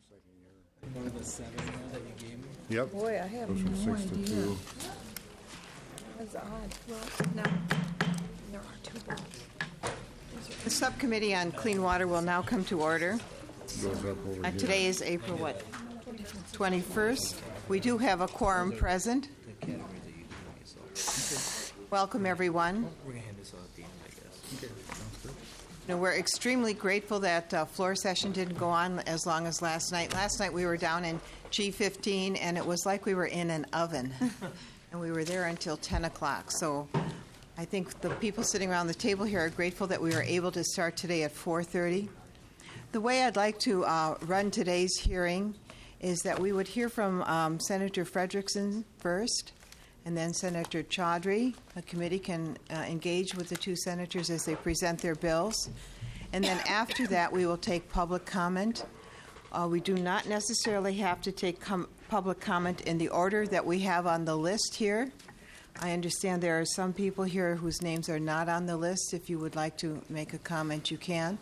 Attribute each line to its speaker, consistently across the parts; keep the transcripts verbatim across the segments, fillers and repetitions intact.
Speaker 1: One of the seven there that you gave me.
Speaker 2: Yep.
Speaker 3: Boy, I have
Speaker 2: Goes from
Speaker 3: no
Speaker 2: six to
Speaker 3: idea.
Speaker 2: two.
Speaker 3: That's odd. Well, no, there are two balls.
Speaker 4: The subcommittee on clean water will now come to order.
Speaker 2: Goes up over
Speaker 4: Uh,
Speaker 2: here.
Speaker 4: today is April what? twenty-first. We do have a quorum present.
Speaker 1: The categories that you gave me, so
Speaker 4: Welcome, everyone.
Speaker 1: we're gonna hand this out at the end, I guess. Okay.
Speaker 4: You know, we're extremely grateful that uh, floor session didn't go on as long as last night. Last night we were down in G fifteen, and it was like we were in an oven. And we were there until ten o'clock. So I think the people sitting around the table here are grateful that we were able to start today at four thirty. The way I'd like to uh, run today's hearing is that we would hear from um, Senator Frederickson first, and then Senator Chaudhry. The committee can uh, engage with the two senators as they present their bills. And then after that, we will take public comment. Uh, we do not necessarily have to take com- public comment in the order that we have on the list here. I understand there are some people here whose names are not on the list. If you would like to make a comment, you can.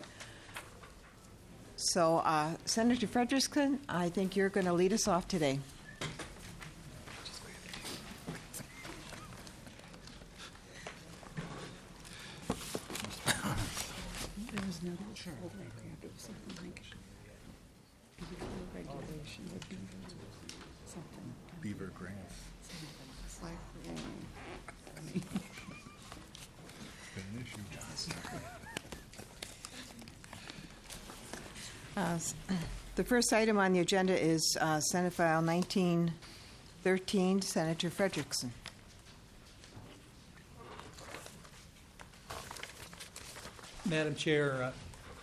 Speaker 4: So, uh, Senator Frederickson, I think you're going to lead us off today.
Speaker 3: There was another program, it was something like, beaver regulation would be something.
Speaker 2: Beaver grants.
Speaker 3: It's like, um,
Speaker 2: Been an issue.
Speaker 4: Uh, s- the first item on the agenda is uh, Senate File nineteen thirteen, Senator Frederickson.
Speaker 5: Madam Chair, uh,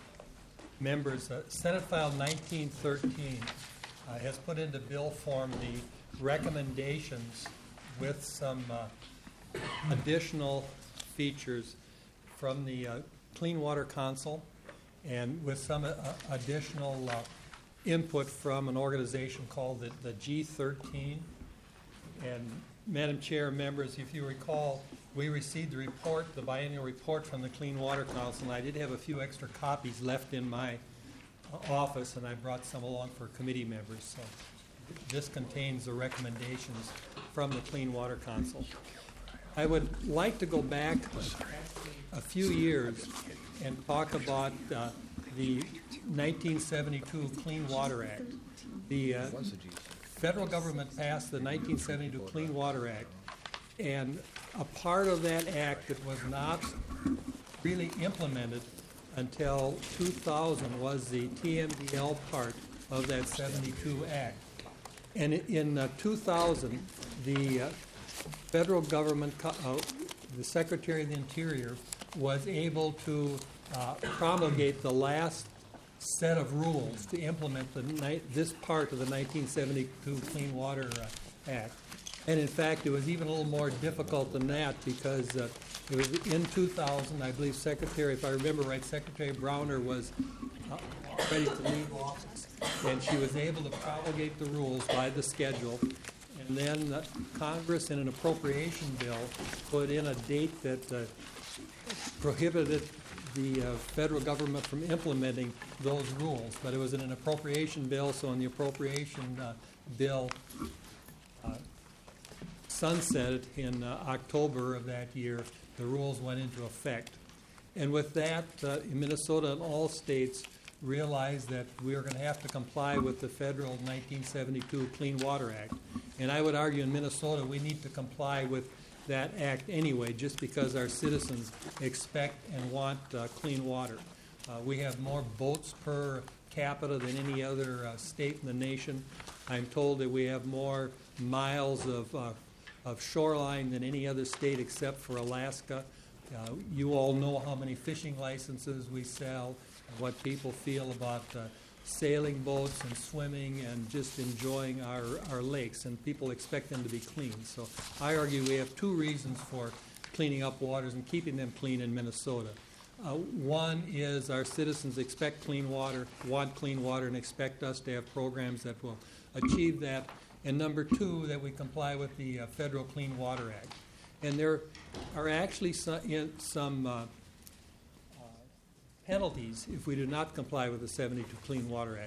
Speaker 5: members, uh, Senate File nineteen thirteen uh, has put into bill form the recommendations with some uh, additional features from the uh, Clean Water Council and with some uh, additional uh, input from an organization called the, the G thirteen. And Madam Chair, members, if you recall, we received the report, the biennial report from the Clean Water Council, and I did have a few extra copies left in my uh, office, and I brought some along for committee members. So this contains the recommendations from the Clean Water Council. I would like to go back a few years and talk about uh, the nineteen seventy-two Clean Water Act. The uh, federal government passed the nineteen seventy-two Clean Water Act, and a part of that act that was not really implemented until two thousand was the T M D L part of that seventy-two Act. And in uh, two thousand, the uh, federal government, co- uh, the Secretary of the Interior, was able to uh, promulgate the last set of rules to implement the ni- this part of the nineteen seventy-two Clean Water uh, Act. And in fact, it was even a little more difficult than that because uh, it was in two thousand, I believe Secretary, if I remember right, Secretary Browner was uh, ready to leave office, and she was able to promulgate the rules by the schedule. And then uh, Congress, in an appropriation bill, put in a date that uh, prohibited the uh, federal government from implementing those rules. But it was in an appropriation bill, so in the appropriation uh, bill uh, sunsetted in uh, October of that year, the rules went into effect. And with that, uh, in Minnesota and all states realized that we are going to have to comply with the federal nineteen seventy-two Clean Water Act. And I would argue in Minnesota we need to comply with that act anyway, just because our citizens expect and want uh, clean water. Uh, we have more boats per capita than any other uh, state in the nation. I'm told that we have more miles of, uh, of shoreline than any other state except for Alaska. Uh, you all know how many fishing licenses we sell, and what people feel about uh, sailing boats and swimming and just enjoying our, our lakes, and people expect them to be clean. So I argue we have two reasons for cleaning up waters and keeping them clean in Minnesota. Uh, one is our citizens expect clean water, want clean water, and expect us to have programs that will achieve that. And number two, that we comply with the uh, Federal Clean Water Act. And there are actually some, in, some uh, penalties if we do not comply with the seventy-two Clean Water Act.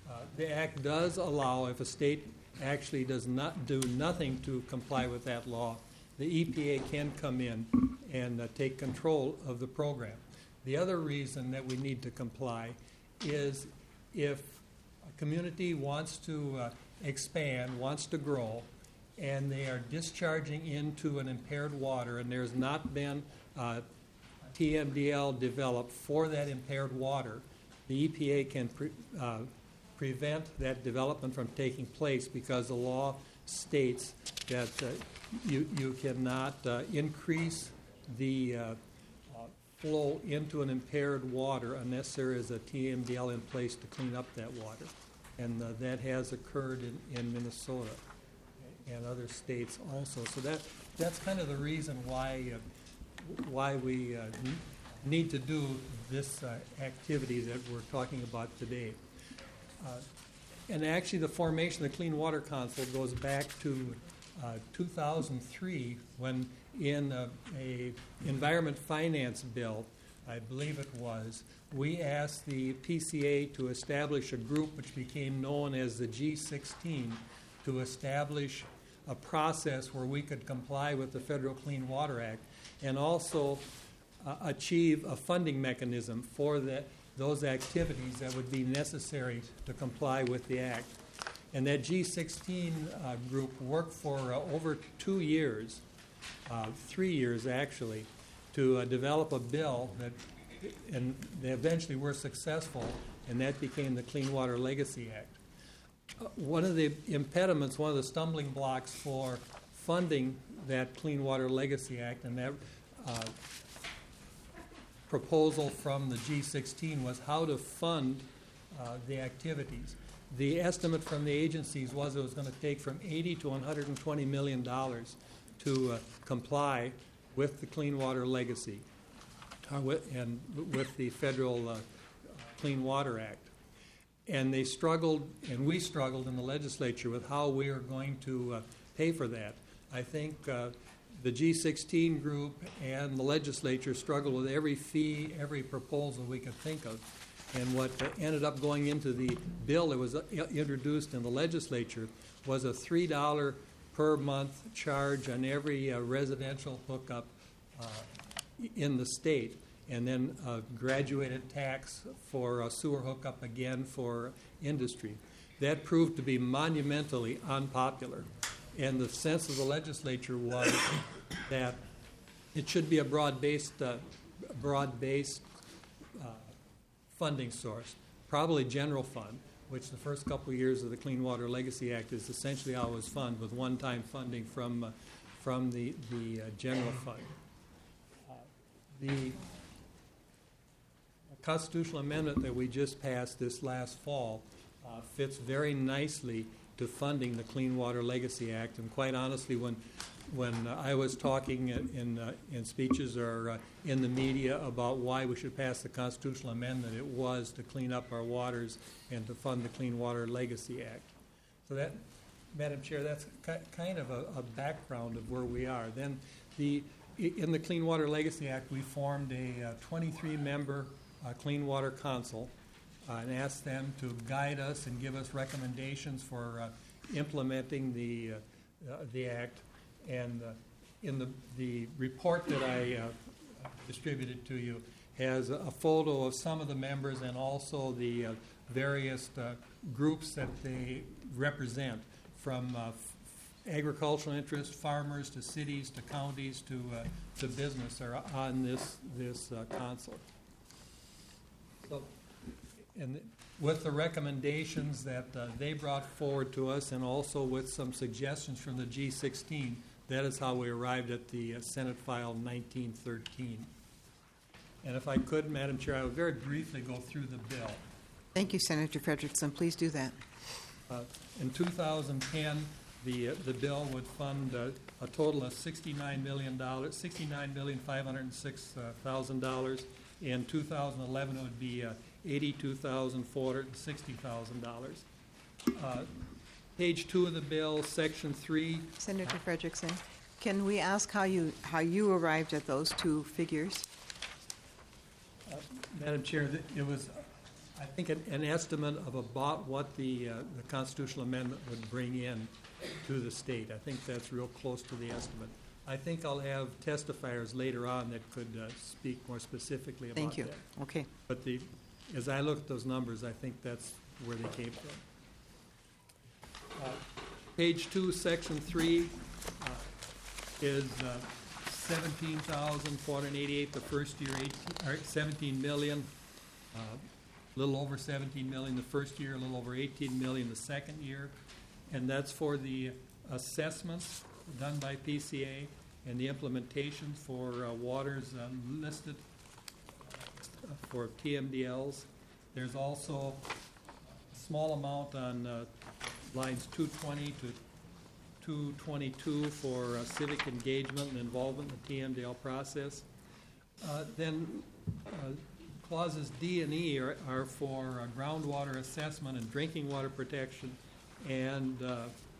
Speaker 5: Uh, The act does allow, if a state actually does not do nothing to comply with that law, the E P A can come in and uh, take control of the program. The other reason that we need to comply is if a community wants to uh, expand, wants to grow, and they are discharging into an impaired water, and there's not been uh, T M D L developed for that impaired water, the E P A can pre- uh, prevent that development from taking place because the law states that uh, you, you cannot uh, increase the uh, uh, flow into an impaired water unless there is a T M D L in place to clean up that water. And uh, that has occurred in, in Minnesota and other states also. So that that's kind of the reason why uh, why we uh, n- need to do this uh, activity that we're talking about today. Uh, and actually, the formation of the Clean Water Council goes back to uh, two thousand three, when in uh, a environment finance bill, I believe it was, we asked the P C A to establish a group which became known as the G sixteen to establish a process where we could comply with the Federal Clean Water Act and also uh, achieve a funding mechanism for that, those activities that would be necessary to comply with the Act. And that G sixteen uh, group worked for uh, over two years, uh, three years actually, to uh, develop a bill that, and they eventually were successful, and that became the Clean Water Legacy Act. Uh, one of the impediments, one of the stumbling blocks for funding that Clean Water Legacy Act and that uh, proposal from the G sixteen was how to fund uh, the activities. The estimate from the agencies was it was going to take from eighty to one hundred twenty million dollars to uh, comply with the Clean Water Legacy uh, with, and with the Federal uh, Clean Water Act. And they struggled, and we struggled in the legislature with how we are going to uh, pay for that. I think uh, the G sixteen group and the legislature struggled with every fee, every proposal we could think of. And what uh, ended up going into the bill that was uh, introduced in the legislature was a three dollars per month charge on every uh, residential hookup uh, in the state, and then a graduated tax for a sewer hookup again for industry. That proved to be monumentally unpopular. And the sense of the legislature was that it should be a broad-based, uh, broad-based uh, funding source, probably general fund, which the first couple of years of the Clean Water Legacy Act is essentially how it was funded, with one-time funding from uh, from the the uh, general fund. Uh, the constitutional amendment that we just passed this last fall uh, fits very nicely to funding the Clean Water Legacy Act. And quite honestly, when when uh, I was talking in uh, in speeches or uh, in the media about why we should pass the constitutional amendment, it was to clean up our waters and to fund the Clean Water Legacy Act. So that, Madam Chair, that's ki- kind of a, a background of where we are. Then the in the Clean Water Legacy Act, we formed a uh, twenty-three member uh, Clean Water Council uh, and asked them to guide us and give us recommendations for uh, implementing the uh, uh, the act. And uh, in the the report that I uh, distributed to you has a photo of some of the members and also the uh, various uh, groups that they represent, from uh, f- agricultural interests, farmers, to cities, to counties, to uh, to business are on this this uh, council. So, and with the recommendations that uh, they brought forward to us, and also with some suggestions from the G sixteen, that is how we arrived at the uh, Senate File nineteen thirteen. And if I could, Madam Chair, I would very briefly go through the bill.
Speaker 4: Thank you, Senator Frederickson. Please do that.
Speaker 5: Uh, in two thousand ten, the uh, the bill would fund uh, a total of sixty-nine million dollars, sixty-nine million five hundred six thousand dollars. In two thousand eleven, it would be uh, eighty-two million four hundred sixty thousand dollars. Uh, page two of the bill, section three.
Speaker 4: Senator Frederickson, can we ask how you how you arrived at those two figures?
Speaker 5: Uh, Madam Chair, th- it was, I think an, an estimate of about what the, uh, the constitutional amendment would bring in to the state. I think that's real close to the estimate. I think I'll have testifiers later on that could uh, speak more specifically about
Speaker 4: Thank you.
Speaker 5: that.
Speaker 4: Okay.
Speaker 5: But the, as I look at those numbers, I think that's where they came from. Uh, Page two, section three, uh, is uh, seventeen thousand four hundred eighty-eight the first year, eighteen, or seventeen million, uh, a little over seventeen million the first year, a little over eighteen million the second year, and that's for the assessments done by P C A and the implementation for uh, waters uh, listed uh, for T M D Ls. There's also a small amount on uh, lines two twenty to two twenty-two for uh, civic engagement and involvement in the T M D L process. Uh, then uh, clauses D and E are, are for uh, groundwater assessment and drinking water protection and uh,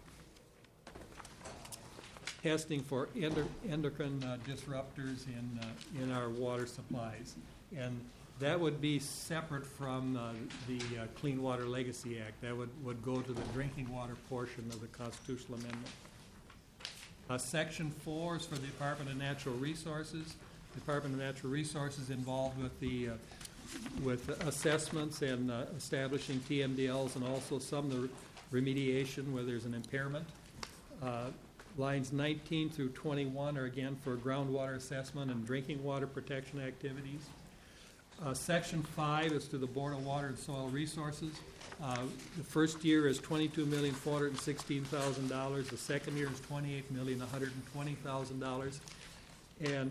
Speaker 5: testing for endo- endocrine uh, disruptors in uh, in our water supplies. And that would be separate from uh, the uh, Clean Water Legacy Act. That would, would go to the drinking water portion of the constitutional amendment. Uh, Section four is for the Department of Natural Resources. Department of Natural Resources involved with the uh, with assessments and uh, establishing T M D Ls and also some of the remediation where there's an impairment. Uh, lines nineteen through twenty-one are again for groundwater assessment and drinking water protection activities. Uh, Section five is to the Board of Water and Soil Resources. Uh, the first year is twenty-two million four hundred sixteen thousand dollars. The second year is twenty-eight million one hundred twenty thousand dollars. And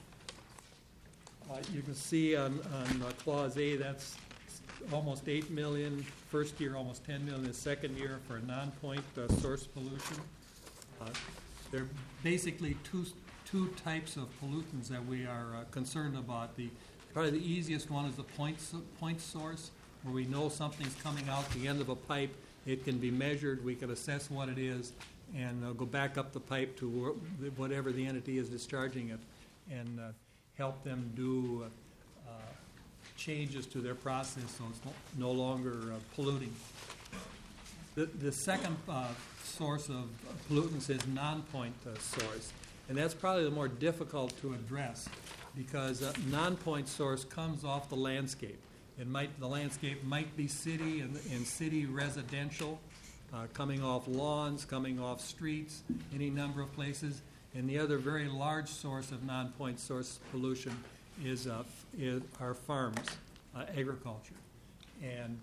Speaker 5: uh, you can see on, on uh, Clause A, that's almost eight million. First year, almost ten million. The second year for non-point uh, source pollution. Uh, there are basically two, two types of pollutants that we are uh, concerned about. The Probably the easiest one is the point, so- point source, where we know something's coming out the end of a pipe. It can be measured, we can assess what it is, and uh, go back up the pipe to wh- whatever the entity is discharging it, and uh, help them do uh, uh, changes to their process so it's no, no longer uh, polluting. The, the second uh, source of pollutants is non-point uh, source, and that's probably the more difficult to address, because a non-point source comes off the landscape. It might, the landscape might be city and, and city residential, uh, coming off lawns, coming off streets, any number of places. And the other very large source of non-point source pollution is, uh, is our farms, uh, agriculture. And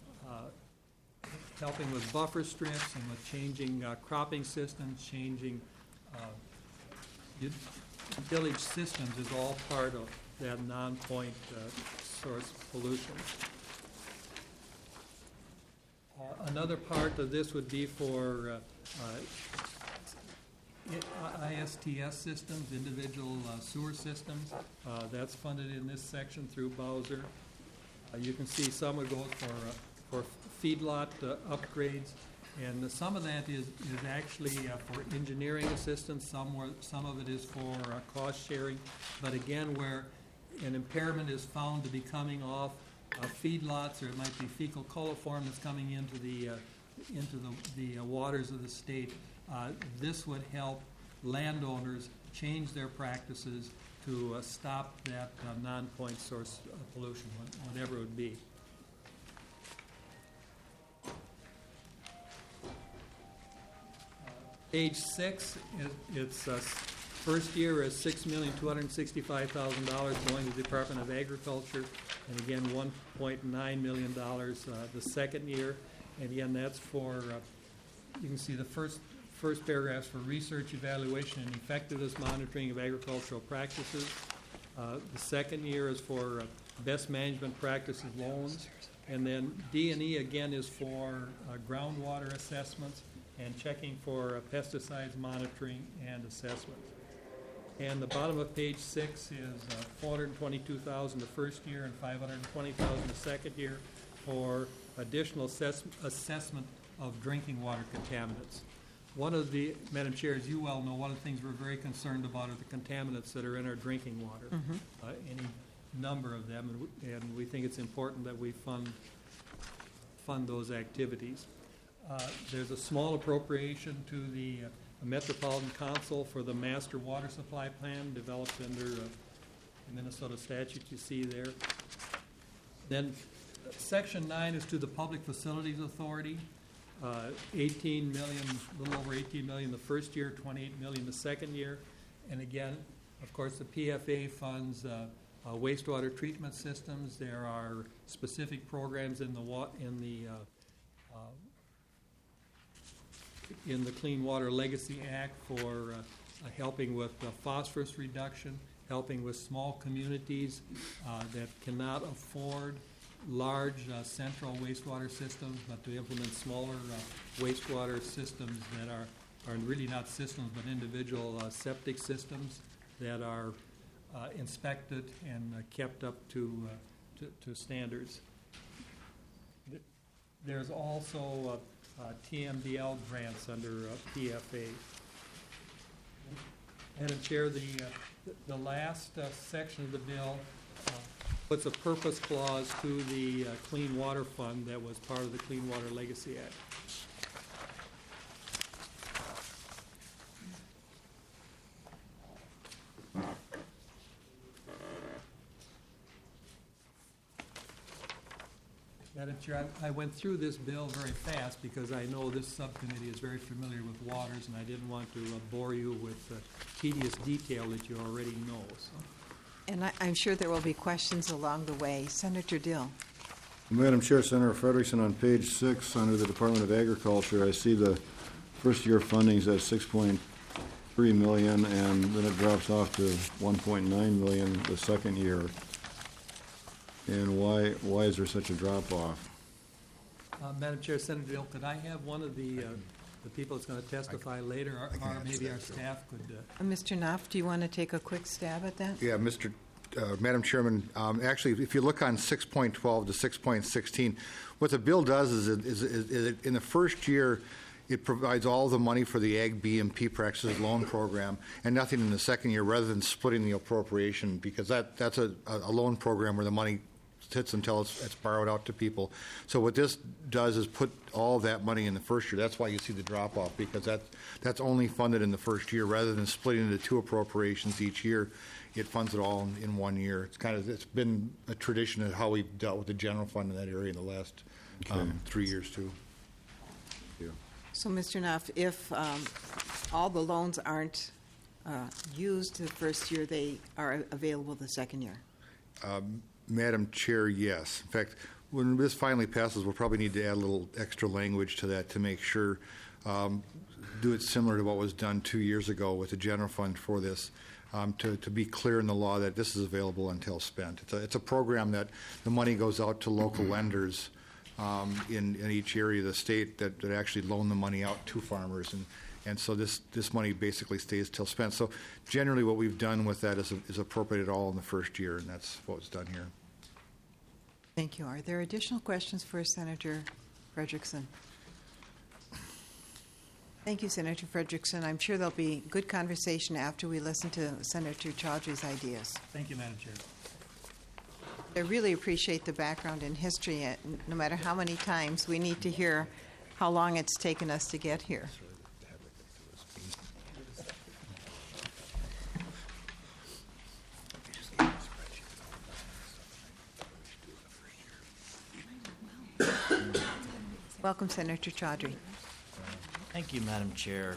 Speaker 5: uh, helping with buffer strips and with changing uh, cropping systems, changing uh, village systems is all part of that non-point uh, source pollution. Uh, another part of this would be for uh, uh, I S T S systems, individual uh, sewer systems. Uh, that's funded in this section through Bowser. Uh, you can see some would go for uh, for feedlot uh, upgrades. And some of that is, is actually uh, for engineering assistance, some, were, some of it is for uh, cost sharing. But again, where an impairment is found to be coming off uh, feedlots, or it might be fecal coliform that's coming into the, uh, into the, the uh, waters of the state, uh, this would help landowners change their practices to uh, stop that uh, non-point source uh, pollution, whatever it would be. Page six, it, it's uh, first year is six million two hundred sixty-five thousand dollars going to the Department of Agriculture, and again one point nine million dollars uh, the second year, and again that's for uh, you can see the first first paragraphs for research, evaluation, and effectiveness monitoring of agricultural practices. Uh, the second year is for uh, best management practices loans, and then D and E again is for uh, groundwater assessments and checking for uh, pesticides monitoring and assessment. And the bottom of page six is uh, four hundred twenty-two thousand dollars the first year and five hundred twenty thousand dollars the second year for additional assess- assessment of drinking water contaminants. One of the, Madam Chair, as you well know, one of the things we're very concerned about are the contaminants that are in our drinking water.
Speaker 4: Mm-hmm.
Speaker 5: Uh, any number of them, and we, and we think it's important that we fund fund those activities. Uh, there's a small appropriation to the uh, Metropolitan Council for the Master Water Supply Plan developed under uh, the Minnesota statute you see there. Then uh, Section nine is to the Public Facilities Authority. Uh, eighteen million, a little over eighteen million the first year, twenty-eight million the second year. And again, of course, the P F A funds uh, uh, wastewater treatment systems. There are specific programs in the wa- in the uh, uh, in the Clean Water Legacy Act for uh, uh, helping with uh, phosphorus reduction, helping with small communities uh, that cannot afford large uh, central wastewater systems, but to implement smaller uh, wastewater systems that are, are really not systems, but individual uh, septic systems that are uh, inspected and uh, kept up to, uh, to, to standards. There's also uh, uh, T M D L grants under uh, P F A. Madam Chair, the, uh, the, the last uh, section of the bill uh, puts a purpose clause to the uh, Clean Water Fund that was part of the Clean Water Legacy Act. Madam Chair, I I went through this bill very fast because I know this subcommittee is very familiar with waters, and I didn't want to uh, bore you with uh, tedious detail that you already know. So.
Speaker 4: And I, I'm sure there will be questions along the way. Senator Dill.
Speaker 2: Madam Chair, Senator Frederickson, on page six, under the Department of Agriculture, I see the first year funding's at six point three million, and then it drops off to one point nine million the second year. And why why is there such a drop off?
Speaker 5: Uh, Madam Chair, Senator Dill, could I have one of the uh, the people that's going to testify later, or, or maybe our staff could? Uh,
Speaker 4: Uh, Mister Knopf, do you want to take a quick stab at that?
Speaker 6: Yeah, Mister Uh, Madam Chairman, um, actually, if you look on six point twelve to six point sixteen, what the bill does is, it, is, is, is it, in the first year, it provides all the money for the Ag B and P Practices Loan Program, and nothing in the second year, rather than splitting the appropriation, because that, that's a, a loan program where the money sits until it's, it's borrowed out to people. So what this does is put all that money in the first year. That's why you see the drop off, because that that's only funded in the first year, rather than splitting into two appropriations each year. It funds it all in, in one year. It's kind of it's been a tradition of how we've dealt with the general fund in that area in the last
Speaker 2: Okay.
Speaker 6: um, three years too.
Speaker 2: Yeah.
Speaker 4: So, Mister Knopf, if um, all the loans aren't uh, used the first year, they are available the second year?
Speaker 6: Um, Madam Chair, yes. In fact, when this finally passes, we'll probably need to add a little extra language to that to make sure, um, do it similar to what was done two years ago with the general fund for this, um, to, to be clear in the law that this is available until spent. It's a, it's a program that the money goes out to local lenders um, in, in each area of the state that, that actually loan the money out to farmers. And, and so this, this money basically stays till spent. So generally what we've done with that is, is appropriate it all in the first year, and that's what was done here.
Speaker 4: Thank you. Are there additional questions for Senator Frederickson? Thank you, Senator Frederickson. I'm sure there'll be good conversation after we listen to Senator Chaudhry's ideas.
Speaker 5: Thank you, Madam Chair.
Speaker 4: I really appreciate the background and history. uh, No matter how many times we need to hear how long it's taken us to get here. Welcome, Senator Chaudhry.
Speaker 7: Thank you, Madam Chair.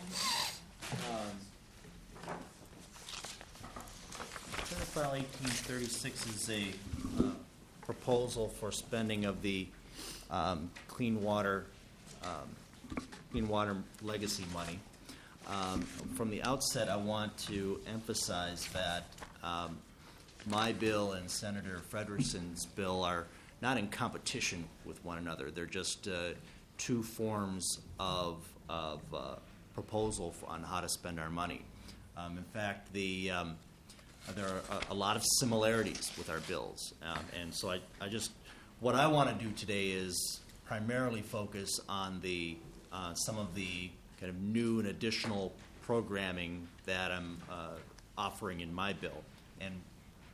Speaker 7: Senate File eighteen thirty-six is a uh, proposal for spending of the um, clean water, um, clean water legacy money. Um, from the outset, I want to emphasize that um, my bill and Senator Frederickson's bill are not in competition with one another. They're just uh, two forms of, of uh, proposal for, on how to spend our money. Um, in fact, the, um, there are a, a lot of similarities with our bills. Um, and so I, I just, what I want to do today is primarily focus on the, uh, some of the kind of new and additional programming that I'm uh, offering in my bill. And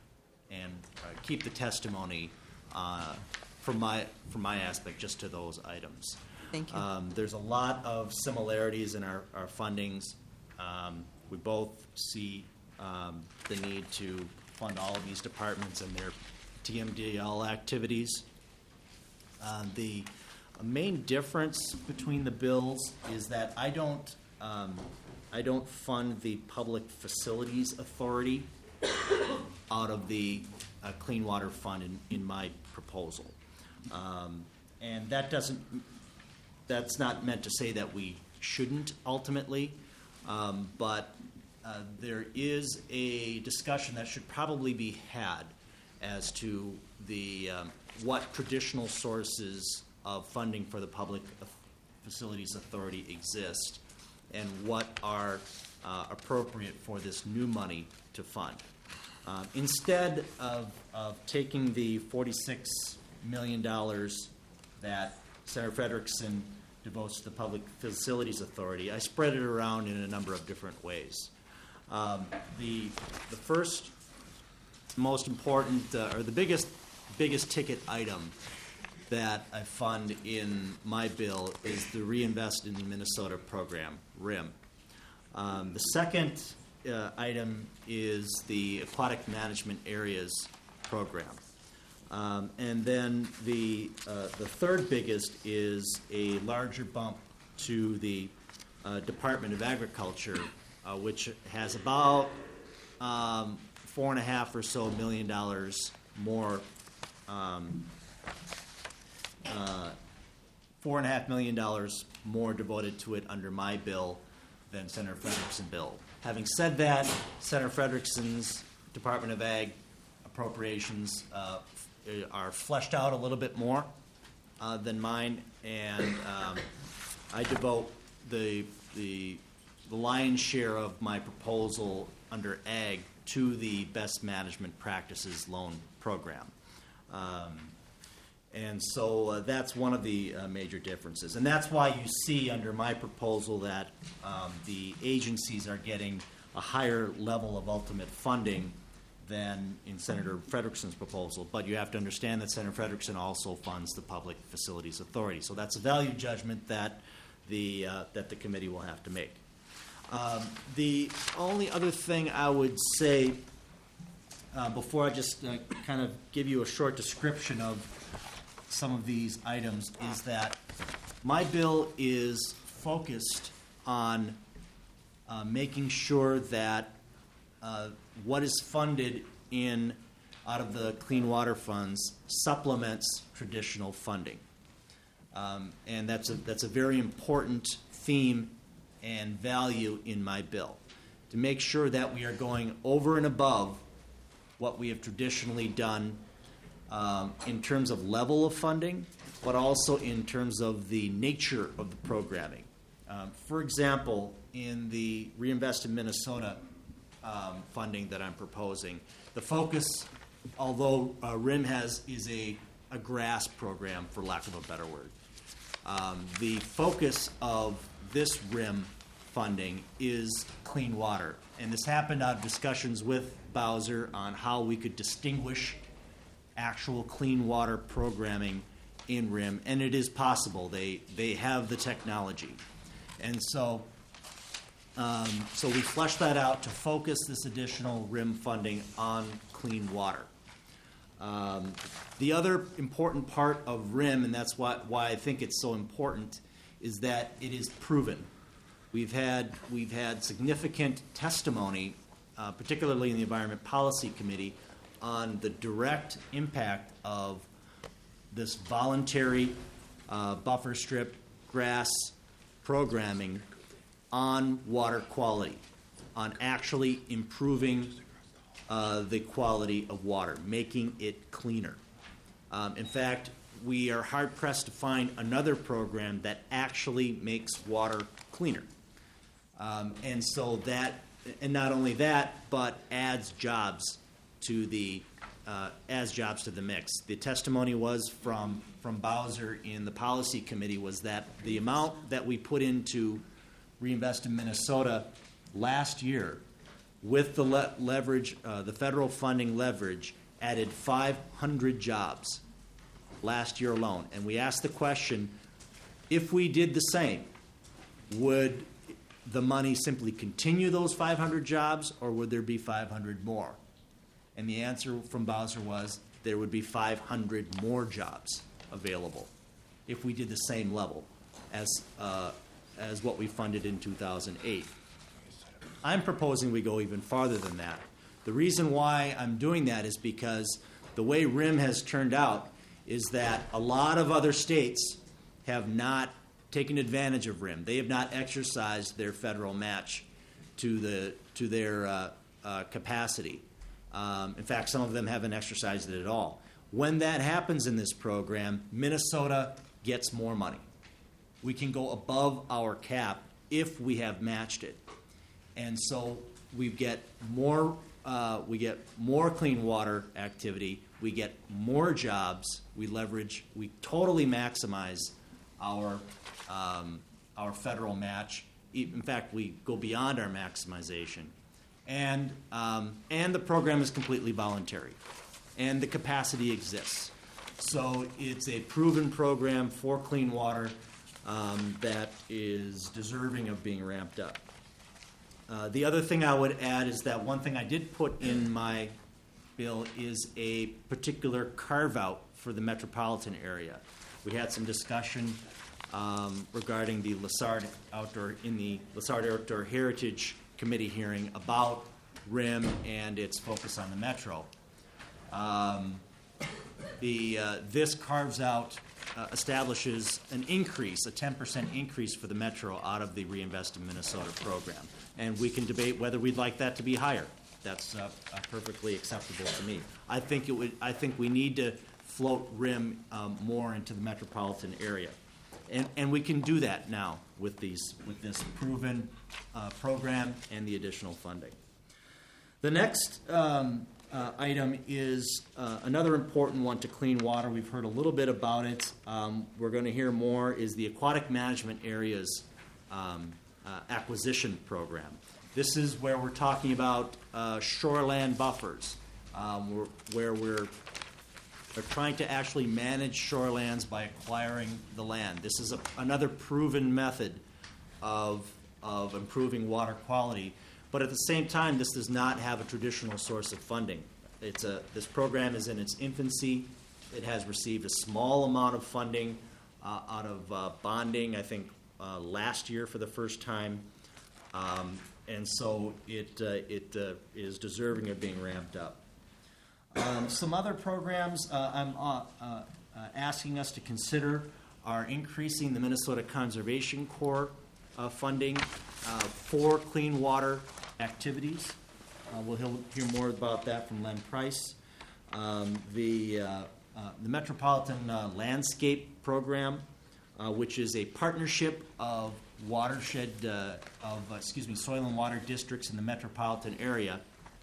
Speaker 7: and uh, keep the testimony uh, from my from my aspect just to those items.
Speaker 4: Thank you.
Speaker 7: Um, there's a lot of similarities in our, our fundings. Um, we both see um, the need to fund all of these departments and their T M D L activities. Uh, the main difference between the bills is that I don't um, I don't fund the Public Facilities Authority out of the uh, Clean Water Fund in, in my proposal, um, and that doesn't. That's not meant to say that we shouldn't ultimately, um, but uh, there is a discussion that should probably be had as to the um, what traditional sources of funding for the Public Facilities Authority exist and what are uh, appropriate for this new money to fund. Um, instead of, of taking the forty-six million dollars that Senator Frederickson devotes to the Public Facilities Authority, I spread it around in a number of different ways. Um, the, the first most important, uh, or the biggest, biggest ticket item that I fund in my bill is the Reinvest in Minnesota program, R I M. Um, the second uh, item is the Aquatic Management Areas program. Um, and then the, uh, the third biggest is a larger bump to the uh, Department of Agriculture, uh, which has about um, four and a half or so million dollars more, um, uh, four and a half million dollars more devoted to it under my bill than Senator Frederickson bill. Having said that, Senator Frederickson's Department of Ag appropriations uh, are fleshed out a little bit more uh, than mine, and um, I devote the, the the lion's share of my proposal under Ag to the Best Management Practices Loan Program. Um, and so uh, that's one of the uh, major differences. And that's why you see under my proposal that um, the agencies are getting a higher level of ultimate funding than in Senator Frederickson's proposal. But you have to understand that Senator Frederickson also funds the Public Facilities Authority. So that's a value judgment that the, uh, that the committee will have to make. Um, the only other thing I would say uh, before I just uh, kind of give you a short description of some of these items is that my bill is focused on uh, making sure that uh, what is funded in out of the clean water funds supplements traditional funding, um, and that's a that's a very important theme and value in my bill, to make sure that we are going over and above what we have traditionally done um, in terms of level of funding, but also in terms of the nature of the programming. Um, for example, in the Reinvest in Minnesota um, funding that I'm proposing, the focus, although uh, R I M has is a, a GRASS program, for lack of a better word, um, the focus of this R I M funding is clean water. And this happened out of discussions with Bowser on how we could distinguish actual clean water programming in R I M, and it is possible. They they have the technology. And so um, so we fleshed that out to focus this additional R I M funding on clean water. Um, the other important part of R I M, and that's why, why I think it's so important, is that it is proven. We've had we've had significant testimony, uh, particularly in the Environment Policy Committee, on the direct impact of this voluntary uh, buffer strip grass programming on water quality, on actually improving uh, the quality of water, making it cleaner. Um, in fact, we are hard-pressed to find another program that actually makes water cleaner. Um, and so that, and not only that, but adds jobs to the, uh, adds jobs to the mix. The testimony was from, from Bowser in the Policy Committee was that the amount that we put into Reinvest in Minnesota last year with the le- leverage, uh, the federal funding leverage, added five hundred jobs last year alone. And we asked the question, if we did the same, would the money simply continue those five hundred jobs, or would there be five hundred more? And the answer from Bowser was there would be five hundred more jobs available if we did the same level as, uh, as what we funded in two thousand eight. I'm proposing we go even farther than that. The reason why I'm doing that is because the way R I M has turned out is that a lot of other states have not taken advantage of R I M. They have not exercised their federal match to the to their uh, uh, capacity. Um, in fact, some of them haven't exercised it at all. When that happens in this program, Minnesota gets more money. We can go above our cap if we have matched it, and so we get more. Uh, we get more clean water activity. We get more jobs. We leverage. We totally maximize our um, our federal match. In fact, we go beyond our maximization, and um, and the program is completely voluntary, and the capacity exists. So it's a proven program for clean water um, that is deserving of being ramped up. Uh, the other thing I would add is that one thing I did put in my bill is a particular carve-out for the metropolitan area. We had some discussion um, regarding the Lessard Outdoor, in the Lessard Outdoor Heritage Committee hearing about R I M and its focus on the metro. Um, the, uh, this carves out, uh, establishes an increase, a ten percent increase for the metro out of the Reinvest in Minnesota program. And we can debate whether we'd like that to be higher. That's uh, uh, perfectly acceptable to me. I think it would. I think we need to float R I M um, more into the metropolitan area, and and we can do that now with these with this proven uh, program and the additional funding. The next um, uh, item is uh, another important one to clean water. We've heard a little bit about it. Um, we're going to hear more. Is the aquatic management areas um, uh, acquisition program. This is where we're talking about uh, shoreland buffers, um, where, where we're, we're trying to actually manage shorelands by acquiring the land. This is a, another proven method of, of improving water quality, but at the same time, this does not have a traditional source of funding. It's a, this program is in its infancy. It has received a small amount of funding uh, out of uh, bonding, I think, uh, last year for the first time. Um, And so it, uh, it uh, is deserving of being ramped up. Um, some other programs uh, I'm uh, uh, asking us to consider are increasing the Minnesota Conservation Corps uh, funding uh, for clean water activities. Uh, we'll hear more about that from Len Price. Um, the, uh, uh, the Metropolitan uh, Landscape Program, uh, which is a partnership of watershed uh, of uh, excuse me soil and water districts in the metropolitan area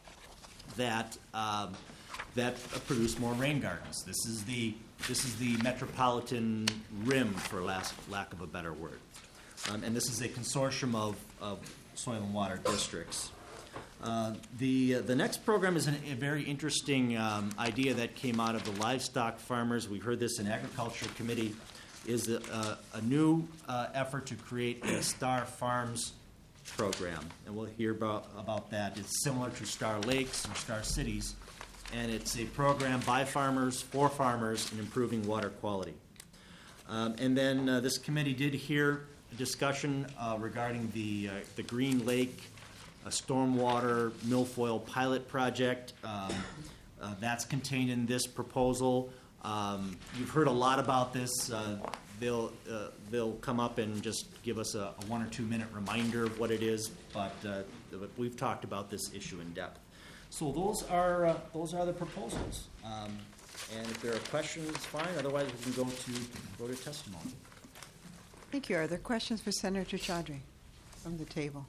Speaker 7: that um, that uh, produce more rain gardens. This is the this is the metropolitan R I M, for last, lack of a better word, um, and this is a consortium of, of soil and water districts. Uh, the uh, the next program is an, a very interesting um, idea that came out of the livestock farmers. We heard this in Agriculture Committee. Is a, a, a new uh, effort to create a Star Farms program, and we'll hear about, about that. It's similar to Star Lakes and Star Cities, and it's a program by farmers, for farmers, in improving water quality. Um, and then uh, this committee did hear a discussion uh, regarding the, uh, the Green Lake uh, Stormwater Milfoil Pilot Project. Um, uh, that's contained in this proposal. Um, you've heard a lot about this. Uh, they'll uh, they'll come up and just give us a, a one or two minute reminder of what it is, but uh, we've talked about this issue in depth. So those are uh, those are the proposals. Um, and if there are questions, fine. Otherwise, we can go to go to testimony.
Speaker 4: Thank you. Are there questions for Senator Chaudhry from the table?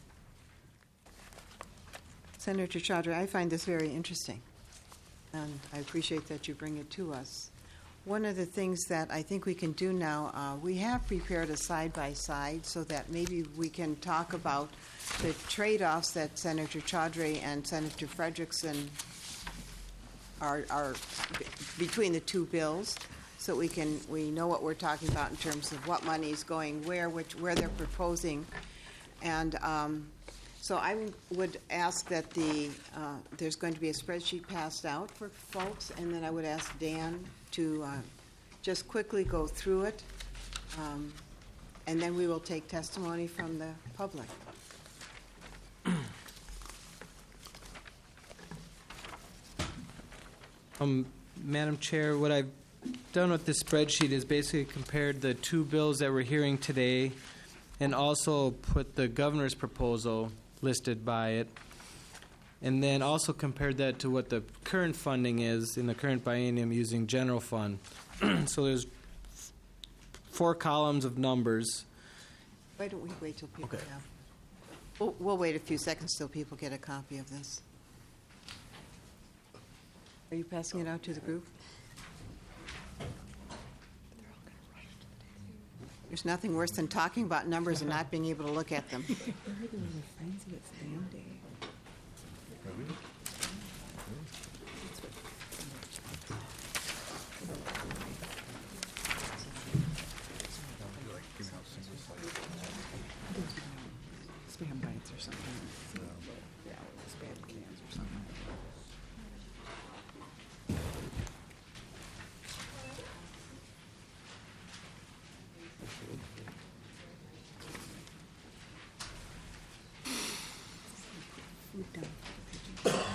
Speaker 4: Senator Chaudhry, I find this very interesting, and I appreciate that you bring it to us. One of the things that I think we can do now, uh, we have prepared a side-by-side so that maybe we can talk about the trade-offs that Senator Chaudhry and Senator Frederickson our, our, between the two bills, so we can, we know what we're talking about in terms of what money is going where, which, where they're proposing. And um, so I would ask that the, uh, there's going to be a spreadsheet passed out for folks, and then I would ask Dan to uh, just quickly go through it, um, and then we will take testimony from the public.
Speaker 8: Um, Madam Chair, what I've done with this spreadsheet is basically compared the two bills that we're hearing today and also put the governor's proposal listed by it, and then also compared that to what the current funding is in the current biennium using general fund. So there's four columns of numbers.
Speaker 4: Why don't we wait till people
Speaker 8: Okay.
Speaker 4: have? We'll, we'll wait a few seconds till people get a copy of this. Are you passing it out to the group? There's nothing worse than talking about numbers and not being able to look at them.
Speaker 9: Spam bites or something. Yeah, spam cans or something. Food down.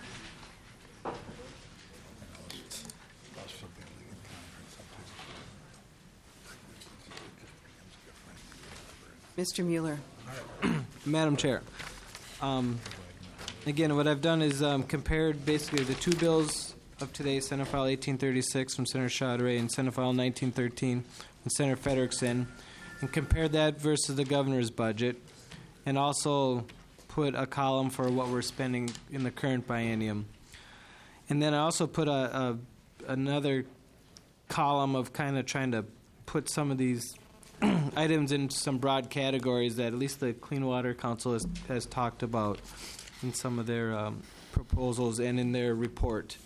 Speaker 4: Mister Mueller.
Speaker 8: Madam Chair, um, again, what I've done is um, compared basically the two bills of today, Senate File eighteen thirty-six from Senator Chaudhary and Senate File nineteen thirteen from Senator Frederickson, and compared that versus the governor's budget, and also put a column for what we're spending in the current biennium. And then I also put a, a another column of kind of trying to put some of these items in some broad categories that at least the Clean Water Council has, has talked about in some of their um, proposals and in their report.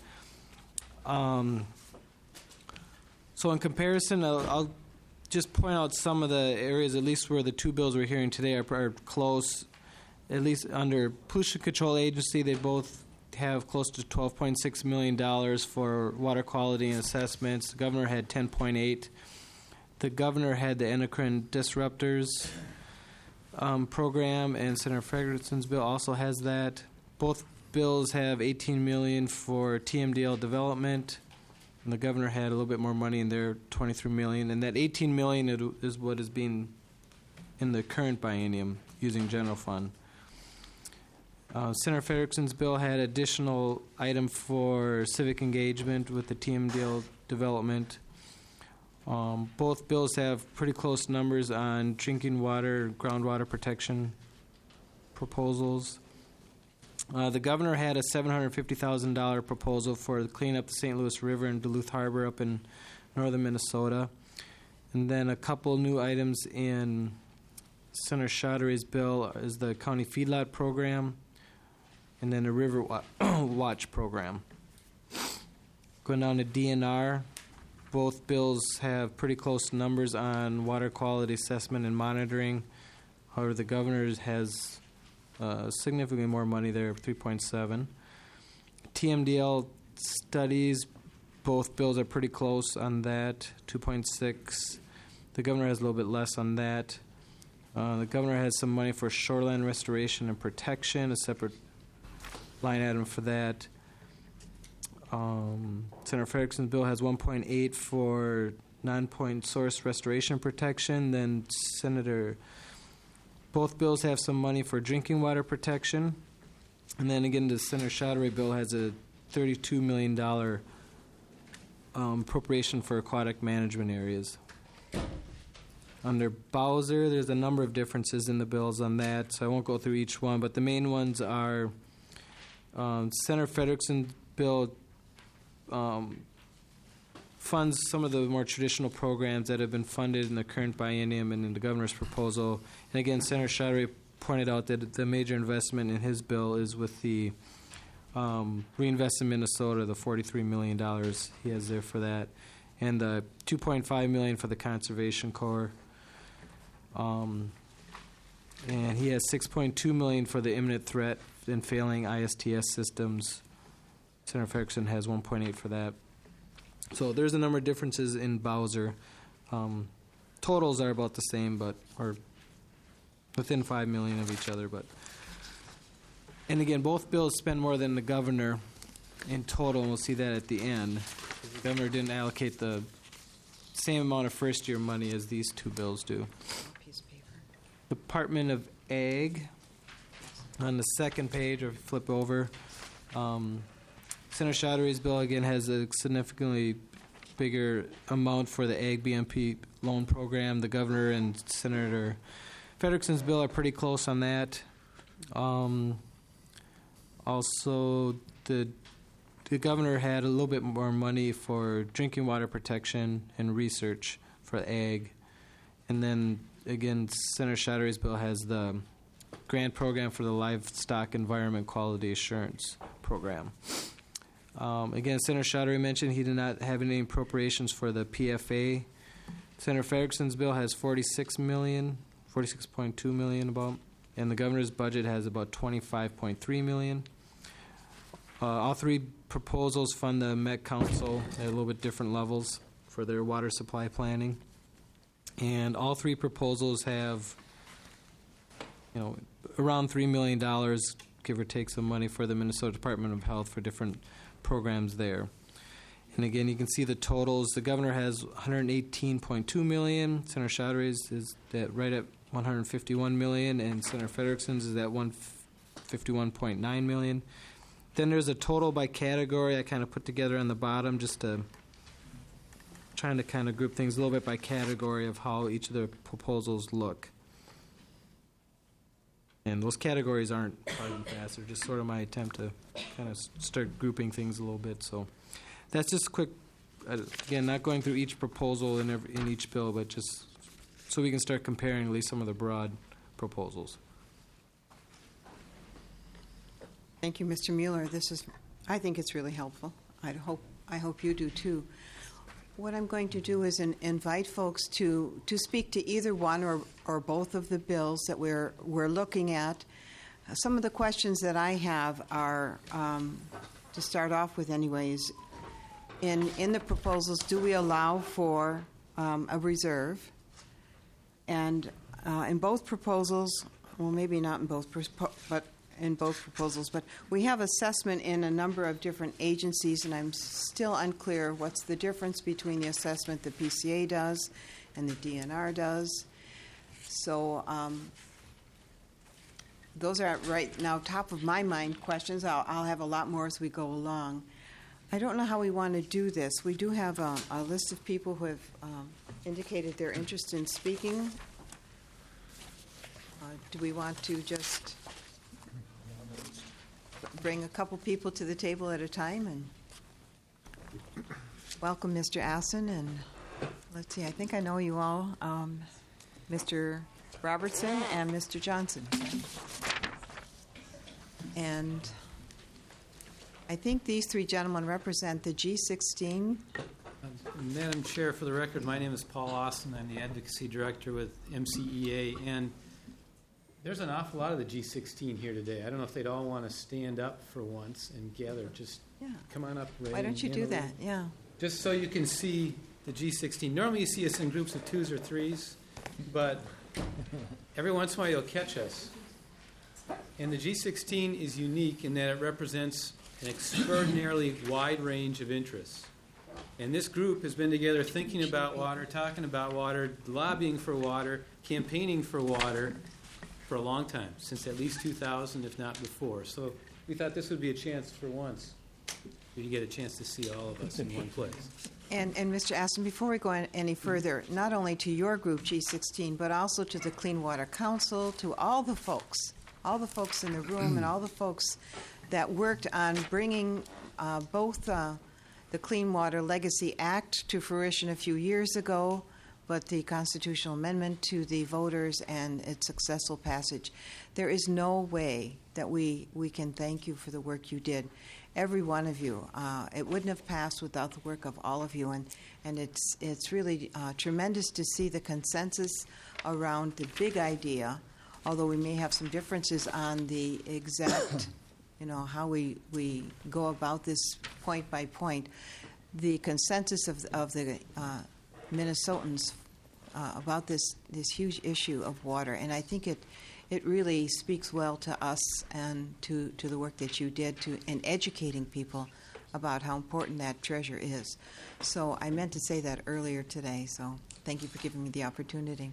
Speaker 8: Um, so in comparison, I'll, I'll just point out some of the areas, at least where the two bills we're hearing today are, are close. At least under Pollution Control Agency, they both have close to twelve point six million dollars for water quality and assessments. The governor had ten point eight. The governor had the endocrine disruptors um, program, and Senator Frederickson's bill also has that. Both bills have eighteen million dollars for T M D L development, and the governor had a little bit more money in there, twenty-three million dollars. And that eighteen million dollars is what is being in the current biennium using general fund. Uh, Senator Frederickson's bill had additional item for civic engagement with the T M D L development. Um, both bills have pretty close numbers on drinking water, groundwater protection proposals. Uh, the governor had a seven hundred fifty thousand dollars proposal for cleaning up the Saint Louis River and Duluth Harbor up in northern Minnesota. And then a couple new items in Senator Chaudhary's bill is the county feedlot program and then a river wa- watch program. Going down to D N R. Both bills have pretty close numbers on water quality assessment and monitoring. However, the governor has uh, significantly more money there, three point seven. T M D L studies, both bills are pretty close on that, two point six. The governor has a little bit less on that. Uh, the governor has some money for shoreline restoration and protection, a separate line item for that. Um, Senator Frederickson's bill has one point eight for non-point source restoration protection. Then Senator, both bills have some money for drinking water protection. And then again, the Senator Chaudhary bill has a thirty-two million dollars um, appropriation for aquatic management areas. Under Bowser, there's a number of differences in the bills on that, so I won't go through each one, but the main ones are um, Senator Frederickson's bill Um, funds some of the more traditional programs that have been funded in the current biennium and in the governor's proposal. And again, Senator Chaudhary pointed out that the major investment in his bill is with the um, Reinvest in Minnesota, the forty-three million dollars he has there for that, and the two point five million dollars for the Conservation Corps. Um, and he has six point two million dollars for the imminent threat and failing I S T S systems. Senator Ferguson has one point eight for that. So there's a number of differences in Bowser. Um, totals are about the same, but or within five million of each other. But and again, both bills spend more than the governor in total, and we'll see that at the end. The governor didn't allocate the same amount of first-year money as these two bills do.
Speaker 4: Piece of paper.
Speaker 8: Department of Ag, on the second page, or flip over, um, Senator Chaudhry's bill again has a significantly bigger amount for the Ag B M P loan program. The governor and Senator Frederickson's bill are pretty close on that. Um, also, the the governor had a little bit more money for drinking water protection and research for Ag. And then, again, Senator Chaudhry's bill has the grant program for the Livestock Environment Quality Assurance Program. Um, again, Senator Chaudhry mentioned he did not have any appropriations for the P F A. Senator Ferguson's bill has forty-six million dollars, forty-six point two million dollars about, and the governor's budget has about twenty-five point three million dollars. Uh, all three proposals fund the Met Council at a little bit different levels for their water supply planning. And all three proposals have, you know, around three million dollars, give or take some money, for the Minnesota Department of Health for different programs there. And again, you can see the totals. The governor has one hundred eighteen point two million dollars. Senator Chaudhry's is at right at one hundred fifty-one million dollars, and Senator Frederickson's is at one hundred fifty-one point nine million dollars. Then there's a total by category I kind of put together on the bottom, just to trying to kind of group things a little bit by category of how each of the proposals look. And those categories aren't hard and fast. They're just sort of my attempt to kind of start grouping things a little bit. So that's just a quick, uh, again, not going through each proposal in, every, in each bill, but just so we can start comparing at least some of the broad proposals.
Speaker 4: Thank you, Mister Mueller. This is, I think it's really helpful. I hope, I hope you do too. What I'm going to do is in, invite folks to, to speak to either one or, or both of the bills that we're, we're looking at. Uh, some of the questions that I have are, um, to start off with anyways, in, in the proposals, do we allow for um, a reserve? And uh, in both proposals, well, maybe not in both, propo- but in both proposals, but we have assessment in a number of different agencies, and I'm still unclear what's the difference between the assessment the P C A does and the D N R does. So um, those are right now top of my mind questions. I'll, I'll have a lot more as we go along. I don't know how we want to do this. We do have a, a list of people who have um, indicated their interest in speaking. Uh, do we want to just bring a couple people to the table at a time and welcome Mister Assen, and let's see, I think I know you all, um, Mister Robertson and Mister Johnson. And I think these three gentlemen represent the G sixteen.
Speaker 10: Um, Madam Chair, for the record, my name is Paul Austin. I'm the Advocacy Director with M C E A, and there's an awful lot of the G sixteen here today. I don't know if they'd all want to stand up for once and gather. Just
Speaker 4: Yeah.
Speaker 10: come on up, Ray.
Speaker 4: Why don't you
Speaker 10: and
Speaker 4: do
Speaker 10: Anna
Speaker 4: that?
Speaker 10: Lee.
Speaker 4: Yeah.
Speaker 10: Just so you can see the G sixteen. Normally you see us in groups of twos or threes, but every once in a while you'll catch us. And the G sixteen is unique in that it represents an extraordinarily wide range of interests. And this group has been together thinking about water, talking about water, lobbying for water, campaigning for water for a long time, since at least two thousand, if not before. So we thought this would be a chance for once for you to get a chance to see all of us in one place.
Speaker 4: And, and Mister Aston, before we go any further, not only to your group, G sixteen, but also to the Clean Water Council, to all the folks, all the folks in the room and all the folks that worked on bringing uh, both uh, the Clean Water Legacy Act to fruition a few years ago, but the constitutional amendment to the voters and its successful passage. There is no way that we, we can thank you for the work you did. Every one of you. Uh, it wouldn't have passed without the work of all of you, and, and it's, it's really uh, tremendous to see the consensus around the big idea, although we may have some differences on the exact, you know, how we, we go about this point by point. The consensus of, of the uh, Minnesotans uh, about this, this huge issue of water, and I think it it really speaks well to us and to, to the work that you did to in educating people about how important that treasure is. So I meant to say that earlier today, so thank you for giving me the opportunity.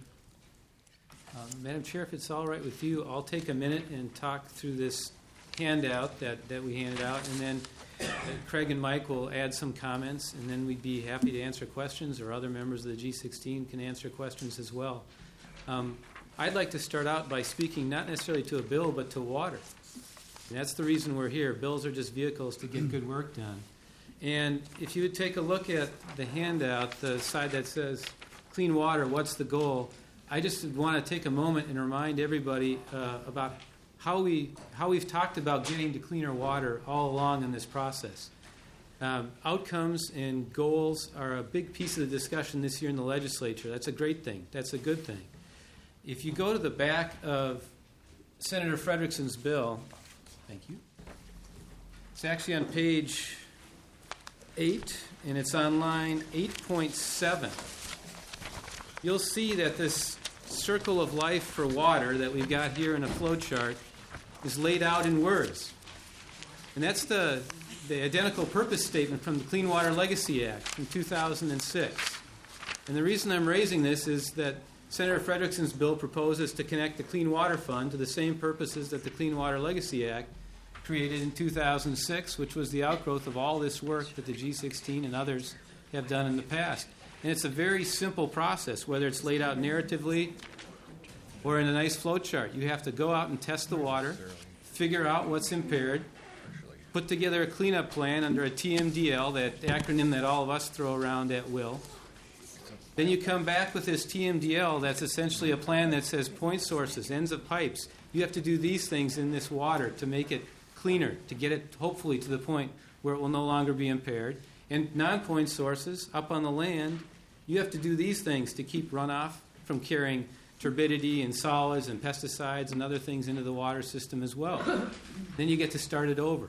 Speaker 10: Uh, Madam Chair, if it's all right with you, I'll take a minute and talk through this handout that, that we handed out, and then uh, Craig and Mike will add some comments, and then we'd be happy to answer questions, or other members of the G sixteen can answer questions as well. Um, I'd like to start out by speaking not necessarily to a bill, but to water. And that's the reason we're here. Bills are just vehicles to get good work done. And if you would take a look at the handout, the side that says clean water, what's the goal? I just want to take a moment and remind everybody uh, about how, we, how we've talked about getting to cleaner water all along in this process. Um, outcomes and goals are a big piece of the discussion this year in the legislature. That's a great thing. That's a good thing. If you go to the back of Senator Frederickson's bill, thank you. It's actually on page eight, and it's on line eight point seven. You'll see that this circle of life for water that we've got here in a flow chart is laid out in words. And that's the, the identical purpose statement from the Clean Water Legacy Act from two thousand six. And the reason I'm raising this is that Senator Frederickson's bill proposes to connect the Clean Water Fund to the same purposes that the Clean Water Legacy Act created in two thousand six, which was the outgrowth of all this work that the G sixteen and others have done in the past. And it's a very simple process, whether it's laid out narratively or in a nice flow chart. You have to go out and test the water, figure out what's impaired, put together a cleanup plan under a T M D L, that acronym that all of us throw around at will. Then you come back with this T M D L that's essentially a plan that says point sources, ends of pipes. You have to do these things in this water to make it cleaner, to get it hopefully to the point where it will no longer be impaired. And non-point sources, up on the land, you have to do these things to keep runoff from carrying turbidity and solids and pesticides and other things into the water system as well. Then you get to start it over.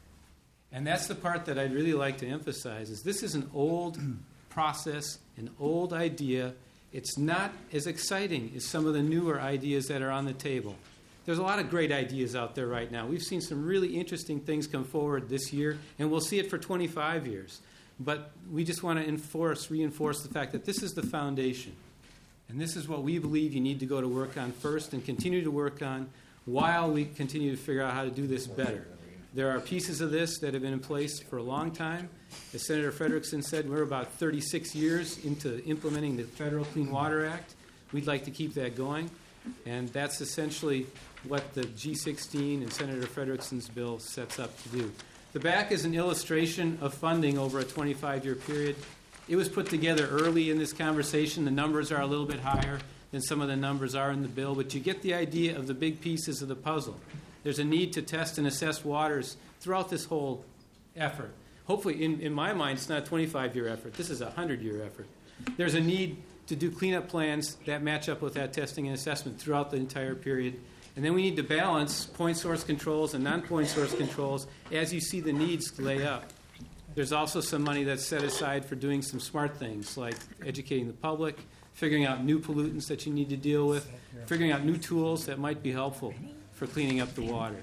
Speaker 10: And that's the part that I'd really like to emphasize, is this is an old process, an old idea. It's not as exciting as some of the newer ideas that are on the table. There's a lot of great ideas out there right now. We've seen some really interesting things come forward this year, and we'll see it for twenty-five years. But we just want to enforce, reinforce the fact that this is the foundation. And this is what we believe you need to go to work on first and continue to work on while we continue to figure out how to do this better. There are pieces of this that have been in place for a long time. As Senator Frederickson said, we're about thirty-six years into implementing the Federal Clean Water Act. We'd like to keep that going. And that's essentially what the G sixteen and Senator Frederickson's bill sets up to do. The back is an illustration of funding over a twenty-five-year period. It was put together early in this conversation. The numbers are a little bit higher than some of the numbers are in the bill, but you get the idea of the big pieces of the puzzle. There's a need to test and assess waters throughout this whole effort. Hopefully, in, in my mind, it's not a twenty-five-year effort. This is a hundred-year effort. There's a need to do cleanup plans that match up with that testing and assessment throughout the entire period. And then we need to balance point source controls and non-point source controls as you see the needs lay up. There's also some money that's set aside for doing some smart things like educating the public, figuring out new pollutants that you need to deal with, figuring out new tools that might be helpful for cleaning up the water.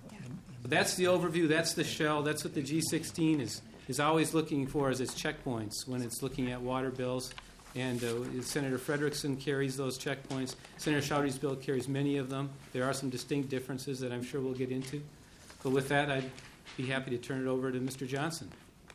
Speaker 10: But that's the overview, that's the shell, that's what the G sixteen is, is always looking for as its checkpoints when it's looking at water bills. And uh, Senator Frederickson carries those checkpoints. Senator Chowdhury's bill carries many of them. There are some distinct differences that I'm sure we'll get into. But with that, I'd be happy to turn it over to Mister Johnson.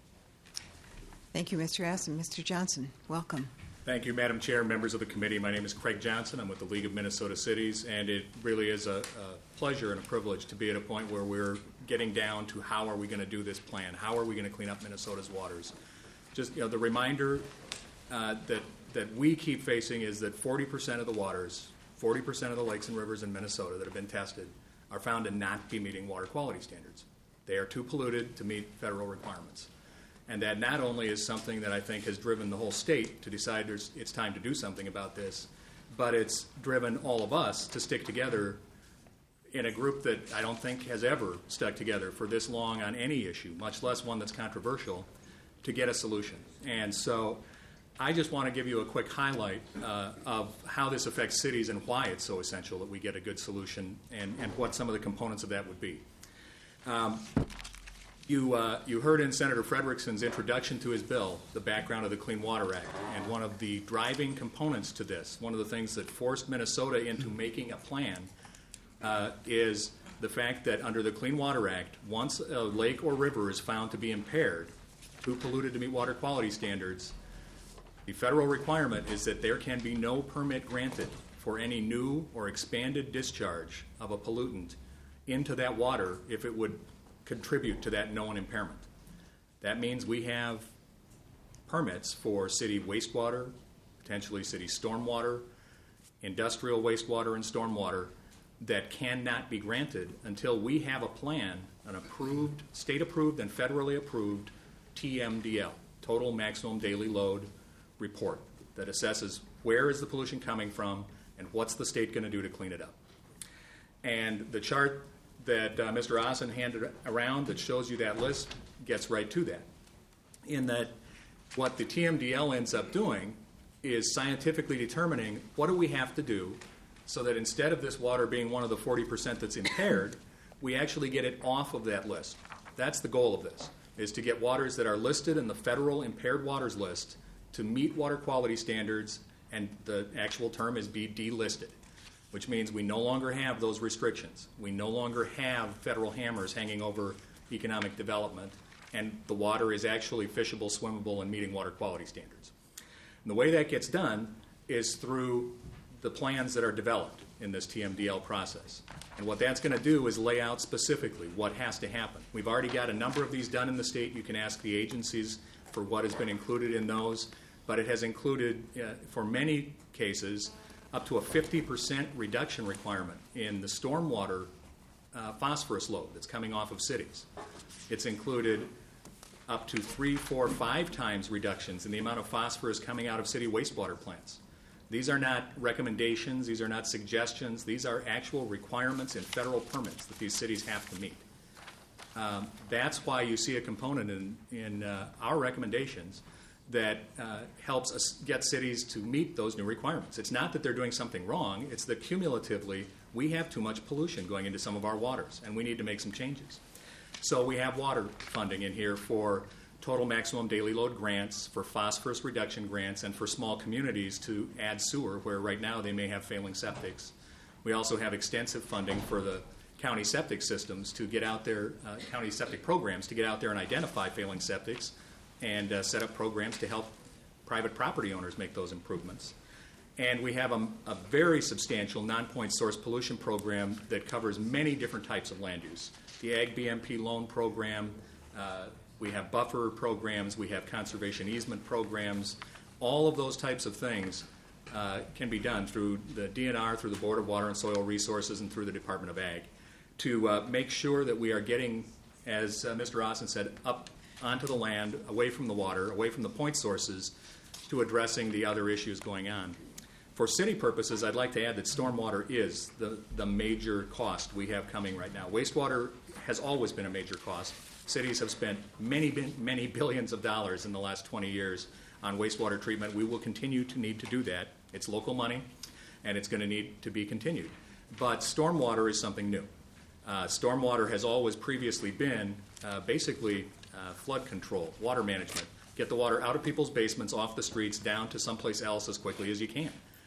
Speaker 4: Thank you, Mister Assen. Mister Johnson, welcome.
Speaker 11: Thank you, Madam Chair, members of the committee. My name is Craig Johnson. I'm with the League of Minnesota Cities, and it really is a, a pleasure and a privilege to be at a point where we're getting down to how are we going to do this plan? How are we going to clean up Minnesota's waters? Just, you know, the reminder uh, that that we keep facing is that forty percent of the waters, forty percent of the lakes and rivers in Minnesota that have been tested are found to not be meeting water quality standards. They are too polluted to meet federal requirements. And that not only is something that I think has driven the whole state to decide there's, it's time to do something about this, but it's driven all of us to stick together in a group that I don't think has ever stuck together for this long on any issue, much less one that's controversial, to get a solution. And so I just want to give you a quick highlight uh, of how this affects cities and why it's so essential that we get a good solution and, and what some of the components of that would be. Um, you, uh, you heard in Senator Frederickson's introduction to his bill the background of the Clean Water Act, and one of the driving components to this, one of the things that forced Minnesota into making a plan uh, is the fact that under the Clean Water Act, once a lake or river is found to be impaired, too polluted to meet water quality standards, the federal requirement is that there can be no permit granted for any new or expanded discharge of a pollutant into that water if it would contribute to that known impairment. That means we have permits for city wastewater, potentially city stormwater, industrial wastewater and stormwater that cannot be granted until we have a plan, an approved, state-approved and federally approved T M D L, Total Maximum Daily Load report, that assesses where is the pollution coming from and what's the state going to do to clean it up. And the chart that uh, Mister Ossen handed around that shows you that list gets right to that, in that what the T M D L ends up doing is scientifically determining what do we have to do so that instead of this water being one of the forty percent that's impaired, we actually get it off of that list. That's the goal of this, is to get waters that are listed in the federal impaired waters list to meet water quality standards, and the actual term is be delisted, which means we no longer have those restrictions. We no longer have federal hammers hanging over economic development, and the water is actually fishable, swimmable, and meeting water quality standards. And the way that gets done is through the plans that are developed in this T M D L process. And what that's going to do is lay out specifically what has to happen. We've already got a number of these done in the state. You can ask the agencies for what has been included in those, but it has included, uh, for many cases, up to a fifty percent reduction requirement in the stormwater uh, phosphorus load that's coming off of cities. It's included up to three, four, five times reductions in the amount of phosphorus coming out of city wastewater plants. These are not recommendations, these are not suggestions, these are actual requirements in federal permits that these cities have to meet. Um, that's why you see a component in, in uh, our recommendations that uh, helps us get cities to meet those new requirements. It's not that they're doing something wrong, it's that cumulatively we have too much pollution going into some of our waters, and we need to make some changes. So we have water funding in here for total maximum daily load grants, for phosphorus reduction grants, and for small communities to add sewer where right now they may have failing septics. We also have extensive funding for the county septic systems to get out there, uh, county septic programs to get out there and identify failing septics and uh, set up programs to help private property owners make those improvements. And we have a, a very substantial non-point source pollution program that covers many different types of land use. The Ag B M P loan program, uh, we have buffer programs, we have conservation easement programs. All of those types of things uh, can be done through the D N R, through the Board of Water and Soil Resources, and through the Department of Ag to uh, make sure that we are getting, as uh, Mister Ossen said, up onto the land, away from the water, away from the point sources, to addressing the other issues going on. For city purposes, I'd like to add that stormwater is the, the major cost we have coming right now. Wastewater has always been a major cost. Cities have spent many, many billions of dollars in the last twenty years on wastewater treatment. We will continue to need to do that. It's local money, and it's going to need to be continued. But stormwater is something new. Uh, stormwater has always previously been uh, basically uh, flood control, water management. Get the water out of people's basements, off the streets, down to someplace else as quickly as you can.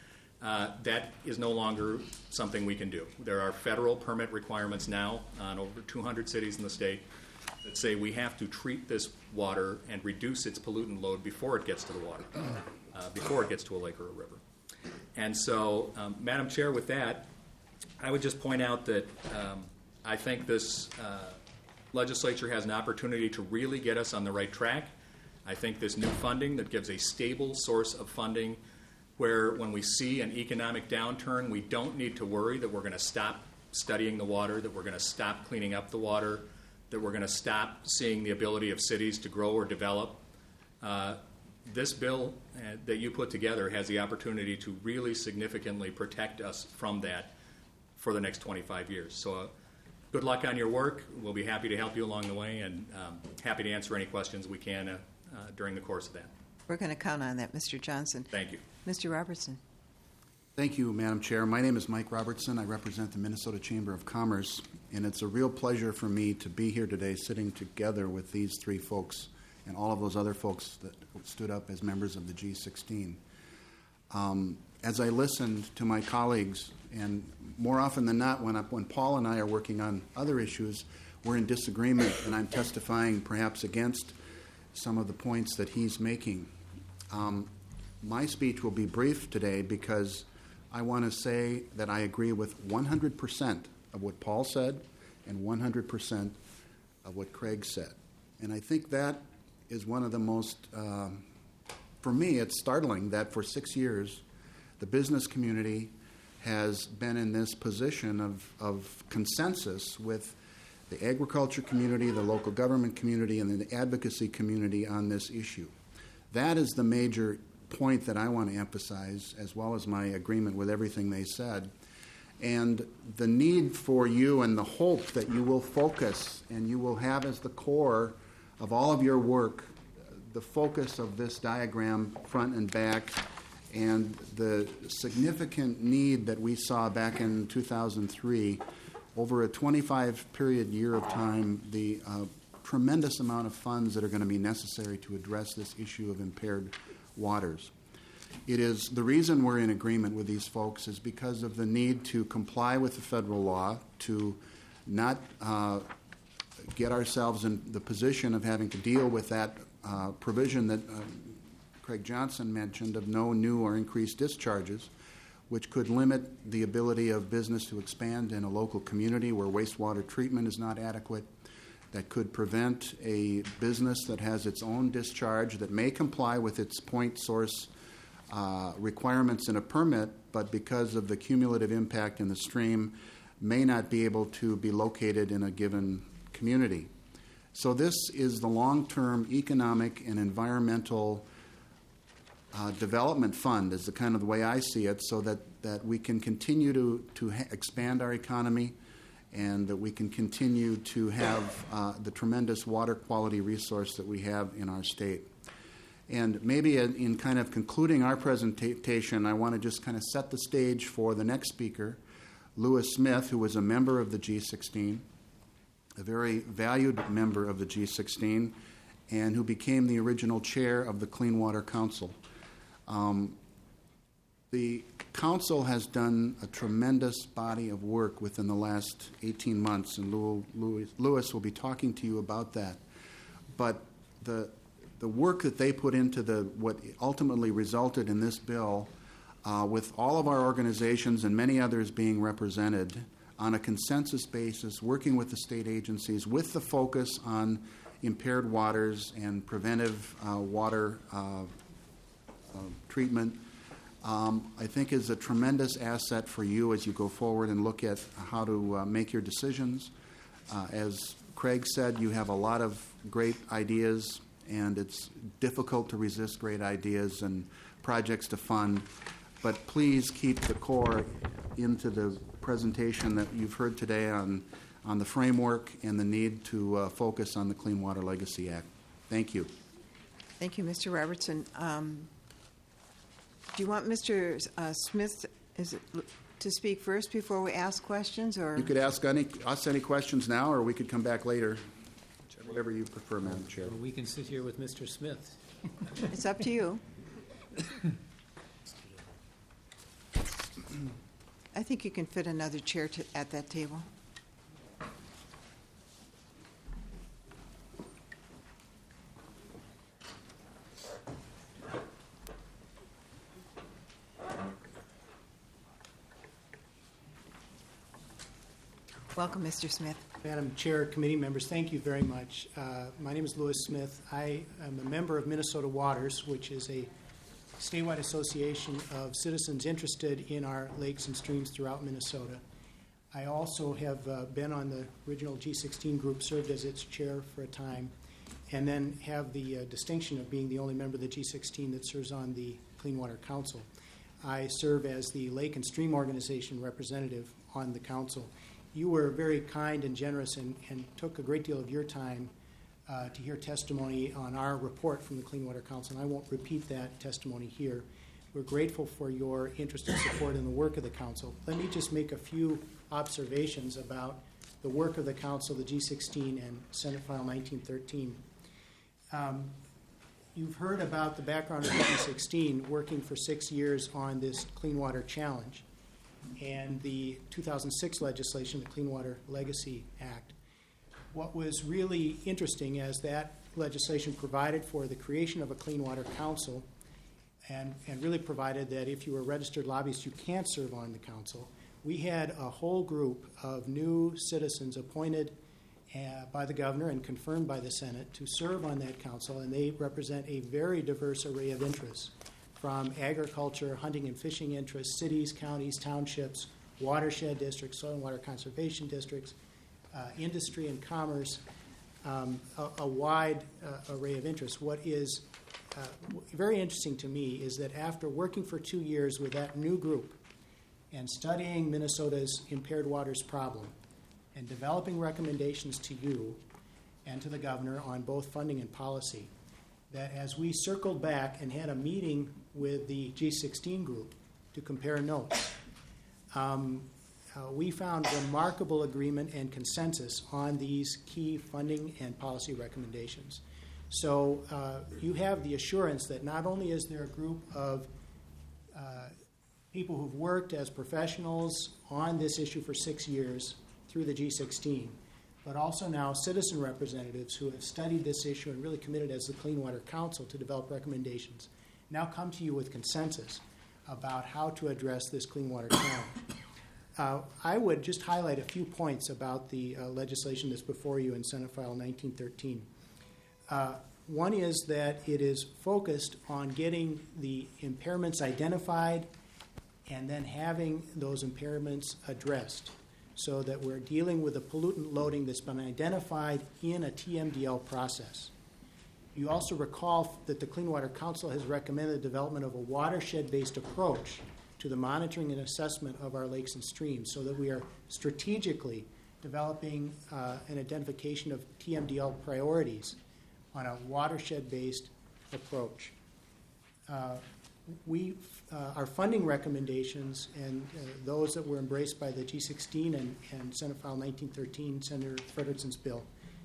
Speaker 11: Uh, that is no longer something we can do. There are federal permit requirements now on over two hundred cities in the state that say we have to treat this water and reduce its pollutant load before it gets to the water, uh, before it gets to a lake or a river. And so, um, Madam Chair, with that, I would just point out that um, I think this uh, legislature has an opportunity to really get us on the right track. I think this new funding that gives a stable source of funding where when we see an economic downturn, we don't need to worry that we're going to stop studying the water, that we're going to stop cleaning up the water, that we're going to stop seeing the ability of cities to grow or develop. Uh, this bill uh, that you put together has the opportunity to really significantly protect us from that for the next twenty-five years. So uh, good luck on your work. We'll be happy to help you along the way, and um, happy to answer any questions we can uh, uh, during the course of that.
Speaker 4: We're going to count on that, Mister Johnson.
Speaker 11: Thank you.
Speaker 4: Mister Robertson.
Speaker 12: Thank you, Madam Chair. My name is Mike Robertson. I represent the Minnesota Chamber of Commerce, and it's a real pleasure for me to be here today sitting together with these three folks and all of those other folks that stood up as members of the G sixteen. Um, as I listened to my colleagues, and more often than not, when, I, when Paul and I are working on other issues, we're in disagreement, and I'm testifying perhaps against some of the points that he's making. Um, my speech will be brief today because I want to say that I agree with one hundred percent of what Paul said and one hundred percent of what Craig said. And I think that is one of the most, um, for me, it's startling that for six years, the business community has been in this position of, of consensus with the agriculture community, the local government community, and the advocacy community on this issue. That is the major point that I want to emphasize, as well as my agreement with everything they said. And the need for you and the hope that you will focus and you will have as the core of all of your work the focus of this diagram front and back, and the significant need that we saw back in two thousand three, over a twenty-five period year of time, the uh, tremendous amount of funds that are going to be necessary to address this issue of impaired waters. It is the reason we're in agreement with these folks is because of the need to comply with the federal law, to not uh, get ourselves in the position of having to deal with that uh, provision that uh, Craig Johnson mentioned of no new or increased discharges, which could limit the ability of business to expand in a local community where wastewater treatment is not adequate, that could prevent a business that has its own discharge that may comply with its point source uh, requirements in a permit, but because of the cumulative impact in the stream, may not be able to be located in a given community. So this is the long-term economic and environmental Uh, development fund is the kind of the way I see it, so that, that we can continue to, to ha- expand our economy, and that we can continue to have uh, the tremendous water quality resource that we have in our state. And maybe in, in kind of concluding our presentation, I want to just kind of set the stage for the next speaker, Lewis Smith, who was a member of the G sixteen, a very valued member of the G sixteen, and who became the original chair of the Clean Water Council. Um, the council has done a tremendous body of work within the last eighteen months, and Lewis, Lewis will be talking to you about that. But the the work that they put into the what ultimately resulted in this bill, uh, with all of our organizations and many others being represented on a consensus basis, working with the state agencies with the focus on impaired waters and preventive uh, water uh, Uh, treatment, um, I think is a tremendous asset for you as you go forward and look at how to uh, make your decisions. Uh, as Craig said, you have a lot of great ideas, and it's difficult to resist great ideas and projects to fund, but please keep the core into the presentation that you've heard today on, on the framework and the need to uh, focus on the Clean Water Legacy Act. Thank you.
Speaker 4: Thank you, Mister Robertson. Um, Do you want Mister Uh, Smith is it, to speak first before we ask questions, or
Speaker 12: You could ask any, us any questions now, or we could come back later, whatever you prefer, Madam Chair.
Speaker 10: Or we can sit here with Mister Smith.
Speaker 4: it's up to you? I think you can fit another chair to, at that table. Welcome, Mister Smith.
Speaker 13: Madam Chair, committee members, thank you very much. Uh, my name is Lewis Smith. I am a member of Minnesota Waters, which is a statewide association of citizens interested in our lakes and streams throughout Minnesota. I also have uh, been on the original G sixteen group, served as its chair for a time, and then have the uh, distinction of being the only member of the G sixteen that serves on the Clean Water Council. I serve as the Lake and Stream Organization representative on the council. You were very kind and generous and, and took a great deal of your time uh, to hear testimony on our report from the Clean Water Council, and I won't repeat that testimony here. We're grateful for your interest and support in the work of the council. Let me just make a few observations about the work of the council, the G sixteen, and Senate File nineteen thirteen. Um, you've heard about the background of the G sixteen, working for six years on this Clean Water Challenge and the two thousand six legislation, the Clean Water Legacy Act. What was really interesting as that legislation provided for the creation of a Clean Water Council and, and really provided that if you were a registered lobbyist, you can't serve on the council. We had a whole group of new citizens appointed uh, by the governor and confirmed by the Senate to serve on that council, and they represent a very diverse array of interests, from agriculture, hunting and fishing interests, cities, counties, townships, watershed districts, soil and water conservation districts, uh, industry and commerce, um, a, a wide uh, array of interests. What is uh, very interesting to me is that after working for two years with that new group and studying Minnesota's impaired waters problem and developing recommendations to you and to the governor on both funding and policy, that as we circled back and had a meeting with the G sixteen group to compare notes, um, uh, we found remarkable agreement and consensus on these key funding and policy recommendations. So uh, you have the assurance that not only is there a group of uh, people who've worked as professionals on this issue for six years through the G sixteen, but also now citizen representatives who have studied this issue and really committed as the Clean Water Council to develop recommendations, now come to you with consensus about how to address this clean water challenge. Uh, I would just highlight a few points about the uh, legislation that's before you in Senate File nineteen thirteen. Uh, one is that it is focused on getting the impairments identified and then having those impairments addressed, so that we're dealing with the pollutant loading that's been identified in a T M D L process. You also recall that the Clean Water Council has recommended the development of a watershed-based approach to the monitoring and assessment of our lakes and streams, so that we are strategically developing uh, an identification of T M D L priorities on a watershed-based approach. Uh, we, uh, our funding recommendations and uh, those that were embraced by the G sixteen and, and Senate File nineteen thirteen, Senator Frederickson's bill,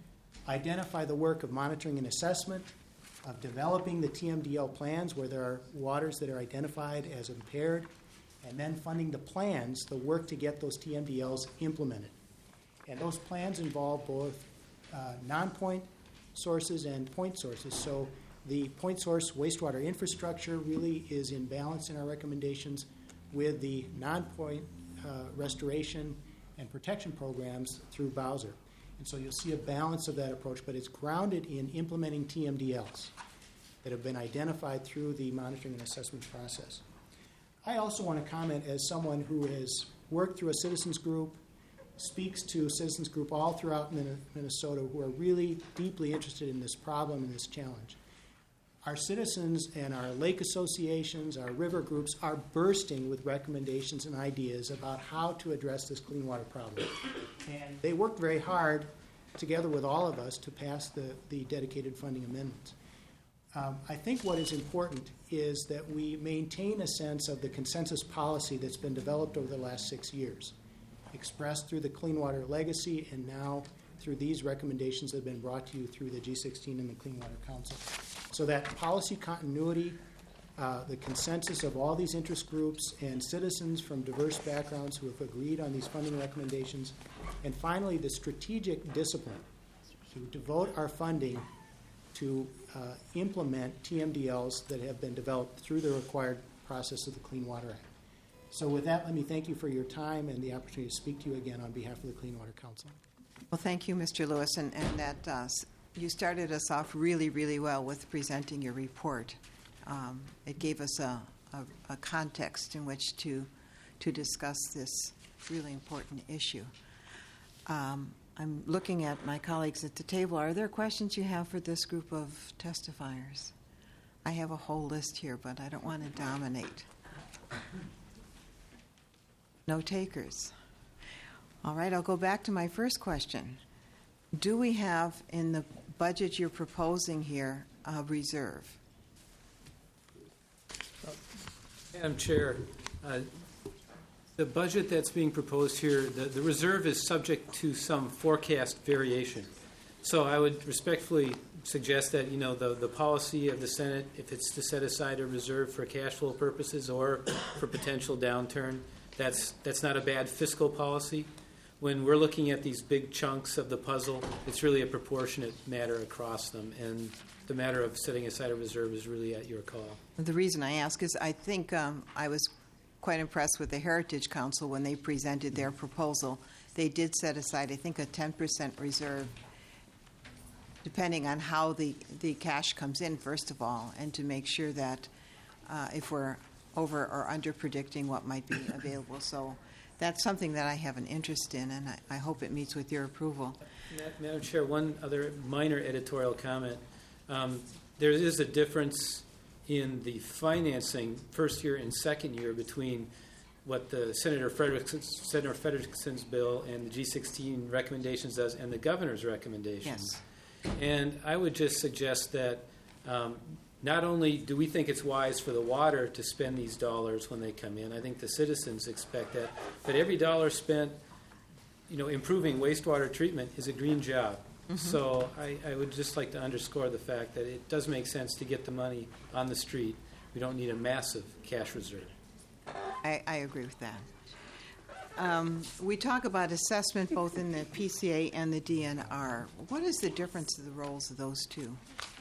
Speaker 13: identify the work of monitoring and assessment, of developing the T M D L plans where there are waters that are identified as impaired, and then funding the plans, the work to get those T M D Ls implemented. And those plans involve both uh, non-point sources and point sources. So the point source wastewater infrastructure really is in balance in our recommendations with the non-point uh, restoration and protection programs through Bowser. And so you'll see a balance of that approach, but it's grounded in implementing T M D Ls that have been identified through the monitoring and assessment process. I also want to comment as someone who has worked through a citizens group, speaks to citizens group all throughout Minnesota who are really deeply interested in this problem and this challenge. Our citizens and our lake associations, our river groups are bursting with recommendations and ideas about how to address this clean water problem. And they worked very hard together with all of us to pass the, the dedicated funding amendments. Um, I think what is important is that we maintain a sense of the consensus policy that's been developed over the last six years, expressed through the Clean Water Legacy and now through these recommendations that have been brought to you through the G sixteen and the Clean Water Council. So that policy continuity, uh, the consensus of all these interest groups and citizens from diverse backgrounds who have agreed on these funding recommendations, and finally the strategic discipline to devote our funding to uh, implement T M D Ls that have been developed through the required process of the Clean Water Act. So with that, let me thank you for your time and the opportunity to speak to you again on behalf of the Clean Water Council.
Speaker 4: Well, thank you, Mister Lewis, and, and that uh, you started us off really, really well with presenting your report. um, it gave us a, a, a context in which to to discuss this really important issue. Um, I'm looking at my colleagues at the table. Are there questions you have for this group of testifiers? I have a whole list here, but I don't want to dominate. No takers. All right, I'll go back to my first question. Do we have in the budget you're proposing here a reserve?
Speaker 10: Madam Chair, uh, the budget that's being proposed here, the, the reserve is subject to some forecast variation. So I would respectfully suggest that, you know, the, the policy of the Senate, if it's to set aside a reserve for cash flow purposes or for potential downturn, that's, that's not a bad fiscal policy. When we're looking at these big chunks of the puzzle, it's really a proportionate matter across them, and the matter of setting aside a reserve is really at your call.
Speaker 4: The reason I ask is I think um, I was quite impressed with the Heritage Council when they presented their proposal. They did set aside, I think, a ten percent reserve, depending on how the, the cash comes in, first of all, and to make sure that uh, if we're over or under predicting what might be available. So that's something that I have an interest in, and I, I hope it meets with your approval.
Speaker 10: Madam Chair, one other minor editorial comment. Um, there is a difference in the financing first year and second year between what the Senator Frederickson, Senator Frederickson's bill and the G sixteen recommendations does and the governor's recommendations.
Speaker 4: Yes.
Speaker 10: And I would just suggest that um, not only do we think it's wise for the water to spend these dollars when they come in, I think the citizens expect that, but every dollar spent, you know, improving wastewater treatment is a green job. Mm-hmm. So I, I would just like to underscore the fact that it does make sense to get the money on the street. We don't need a massive cash reserve.
Speaker 4: I, I agree with that. Um, we talk about assessment both in the P C A and the D N R. What is the difference of the roles of those two?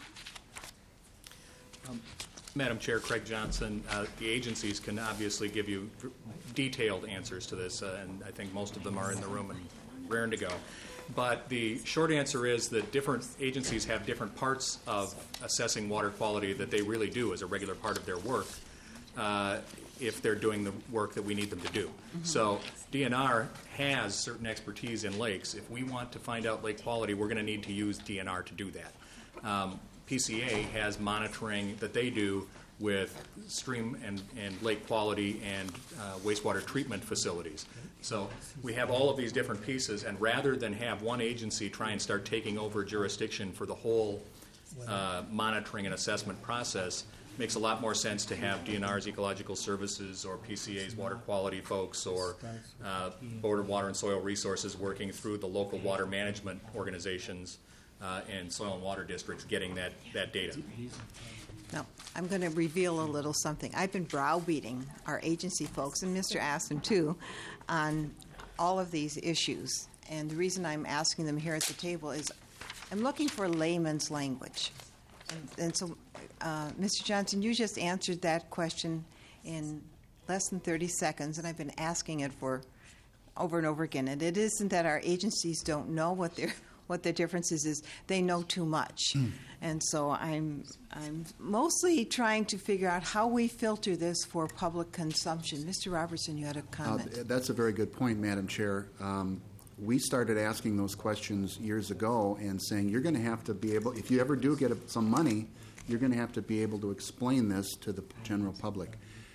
Speaker 11: Um, Madam Chair, Craig Johnson, uh, the agencies can obviously give you detailed answers to this, uh, and I think most of them are in the room and raring to go. But the short answer is that different agencies have different parts of assessing water quality that they really do as a regular part of their work uh, if they're doing the work that we need them to do. Mm-hmm. So D N R has certain expertise in lakes. If we want to find out lake quality, we're going to need to use D N R to do that. Um, P C A has monitoring that they do with stream and, and lake quality and uh, wastewater treatment facilities. So we have all of these different pieces, and rather than have one agency try and start taking over jurisdiction for the whole uh, monitoring and assessment process, makes a lot more sense to have D N R's Ecological Services or P C A's water quality folks or uh, Board of Water and Soil Resources working through the local water management organizations uh, and soil and water districts getting that, that data.
Speaker 4: Now, I'm going to reveal a little something. I've been browbeating our agency folks, and Mister Aston too, on all of these issues. And the reason I'm asking them here at the table is I'm looking for layman's language. And, and so, uh, Mister Johnson, you just answered that question in less than thirty seconds, and I've been asking it for over and over again. And it isn't that our agencies don't know what their what the difference is, is they know too much. Mm. And so I'm I'm mostly trying to figure out how we filter this for public consumption. Mister Robertson, you had a comment.
Speaker 12: Uh, that's a very good point, Madam Chair. Um, we started asking those questions years ago and saying you're going to have to be able, if you ever do get a, some money, you're going to have to be able to explain this to the general public.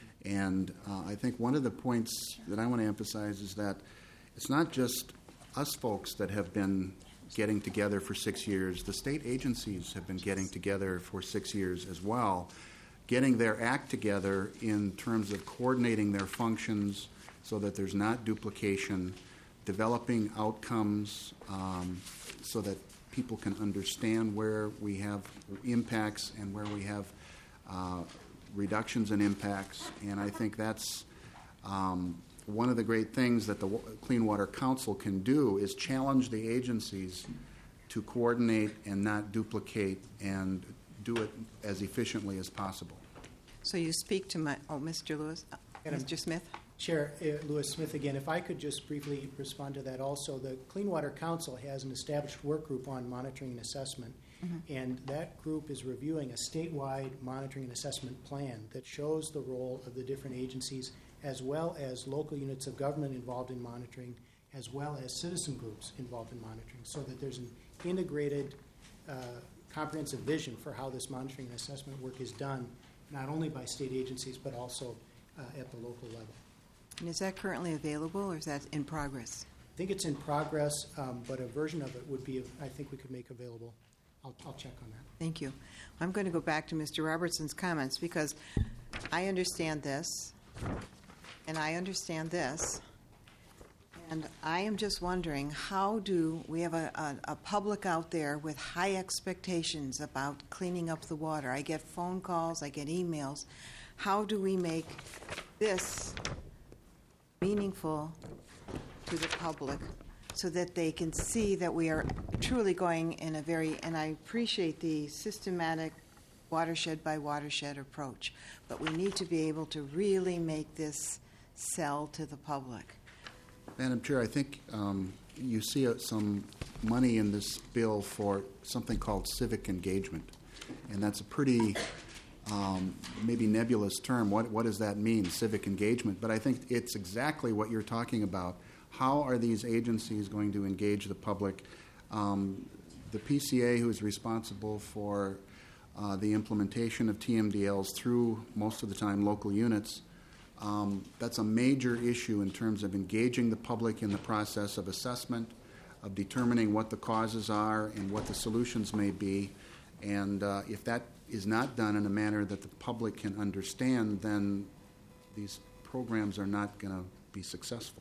Speaker 12: And uh, I think one of the points that I want to emphasize is that it's not just us folks that have been getting together for six years. The state agencies have been getting together for six years as well, getting their act together in terms of coordinating their functions so that there's not duplication, developing outcomes um, so that people can understand where we have impacts and where we have uh, reductions in impacts. And I think that's um, one of the great things that the Clean Water Council can do is challenge the agencies to coordinate and not duplicate and do it as efficiently as possible.
Speaker 4: So you speak to my, oh, Mister Lewis, uh, Mister Smith?
Speaker 13: Chair, uh, Lewis Smith again. If I could just briefly respond to that also. The Clean Water Council has an established work group on monitoring and assessment. And that group is reviewing a statewide monitoring and assessment plan that shows the role of the different agencies as well as local units of government involved in monitoring, as well as citizen groups involved in monitoring, so that there's an integrated, uh, comprehensive vision for how this monitoring and assessment work is done, not only by state agencies, but also uh, at the local level.
Speaker 4: And is that currently available, or is that in progress?
Speaker 13: I think it's in progress, um, but a version of it would be, I think we could make available. I'll, I'll check on that.
Speaker 4: Thank you. I'm going to go back to Mister Robertson's comments, because I understand this, and I understand this, and I am just wondering, how do we have a, a, a public out there with high expectations about cleaning up the water? I get phone calls, I get emails. How do we make this meaningful to the public so that they can see that we are truly going in a very, and I appreciate the systematic watershed by watershed approach, but we need to be able to really make this sell to the public.
Speaker 12: Madam Chair, I think um, you see uh, some money in this bill for something called civic engagement, and that's a pretty um, maybe nebulous term. What, what does that mean, civic engagement? But I think it's exactly what you're talking about. How are these agencies going to engage the public? Um, the P C A, who is responsible for uh, the implementation of T M D Ls through, most of the time, local units, um, that's a major issue in terms of engaging the public in the process of assessment, of determining what the causes are and what the solutions may be. And uh, if that is not done in a manner that the public can understand, then these programs are not going to be successful.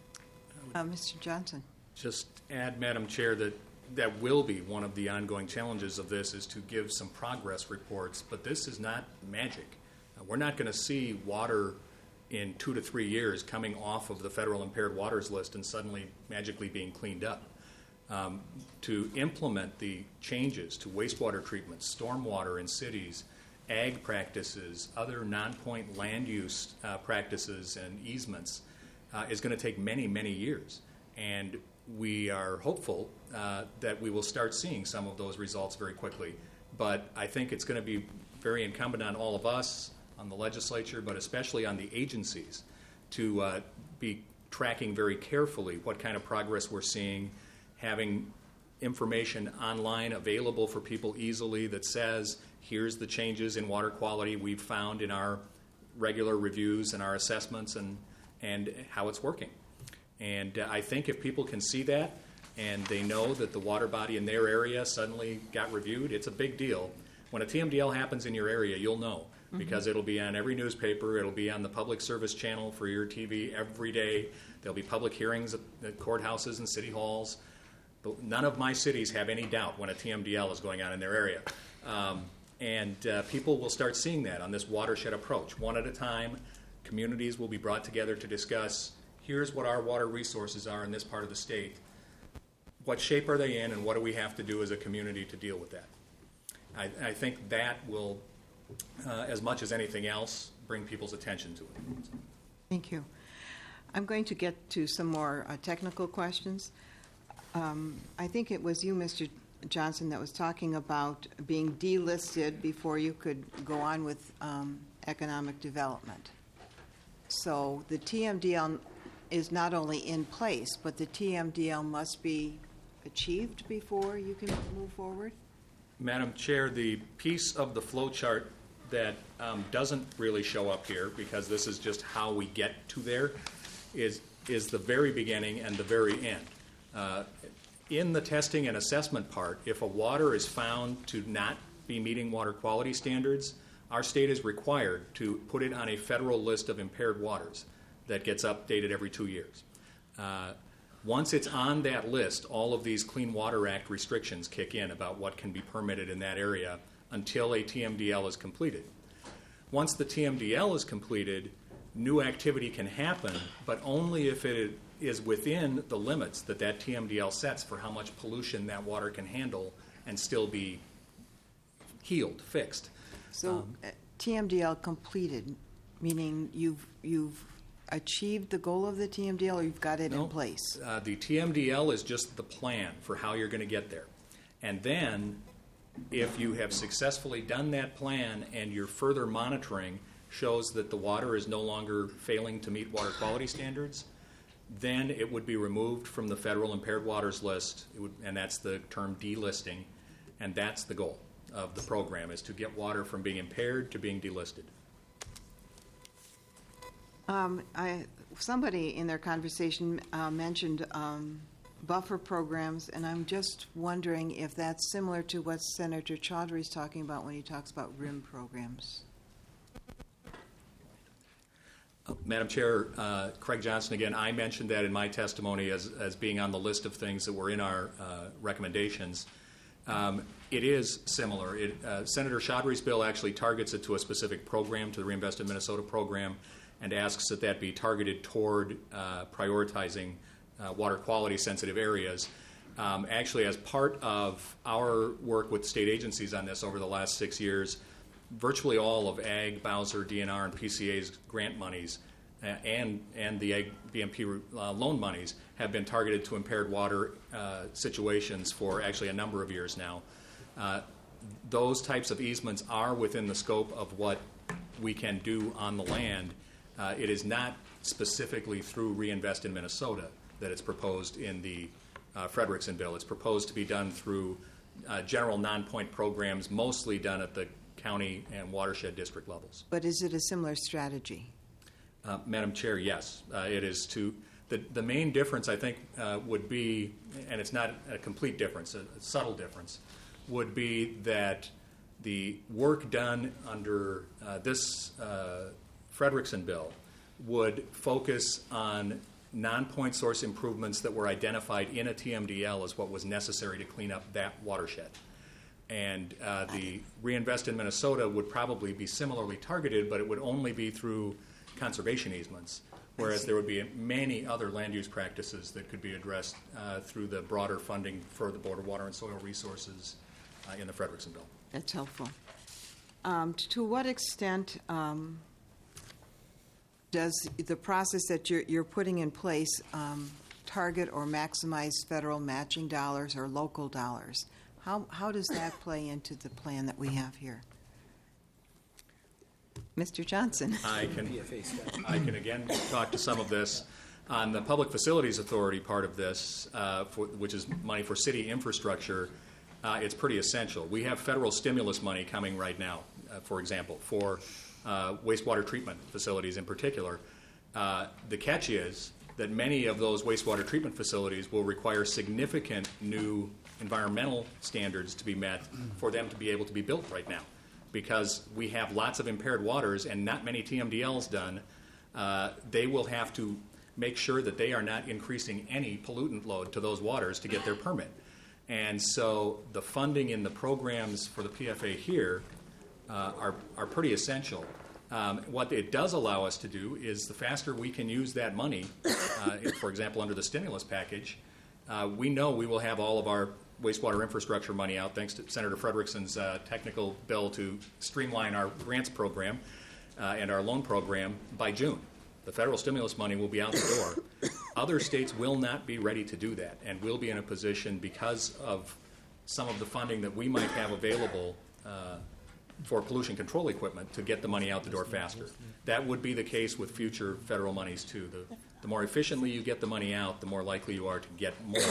Speaker 4: Uh, Mister Johnson.
Speaker 11: Just add, Madam Chair, that that will be one of the ongoing challenges of this, is to give some progress reports, but this is not magic. Uh, we're not going to see water in two to three years coming off of the federal impaired waters list and suddenly magically being cleaned up. Um, to implement the changes to wastewater treatment, stormwater in cities, ag practices, other non-point land use uh, practices and easements, Uh, is going to take many, many years. And we are hopeful uh, that we will start seeing some of those results very quickly. But I think it's going to be very incumbent on all of us, on the legislature, but especially on the agencies, to uh, be tracking very carefully what kind of progress we're seeing, having information online available for people easily that says, here's the changes in water quality we've found in our regular reviews and our assessments, and and how it's working. And uh, I think if people can see that and they know that the water body in their area suddenly got reviewed, it's a big deal. When a T M D L happens in your area, you'll know, mm-hmm. because it'll be on every newspaper, it'll be on the public service channel for your T V every day. There'll be public hearings at, at courthouses and city halls. But none of my cities have any doubt when a T M D L is going on in their area. Um, and uh, people will start seeing that on this watershed approach, one at a time. Communities will be brought together to discuss, here's what our water resources are in this part of the state. What shape are they in, and what do we have to do as a community to deal with that? I, I think that will, uh, as much as anything else, bring people's attention to it.
Speaker 4: Thank you. I'm going to get to some more uh, technical questions. Um, I think it was you, Mister Johnson, that was talking about being delisted before you could go on with um, economic development. So the T M D L is not only in place, but the T M D L must be achieved before you can move forward?
Speaker 11: Madam Chair, the piece of the flow chart that um, doesn't really show up here, because this is just how we get to there, is, is the very beginning and the very end. Uh, in the testing and assessment part, if a water is found to not be meeting water quality standards, our state is required to put it on a federal list of impaired waters that gets updated every two years. Uh, once it's on that list, all of these Clean Water Act restrictions kick in about what can be permitted in that area until a T M D L is completed. Once the T M D L is completed, new activity can happen, but only if it is within the limits that that T M D L sets for how much pollution that water can handle and still be healed, fixed.
Speaker 4: So
Speaker 11: Um,
Speaker 4: uh, T M D L completed, meaning you've you've achieved the goal of the T M D L, or you've got it
Speaker 11: No.
Speaker 4: in place?
Speaker 11: Uh, the T M D L is just the plan for how you're going to get there. And then If you have successfully done that plan and your further monitoring shows that the water is no longer failing to meet water quality standards, then it would be removed from the federal impaired waters list, it would, and that's the term delisting, and that's the goal of the program, is to get water from being impaired to being delisted.
Speaker 4: Um, I, somebody in their conversation uh, mentioned um, buffer programs, and I'm just wondering if that's similar to what Senator Chaudhary is talking about when he talks about R I M programs.
Speaker 11: Uh, Madam Chair, uh, Craig Johnson again, I mentioned that in my testimony as, as being on the list of things that were in our uh, recommendations. Um, it is similar. It, uh, Senator Chaudhary's bill actually targets it to a specific program, to the Reinvest in Minnesota program, and asks that that be targeted toward uh, prioritizing uh, water quality sensitive areas. Um, actually, as part of our work with state agencies on this over the last six years, virtually all of Ag, Bowser, D N R, and P C A's grant monies uh, and, and the Ag B M P uh, loan monies have been targeted to impaired water uh, situations for actually a number of years now. Uh, those types of easements are within the scope of what we can do on the land. Uh, it is not specifically through Reinvest in Minnesota that it's proposed in the uh, Frederickson bill. It's proposed to be done through uh, general non-point programs, mostly done at the county and watershed district levels.
Speaker 4: But is it a similar strategy?
Speaker 11: Uh, Madam Chair, yes. Uh, it is to, the, the main difference I think uh, would be, and it's not a complete difference, a, a subtle difference, would be that the work done under uh, this uh, Frederickson bill would focus on non-point source improvements that were identified in a T M D L as what was necessary to clean up that watershed. And uh, the Reinvest in Minnesota would probably be similarly targeted, but it would only be through conservation easements, whereas there would be many other land use practices that could be addressed uh, through the broader funding for the Board of Water and Soil Resources uh, in the Frederickson bill.
Speaker 4: That's helpful. Um, to what extent um, does the process that you're, you're putting in place um, target or maximize federal matching dollars or local dollars? How, how does that play into the plan that we have here? Mister Johnson.
Speaker 11: I can, I can again talk to some of this. On the Public Facilities Authority part of this, uh, for, which is money for city infrastructure, uh, it's pretty essential. We have federal stimulus money coming right now, uh, for example, for uh, wastewater treatment facilities in particular. Uh, the catch is that many of those wastewater treatment facilities will require significant new environmental standards to be met for them to be able to be built right now, because we have lots of impaired waters and not many T M D Ls done. Uh, they will have to make sure that they are not increasing any pollutant load to those waters to get their permit. And so the funding in the programs for the P F A here uh, are, are pretty essential. Um, what it does allow us to do is the faster we can use that money, uh, if, for example, under the stimulus package, uh, we know we will have all of our wastewater infrastructure money out, thanks to Senator Frederickson's uh, technical bill to streamline our grants program uh, and our loan program by June. The federal stimulus money will be out the door. Other states will not be ready to do that, and will be in a position, because of some of the funding that we might have available uh, for pollution control equipment, to get the money out the door faster. That would be the case with future federal monies too. The, the more efficiently you get the money out, the more likely you are to get more.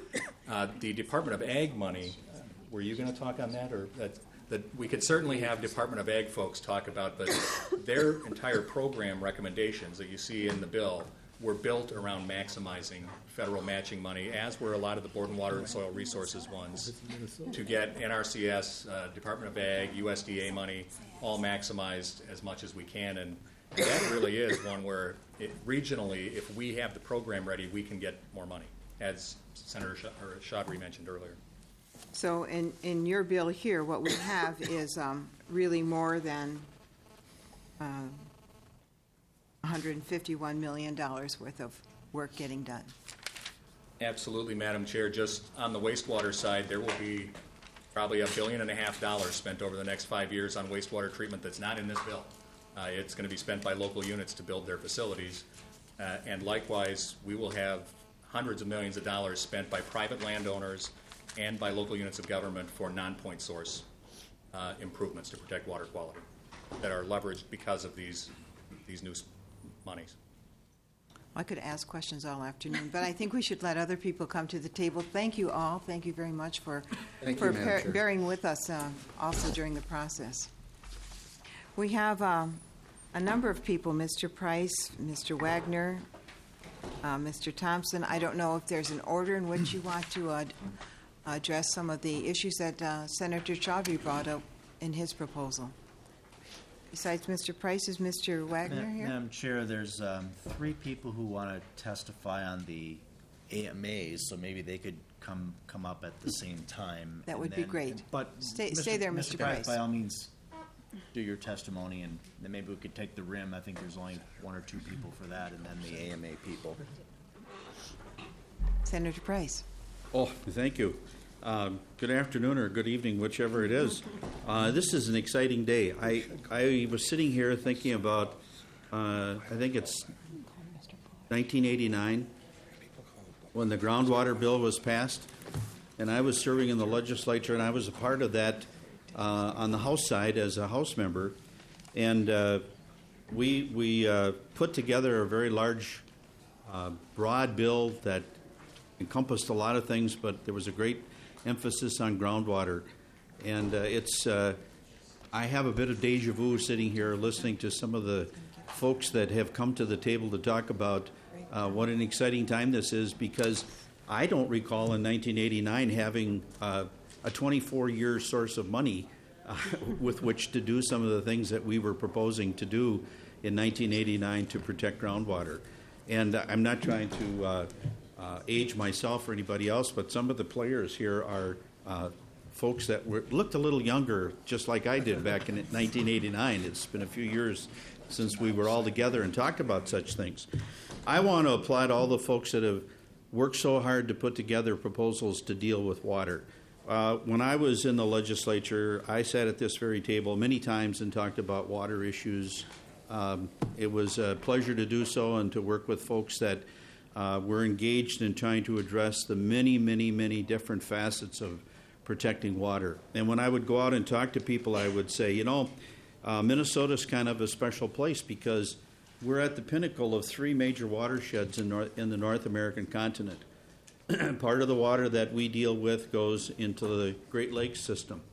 Speaker 11: Uh, the Department of Ag money, uh, were you going to talk on that? Or that, that we could certainly have Department of Ag folks talk about, but their entire program recommendations that you see in the bill were built around maximizing federal matching money, as were a lot of the Board of Water and Soil Resources ones, to get N R C S, uh, Department of Ag, U S D A money, all maximized as much as we can. And that really is one where it, regionally, if we have the program ready, we can get more money, as Senator Sh- or Chaudhary mentioned earlier.
Speaker 4: So in, in your bill here, what we have is um, really more than uh, one hundred fifty-one million dollars worth of work getting done.
Speaker 11: Absolutely, Madam Chair. Just on the wastewater side, there will be probably a billion and a half dollars spent over the next five years on wastewater treatment that's not in this bill. Uh, it's going to be spent by local units to build their facilities. Uh, and likewise, we will have hundreds of millions of dollars spent by private landowners and by local units of government for non-point source uh, improvements to protect water quality that are leveraged because of these these new s- monies.
Speaker 4: I could ask questions all afternoon, but I think we should let other people come to the table. Thank you all. Thank you very much for,
Speaker 12: Thank
Speaker 4: for
Speaker 12: you, Madam
Speaker 4: par-
Speaker 12: Chair.
Speaker 4: bearing with us uh, also during the process. We have um, a number of people, Mister Price, Mister Wagner, uh, Mister Thompson. I don't know if there's an order in which you want to uh, address some of the issues that uh, Senator Chaudhry brought up in his proposal. Besides Mister Price, is Mister Wagner
Speaker 7: Ma-
Speaker 4: here?
Speaker 7: Madam Chair, there's um, three people who want to testify on the A M As, so maybe they could come come up at the same time.
Speaker 4: That
Speaker 7: and
Speaker 4: would be
Speaker 7: then-
Speaker 4: great.
Speaker 7: But
Speaker 4: Stay- stay there, Mister Price.
Speaker 7: By all means, do your testimony, and then maybe we could take the rim. I think there's only one or two people for that, and then the A M A people.
Speaker 4: Senator Price.
Speaker 14: Oh, thank you. Um, Good afternoon or good evening, whichever it is. Uh, This is an exciting day. I, I was sitting here thinking about, uh, I think it's nineteen eighty-nine, when the groundwater bill was passed, and I was serving in the legislature, and I was a part of that uh, on the House side as a House member. And uh, we, we uh, put together a very large, uh, broad bill that encompassed a lot of things, but there was a great emphasis on groundwater. And uh, it's, uh, I have a bit of deja vu sitting here listening to some of the folks that have come to the table to talk about uh, what an exciting time this is, because I don't recall in nineteen eighty-nine having uh, a twenty-four year source of money uh, with which to do some of the things that we were proposing to do in nineteen eighty-nine to protect groundwater. And I'm not trying to uh, uh, age myself or anybody else, but some of the players here are uh, folks that were, looked a little younger, just like I did back in nineteen eighty-nine. It's been a few years since we were all together and talked about such things. I want to applaud all the folks that have worked so hard to put together proposals to deal with water. Uh, when I was in the legislature, I sat at this very table many times and talked about water issues. Um, it was a pleasure to do so and to work with folks that uh, were engaged in trying to address the many, many, many different facets of protecting water. And when I would go out and talk to people, I would say, you know, uh, Minnesota's kind of a special place because we're at the pinnacle of three major watersheds in, North, in the North American continent. Part of the water that we deal with goes into the Great Lakes system.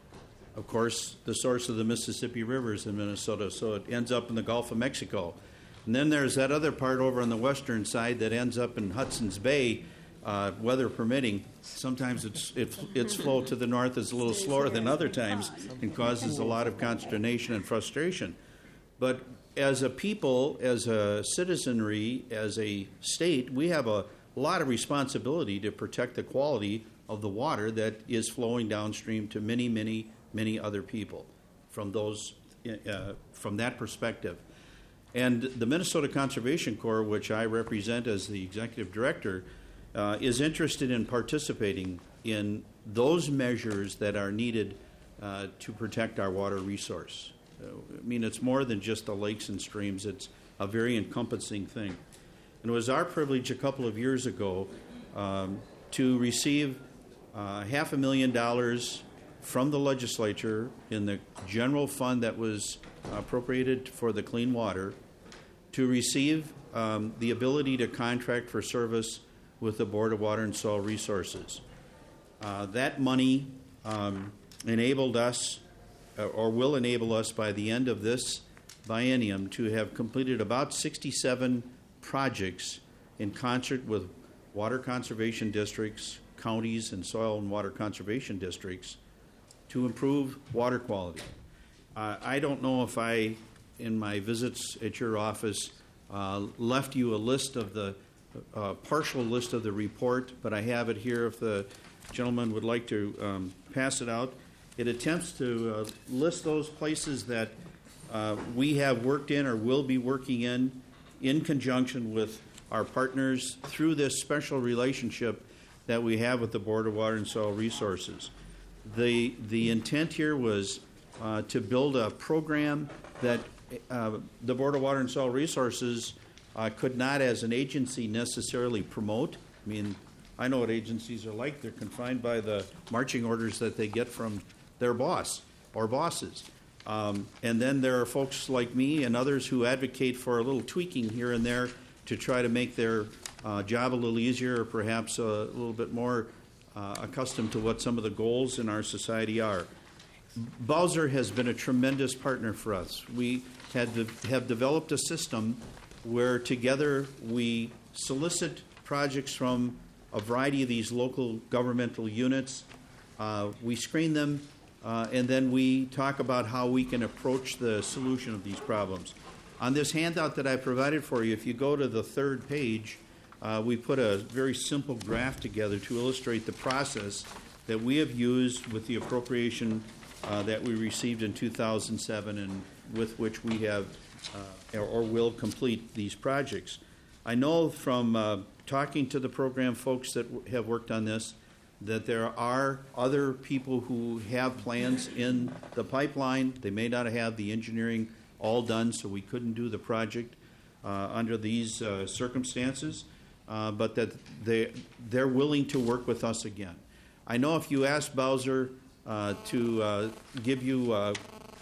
Speaker 14: Of course, the source of the Mississippi River is in Minnesota, so it ends up in the Gulf of Mexico. And then there's that other part over on the western side that ends up in Hudson's Bay, uh, weather permitting. Sometimes it's, it, its flow to the north is a little slower than other times and causes a lot of consternation and frustration. But as a people, as a citizenry, as a state, we have a lot of responsibility to protect the quality of the water that is flowing downstream to many, many, many other people from those, uh, from that perspective. And the Minnesota Conservation Corps, which I represent as the executive director, uh, is interested in participating in those measures that are needed uh, to protect our water resource. Uh, I mean, it's more than just the lakes and streams. It's a very encompassing thing. And it was our privilege a couple of years ago um, to receive uh, half a million dollars from the legislature in the general fund that was appropriated for the clean water to receive um, the ability to contract for service with the Board of Water and Soil Resources. Uh, that money um, enabled us, uh, or will enable us by the end of this biennium, to have completed about sixty-seven projects in concert with water conservation districts, counties, and soil and water conservation districts to improve water quality. Uh, I don't know if I, in my visits at your office, uh, left you a list of the, uh, partial list of the report, but I have it here if the gentleman would like to um, pass it out. It attempts to uh, list those places that uh, we have worked in or will be working in in conjunction with our partners through this special relationship that we have with the Board of Water and Soil Resources. The, the intent here was uh, to build a program that uh, the Board of Water and Soil Resources uh, could not, as an agency, necessarily promote. I mean, I know what agencies are like. They're confined by the marching orders that they get from their boss or bosses. Um, and then there are folks like me and others who advocate for a little tweaking here and there to try to make their uh, job a little easier, or perhaps a little bit more uh, accustomed to what some of the goals in our society are. Bowser has been a tremendous partner for us. We had to have developed a system where together we solicit projects from a variety of these local governmental units. Uh, we screen them, uh, and then we talk about how we can approach the solution of these problems. On this handout that I provided for you, if you go to the third page, uh, we put a very simple graph together to illustrate the process that we have used with the appropriation uh, that we received in two thousand seven and with which we have uh, or, or will complete these projects. I know from uh, talking to the program folks that w- have worked on this that there are other people who have plans in the pipeline. They may not have the engineering all done, so we couldn't do the project uh, under these uh, circumstances, uh, but that they, they're willing to work with us again. I know if you ask Bowser uh, to uh, give you uh,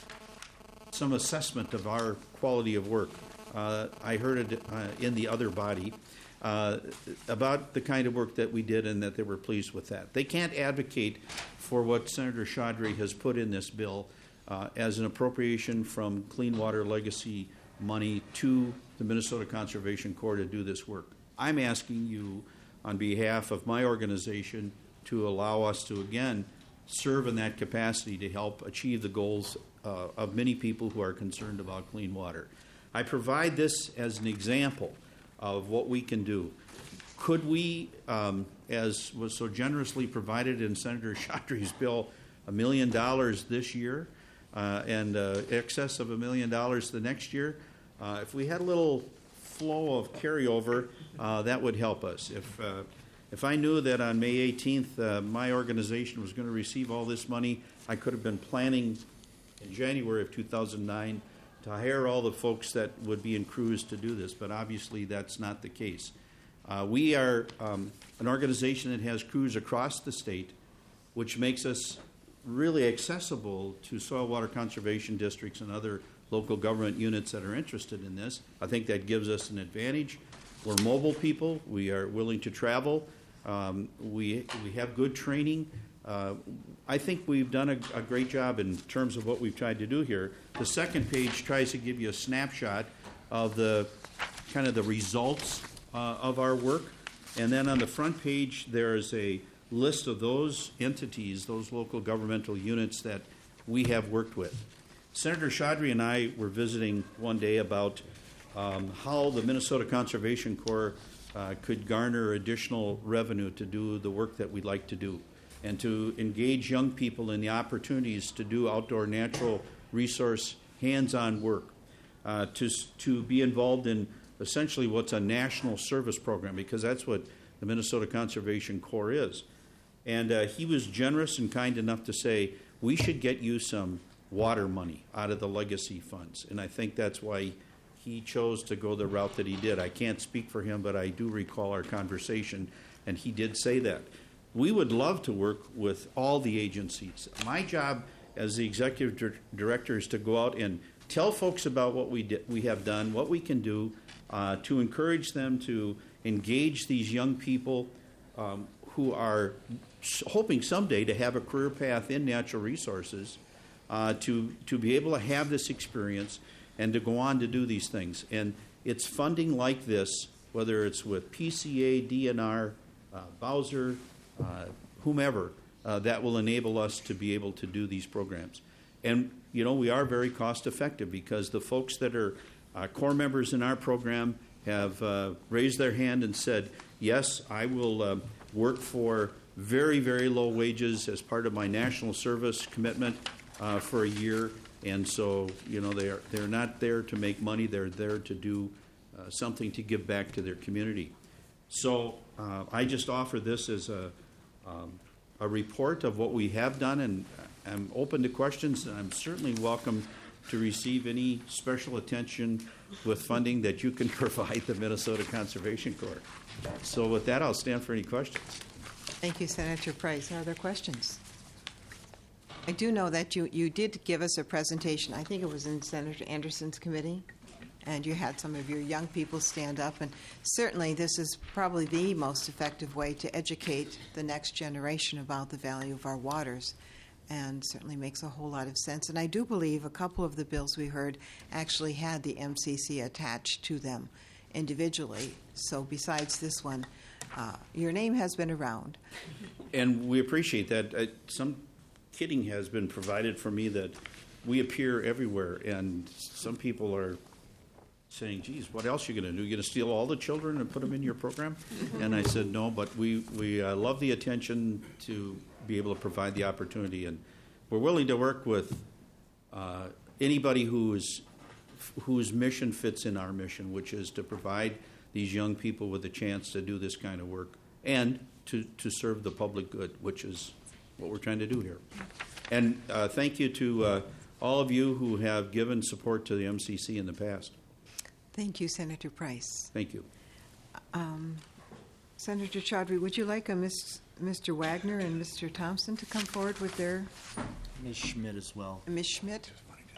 Speaker 14: some assessment of our quality of work, uh, I heard it uh, in the other body, uh, about the kind of work that we did and that they were pleased with that. They can't advocate for what Senator Chaudhry has put in this bill uh, as an appropriation from Clean Water Legacy money to the Minnesota Conservation Corps to do this work. I'm asking you on behalf of my organization to allow us to, again, serve in that capacity to help achieve the goals uh, of many people who are concerned about clean water. I provide this as an example of what we can do. Could we, um, as was so generously provided in Senator Chaudhry's bill, a million dollars this year uh, and uh, excess of a million dollars the next year? Uh, if we had a little flow of carryover, uh, that would help us. If uh, if I knew that on May eighteenth uh, my organization was going to receive all this money, I could have been planning in January of two thousand nine to hire all the folks that would be in crews to do this, but obviously that's not the case. Uh, we are um, an organization that has crews across the state, which makes us really accessible to soil water conservation districts and other local government units that are interested in this. I think that gives us an advantage. We're mobile people. We are willing to travel. Um, we we have good training. Uh, I think we've done a, a great job in terms of what we've tried to do here. The second page tries to give you a snapshot of the kind of the results uh, of our work. And then on the front page, there's a list of those entities, those local governmental units that we have worked with. Senator Chaudhry and I were visiting one day about um, how the Minnesota Conservation Corps uh, could garner additional revenue to do the work that we'd like to do, and to engage young people in the opportunities to do outdoor natural resource hands-on work, uh, to, to be involved in essentially what's a national service program, because that's what the Minnesota Conservation Corps is. And uh, he was generous and kind enough to say, we should get you some water money out of the legacy funds. And I think that's why he chose to go the route that he did. I can't speak for him, but I do recall our conversation, and he did say that. We would love to work with all the agencies. My job as the executive dir- director is to go out and tell folks about what we di- we have done, what we can do, uh, to encourage them to engage these young people um, who are s- hoping someday to have a career path in natural resources, uh, to to be able to have this experience and to go on to do these things. And it's funding like this, whether it's with P C A, D N R, uh, Bowser, Uh, whomever, uh, that will enable us to be able to do these programs. And, you know, we are very cost effective because the folks that are uh, core members in our program have uh, raised their hand and said, yes, I will uh, work for very, very low wages as part of my national service commitment uh, for a year. And so, you know, they're, they're not there to make money. They're there to do uh, something to give back to their community. So uh, I just offer this as a Um, a report of what we have done, and I'm open to questions, and I'm certainly welcome to receive any special attention with funding that you can provide the Minnesota Conservation Corps. So with that, I'll stand for any questions.
Speaker 4: Thank you, Senator Price. Are there questions? I do know that you, you did give us a presentation. I think it was in Senator Anderson's committee, and you had some of your young people stand up. And certainly this is probably the most effective way to educate the next generation about the value of our waters, and certainly makes a whole lot of sense. And I do believe a couple of the bills we heard actually had the M C C attached to them individually. So besides this one, uh, your name has been around.
Speaker 14: And we appreciate that. Uh, some kidding has been provided for me that we appear everywhere, and some people are saying, geez, what else are you going to do? You're going to steal all the children and put them in your program? And I said, no, but we, we uh, love the attention to be able to provide the opportunity, and we're willing to work with uh, anybody who's, whose mission fits in our mission, which is to provide these young people with a chance to do this kind of work and to, to serve the public good, which is what we're trying to do here. And uh, thank you to uh, all of you who have given support to the M C C in the past.
Speaker 4: Thank you, Senator Price.
Speaker 14: Thank you.
Speaker 4: Um, Senator Chaudhry, would you like a Miss, Mister Wagner and Mister Thompson to come forward with their...
Speaker 7: Miz Schmidt as well.
Speaker 4: Miz Schmidt?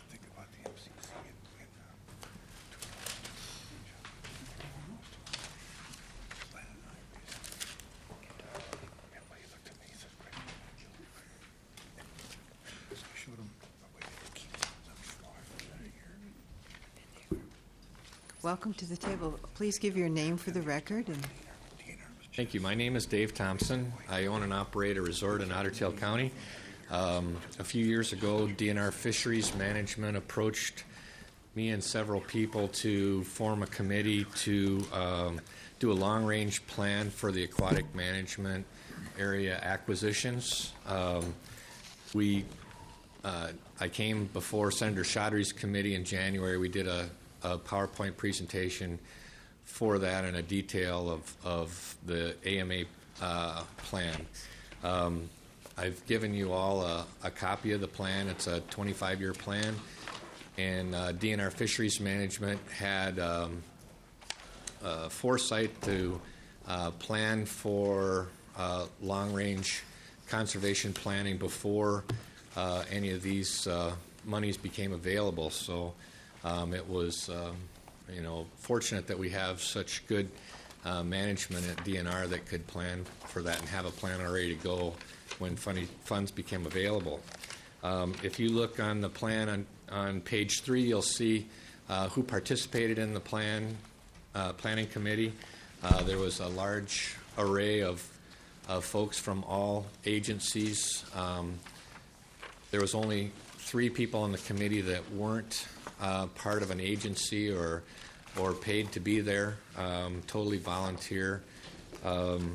Speaker 4: Welcome to the table. Please give your name for the record. And
Speaker 15: Thank you. My name is Dave Thompson. I own and operate a resort in Otter Tail County. Um, a few years ago, D N R Fisheries Management approached me and several people to form a committee to um, do a long-range plan for the aquatic management area acquisitions. Um, we, uh, I came before Senator Chaudhry's committee in January. We did a a PowerPoint presentation for that and a detail of, of the A M A uh, plan. Um, I've given you all a, a copy of the plan. It's a twenty-five year plan, and uh, D N R Fisheries Management had um, uh, foresight to uh, plan for uh, long-range conservation planning before uh, any of these uh, monies became available. So. Um, it was, um, you know, fortunate that we have such good uh, management at D N R that could plan for that and have a plan already to go when funny funds became available. Um, if you look on the plan on, on page three, you'll see uh, who participated in the plan uh, planning committee. Uh, there was a large array of, of folks from all agencies. Um, there was only three people on the committee that weren't Uh, part of an agency or or paid to be there, um, totally volunteer. Um,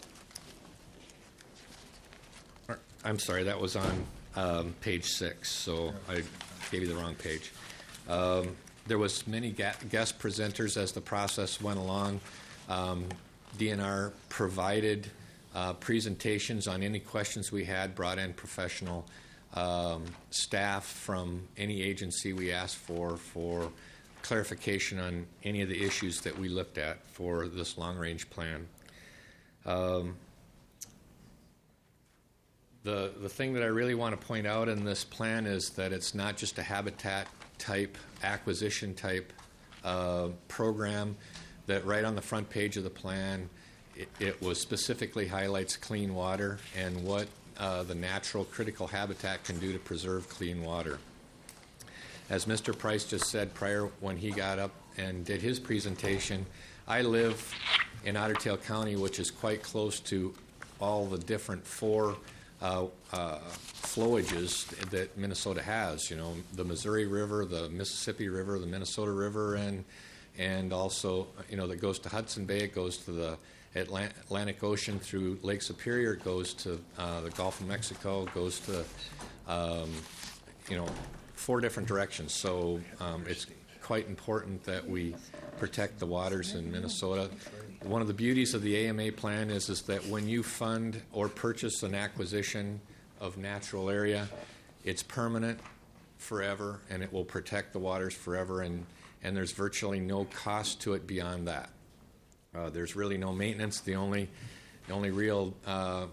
Speaker 15: I'm sorry, that was on um, page six, so I gave you the wrong page. Um, there was many ga- guest presenters as the process went along. Um, D N R provided uh, presentations on any questions we had, brought in professional Um, staff from any agency we asked for for clarification on any of the issues that we looked at for this long-range plan. Um, the the thing that I really want to point out in this plan is that it's not just a habitat type acquisition type uh, program. That right on the front page of the plan, it, it was specifically highlights clean water and what Uh, the natural critical habitat can do to preserve clean water. As Mister Price just said prior when he got up and did his presentation, I live in Otter Tail County, which is quite close to all the different four uh, uh, flowages that Minnesota has. You know, the Missouri River, the Mississippi River, the Minnesota River, and and also, you know, that goes to Hudson Bay, it goes to the Atlantic Ocean through Lake Superior, it goes to uh, the Gulf of Mexico, it goes to, um, you know, four different directions. So um, it's quite important that we protect the waters in Minnesota. One of the beauties of the A M A plan is, is that when you fund or purchase an acquisition of natural area, it's permanent, forever, and it will protect the waters forever, and, and there's virtually no cost to it beyond that. Uh, there's really no maintenance. The only, the only real uh,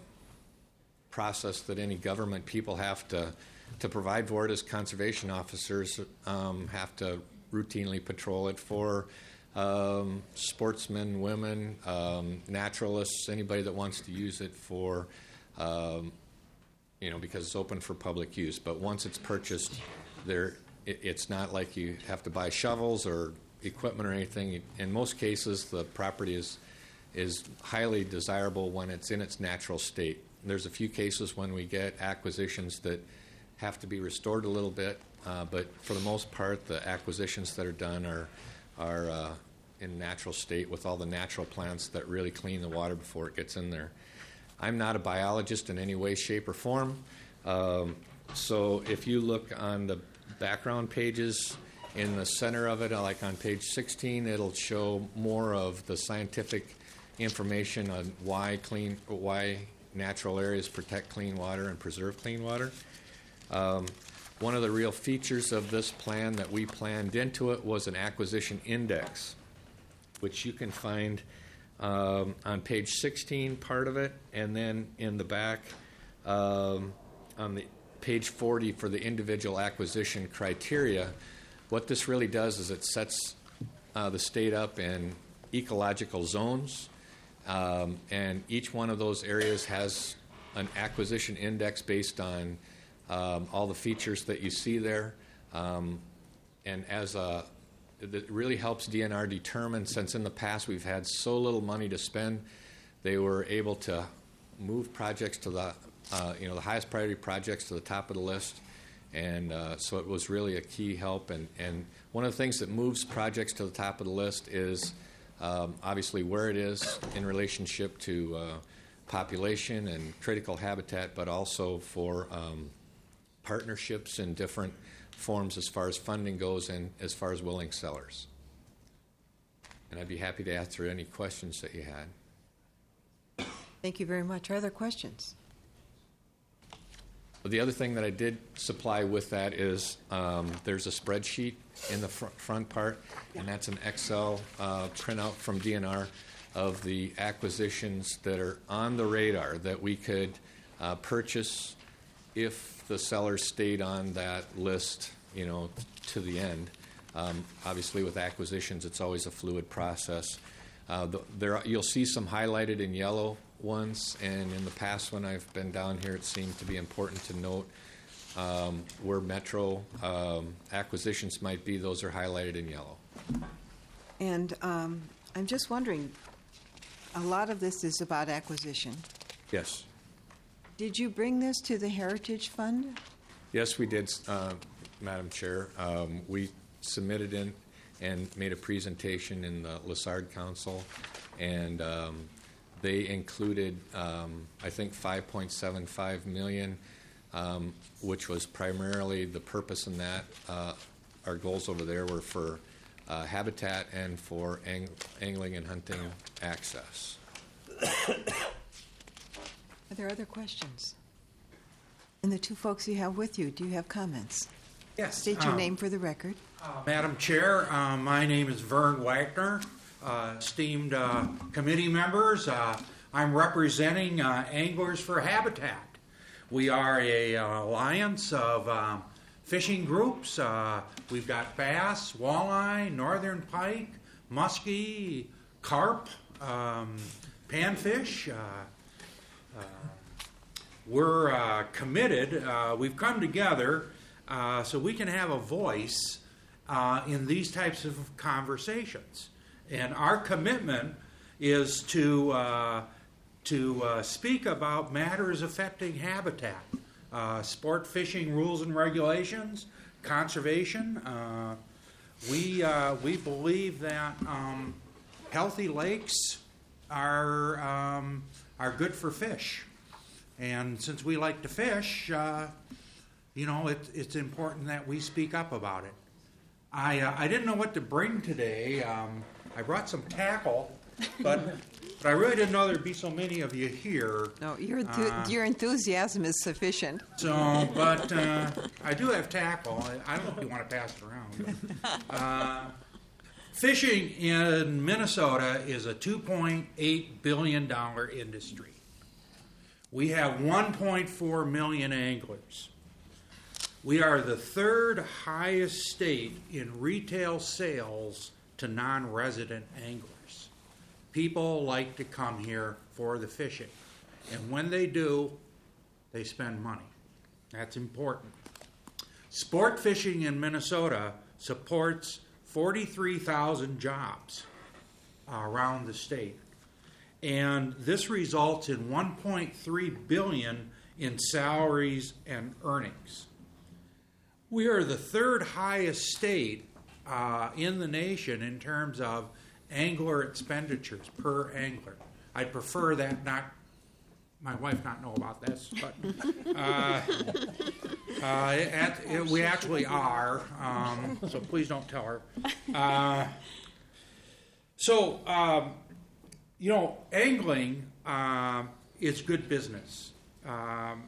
Speaker 15: process that any government people have to, to provide for it is conservation officers um, have to routinely patrol it for um, sportsmen, women, um, naturalists, anybody that wants to use it for, um, you know, because it's open for public use. But once it's purchased, there, it, it's not like you have to buy shovels or equipment or anything. In most cases, the property is is highly desirable when it's in its natural state. There's a few cases when we get acquisitions that have to be restored a little bit, uh, but for the most part, the acquisitions that are done are are uh, in natural state with all the natural plants that really clean the water before it gets in there. I'm not a biologist in any way, shape, or form, um, so if you look on the background pages, in the center of it, like on page sixteen, it'll show more of the scientific information on why clean, why natural areas protect clean water and preserve clean water. Um, one of the real features of this plan that we planned into it was an acquisition index, which you can find um, on page sixteen, part of it, and then in the back um, on the page forty for the individual acquisition criteria. What this really does is it sets uh, the state up in ecological zones, um, and each one of those areas has an acquisition index based on um, all the features that you see there. Um, and as a, it really helps D N R determine, since in the past we've had so little money to spend, they were able to move projects to the, uh, you know, the highest priority projects to the top of the list. And uh, so it was really a key help. And, and one of the things that moves projects to the top of the list is um, obviously where it is in relationship to uh, population and critical habitat, but also for um, partnerships in different forms as far as funding goes and as far as willing sellers. And I'd be happy to answer any questions that you had.
Speaker 4: Thank you very much. Are there questions?
Speaker 15: The other thing that I did supply with that is um, there's a spreadsheet in the fr- front part, and that's an Excel uh, printout from D N R of the acquisitions that are on the radar that we could uh, purchase if the seller stayed on that list, you know, to the end. Um, obviously, with acquisitions, it's always a fluid process. Uh, the, there, are, you'll see some highlighted in yellow ones, and in the past when I've been down here, it seemed to be important to note um, where metro um, acquisitions might be. Those are highlighted in yellow.
Speaker 4: And um, I'm just wondering, a lot of this is about acquisition.
Speaker 15: Yes.
Speaker 4: Did you bring this to the Heritage Fund?
Speaker 15: Yes, we did, uh, Madam Chair. Um, we submitted in and made a presentation in the Lessard Council, and um, they included, um, I think, five point seven five million dollars, um, which was primarily the purpose in that. Uh, our goals over there were for uh, habitat and for ang- angling and hunting access.
Speaker 4: Are there other questions? And the two folks you have with you, do you have comments?
Speaker 16: Yes.
Speaker 4: State your
Speaker 16: um,
Speaker 4: name for the record.
Speaker 16: Uh, Madam Chair, uh, my name is Vern Wagner. Uh, esteemed uh, committee members, uh, I'm representing uh, Anglers for Habitat. We are a uh, alliance of um, fishing groups. Uh, we've got bass, walleye, northern pike, muskie, carp, um, panfish. Uh, uh, we're uh, committed. Uh, we've come together uh, so we can have a voice uh, in these types of conversations. And our commitment is to uh, to uh, speak about matters affecting habitat, uh, sport fishing rules and regulations, conservation. Uh, we uh, we believe that um, healthy lakes are um, are good for fish, and since we like to fish, uh, you know, it, it's important that we speak up about it. I uh, I didn't know what to bring today. Um, I brought some tackle, but But I really didn't know there'd be so many of you here.
Speaker 4: No, your, enthu-
Speaker 16: Uh,
Speaker 4: your enthusiasm is sufficient.
Speaker 16: So, but uh, I do have tackle. I, I don't know if you want to pass it around. Uh, fishing in Minnesota is a two point eight billion dollars industry. We have one point four million anglers. We are the third highest state in retail sales to non-resident anglers. People like to come here for the fishing. And when they do, they spend money. That's important. Sport fishing in Minnesota supports forty-three thousand jobs uh, around the state. And this results in one point three billion dollars in salaries and earnings. We are the third highest state uh, in the nation in terms of angler expenditures per angler. I'd prefer that not, my wife not know about this, but uh, uh, it, it, we actually are, um, so please don't tell her. Uh, so, um, you know, angling uh, is good business. Um,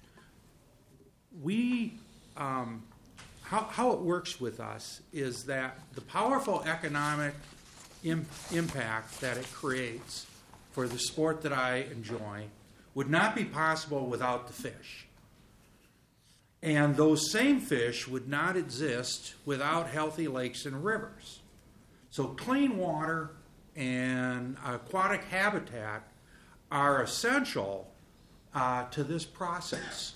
Speaker 16: we, um, how, how it works with us is that the powerful economic im- impact that it creates for the sport that I enjoy would not be possible without the fish. And those same fish would not exist without healthy lakes and rivers. So clean water and aquatic habitat are essential uh, to this process.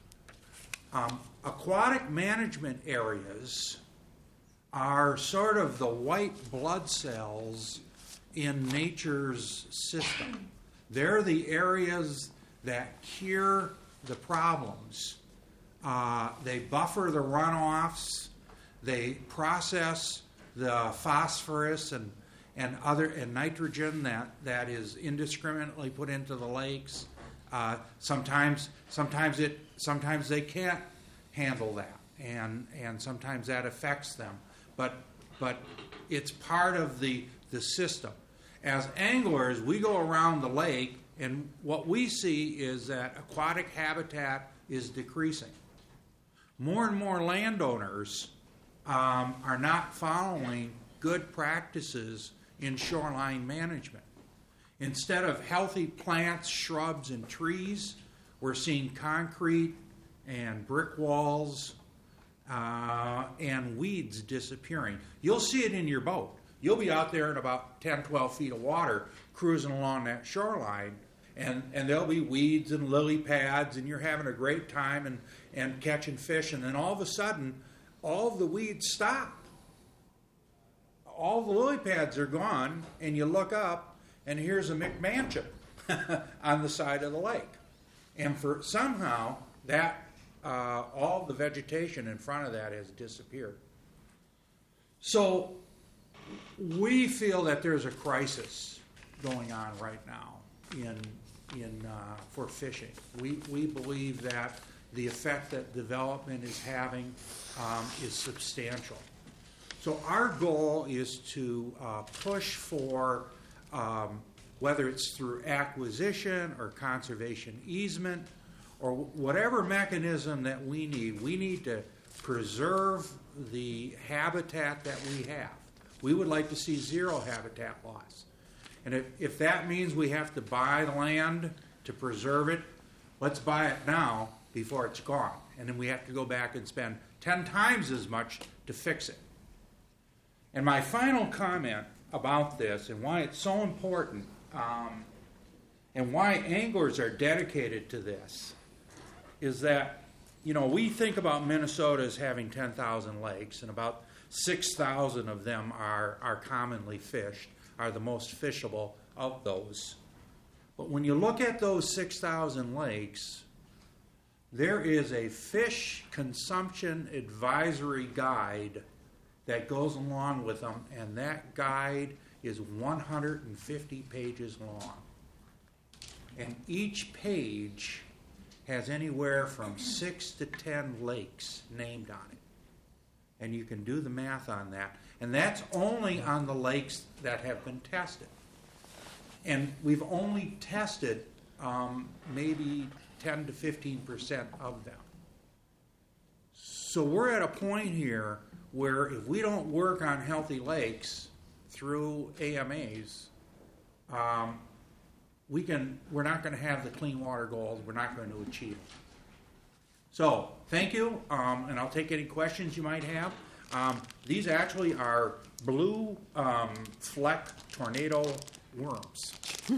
Speaker 16: Um, aquatic management areas are sort of the white blood cells in nature's system. They're the areas that cure the problems. Uh, they buffer the runoffs. They process the phosphorus and, and other and nitrogen that, that is indiscriminately put into the lakes. Uh, sometimes, sometimes it, sometimes they can't handle that, and and sometimes that affects them. But but it's part of the the system. As anglers, we go around the lake, and what we see is that aquatic habitat is decreasing. More and more landowners um, are not following good practices in shoreline management. Instead of healthy plants, shrubs, and trees, we're seeing concrete and brick walls uh, and weeds disappearing. You'll see it in your boat. You'll be out there in about ten, twelve feet of water cruising along that shoreline, and, and there'll be weeds and lily pads, and you're having a great time and, and catching fish, and then all of a sudden, all of the weeds stop. All the lily pads are gone, and you look up, and here's a McMansion on the side of the lake. And for somehow, that uh, all the vegetation in front of that has disappeared. So we feel that there's a crisis going on right now in in uh, for fishing. We we believe that the effect that development is having um, is substantial. So our goal is to uh, push for, um, whether it's through acquisition or conservation easement or whatever mechanism that we need, we need to preserve the habitat that we have. We would like to see zero habitat loss. And if, if that means we have to buy land to preserve it, let's buy it now before it's gone. And then we have to go back and spend ten times as much to fix it. And my final comment about this and why it's so important um, and why anglers are dedicated to this is that, you know, we think about Minnesota as having ten thousand lakes, and about six thousand of them are, are commonly fished, are the most fishable of those. But when you look at those six thousand lakes, there is a fish consumption advisory guide that goes along with them, and that guide is one hundred fifty pages long. And each page has anywhere from six to ten lakes named on it. And you can do the math on that. And that's only on the lakes that have been tested. and we've only tested um, maybe ten to fifteen percent of them. So we're at a point here where if we don't work on healthy lakes through A M As, um, we can, we're not going to have the clean water goals. We're not going to achieve them. So thank you, um, and I'll take any questions you might have. Um, these actually are blue um, fleck tornado worms.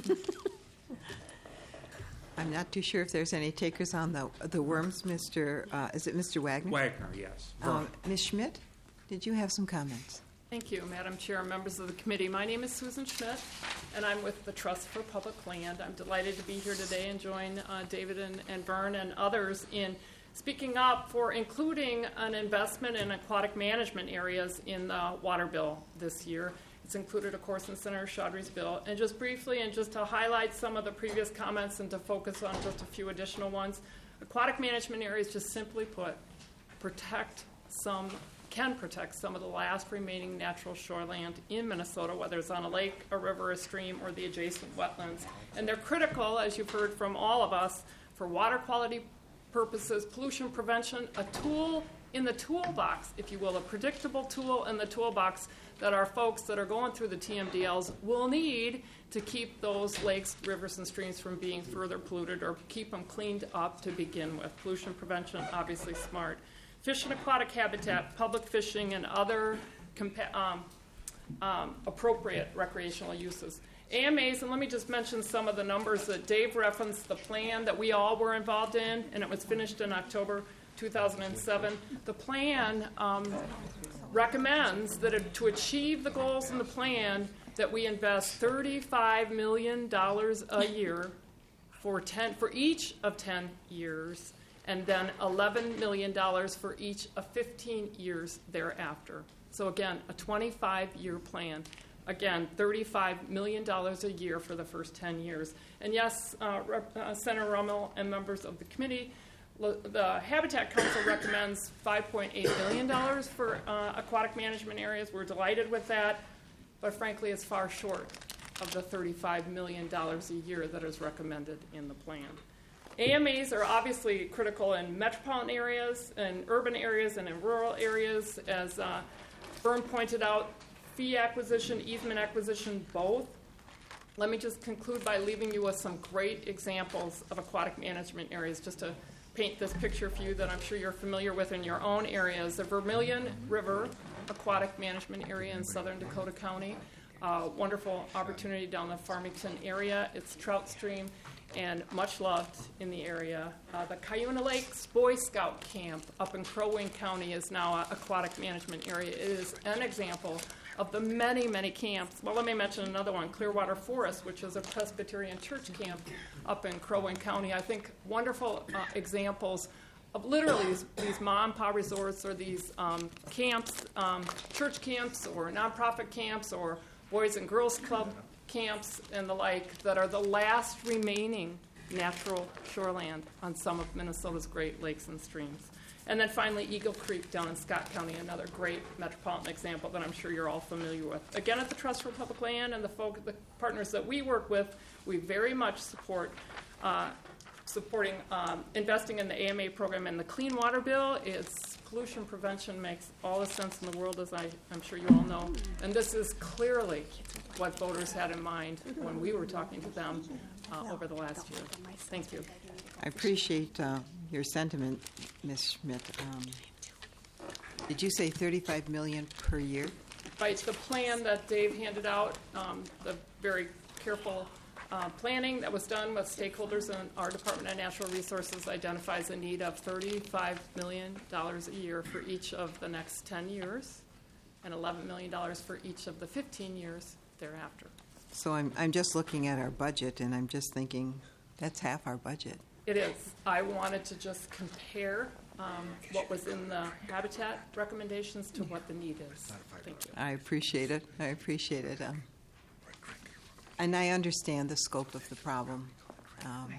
Speaker 4: I'm not too sure if there's any takers on the the worms, Mister Uh, is it Mister Wagner?
Speaker 16: Wagner, yes.
Speaker 4: Um, Miz Schmidt, did you have some comments?
Speaker 17: Thank you, Madam Chair, members of the committee. My name is Susan Schmidt, and I'm with the Trust for Public Land. I'm delighted to be here today and join uh, David and, and Vern and others in speaking up for including an investment in aquatic management areas in the water bill this year. It's included, of course, in Senator Chaudhry's bill. And just briefly, and just to highlight some of the previous comments and to focus on just a few additional ones, aquatic management areas, just simply put, protect some, can protect some of the last remaining natural shoreland in Minnesota, whether it's on a lake, a river, a stream, or the adjacent wetlands. And they're critical, as you've heard from all of us, for water quality purposes, pollution prevention, a tool in the toolbox, if you will, a predictable tool in the toolbox that our folks that are going through the T M D Ls will need to keep those lakes, rivers, and streams from being further polluted or keep them cleaned up to begin with. Pollution prevention, obviously smart. Fish and aquatic habitat, public fishing, and other compa- um, um, appropriate recreational uses. A M As, and let me just mention some of the numbers that Dave referenced, the plan that we all were involved in, and it was finished in October two thousand seven. The plan um, recommends that it, to achieve the goals in the plan, that we invest thirty-five million dollars a year for ten for each of ten years, and then eleven million dollars for each of fifteen years thereafter. So again, a twenty-five year plan. Again, thirty-five million dollars a year for the first ten years. And yes, uh, Rep- uh, Senator Rummel and members of the committee, the Habitat Council recommends five point eight billion dollars for uh, aquatic management areas. We're delighted with that, but frankly, it's far short of the thirty-five million dollars a year that is recommended in the plan. A M As are obviously critical in metropolitan areas, in urban areas, and in rural areas. As uh, Vern pointed out, fee acquisition, easement acquisition, both. Let me just conclude by leaving you with some great examples of aquatic management areas, just to paint this picture for you that I'm sure you're familiar with in your own areas. The Vermilion River Aquatic Management Area in southern Dakota County. Uh, wonderful opportunity down the Farmington area. It's trout stream and much loved in the area. Uh, the Cuyuna Lakes Boy Scout Camp up in Crow Wing County is now an aquatic management area. It is an example of the many, many camps. Well, let me mention another one, Clearwater Forest, which is a Presbyterian church camp up in Crow Wing County. I think wonderful uh, examples of literally these, these mom and pop resorts or these um, camps, um, church camps or nonprofit camps or Boys and Girls Club camps and the like that are the last remaining natural shoreland on some of Minnesota's great lakes and streams. And then finally, Eagle Creek down in Scott County, another great metropolitan example that I'm sure you're all familiar with. Again, at the Trust for Public Land and the folk, the partners that we work with, we very much support uh, supporting um, investing in the A M A program and the Clean Water Bill. It's pollution prevention makes all the sense in the world, as I, I'm sure you all know. And this is clearly what voters had in mind when we were talking to them uh, over the last year. Thank you.
Speaker 4: I appreciate uh, your sentiment, Miz Schmidt. Um, did you say thirty-five million dollars per year?
Speaker 17: Right, the plan that Dave handed out, um, the very careful uh, planning that was done with stakeholders in our Department of Natural Resources identifies a need of thirty-five million dollars a year for each of the next ten years and eleven million dollars for each of the fifteen years thereafter.
Speaker 4: So I'm, I'm just looking at our budget, and I'm just thinking that's half our budget.
Speaker 17: It is. I wanted to just compare um, what was in the habitat recommendations to what the need is. Thank you.
Speaker 4: I appreciate it. I appreciate it. Um, and I understand the scope of the problem. Um,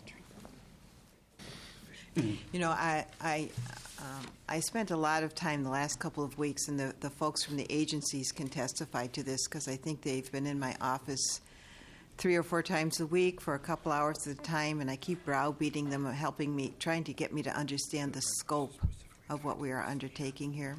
Speaker 4: you know, I I, um, I spent a lot of time the last couple of weeks, and the, the folks from the agencies can testify to this because I think they've been in my office three or four times a week for a couple hours at a time, and I keep browbeating them, helping me, trying to get me to understand the scope of what we are undertaking here.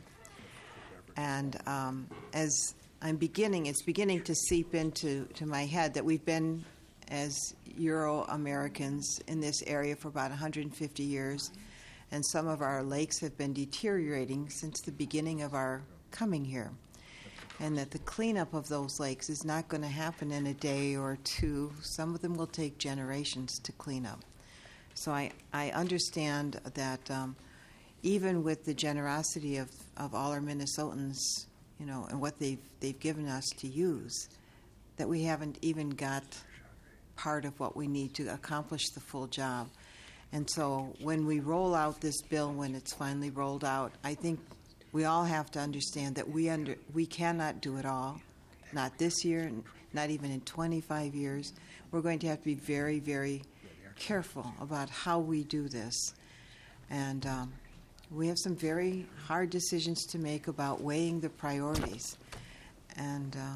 Speaker 4: And um, as I'm beginning, it's beginning to seep into to my head that we've been, as Euro-Americans, in this area for about one hundred fifty years, and some of our lakes have been deteriorating since the beginning of our coming here. And that the cleanup of those lakes is not going to happen in a day or two. Some of them will take generations to clean up. So I, I understand that um, even with the generosity of, of all our Minnesotans, you know, and what they've, they've given us to use, that we haven't even got part of what we need to accomplish the full job. And so when we roll out this bill, when it's finally rolled out, I think we all have to understand that we under we cannot do it all, not this year, not even in twenty-five years. We're going to have to be very, very careful about how we do this. And um, we have some very hard decisions to make about weighing the priorities. And uh,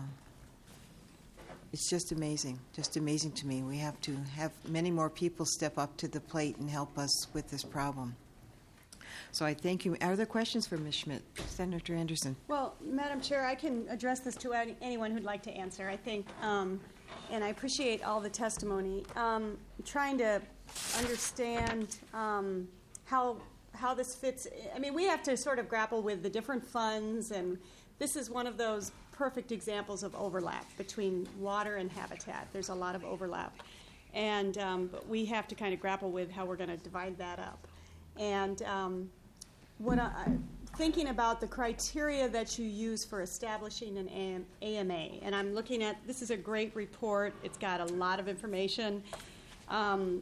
Speaker 4: it's just amazing, just amazing to me. We have to have many more people step up to the plate and help us with this problem. So I thank you. Are there questions for Miz Schmidt? Senator Anderson.
Speaker 18: Well, Madam Chair, I can address this to any- anyone who'd like to answer, I think, um, and I appreciate all the testimony. Um, trying to understand um, how how this fits. I mean, we have to sort of grapple with the different funds, and this is one of those perfect examples of overlap between water and habitat. There's a lot of overlap, and um, but we have to kind of grapple with how we're going to divide that up. And um, what I, thinking about the criteria that you use for establishing an A M A, and I'm looking at, this is a great report. It's got a lot of information. Um,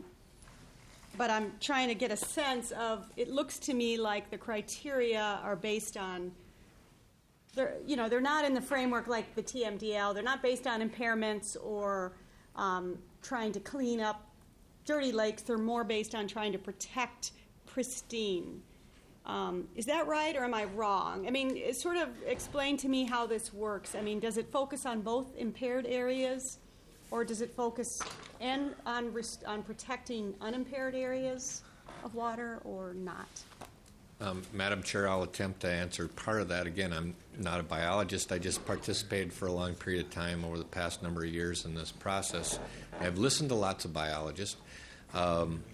Speaker 18: but I'm trying to get a sense of, it looks to me like the criteria are based on, they're, you know, they're not in the framework like the T M D L. They're not based on impairments or um, trying to clean up dirty lakes. They're more based on trying to protect pristine. Um, is that right, or am I wrong? I mean, it sort of explain to me how this works. I mean, does it focus on both impaired areas, or does it focus and on rest- on protecting unimpaired areas of water, or not?
Speaker 15: Um, Madam Chair, I'll attempt to answer part of that. Again, I'm not a biologist. I just participated for a long period of time over the past number of years in this process. I've listened to lots of biologists. Um,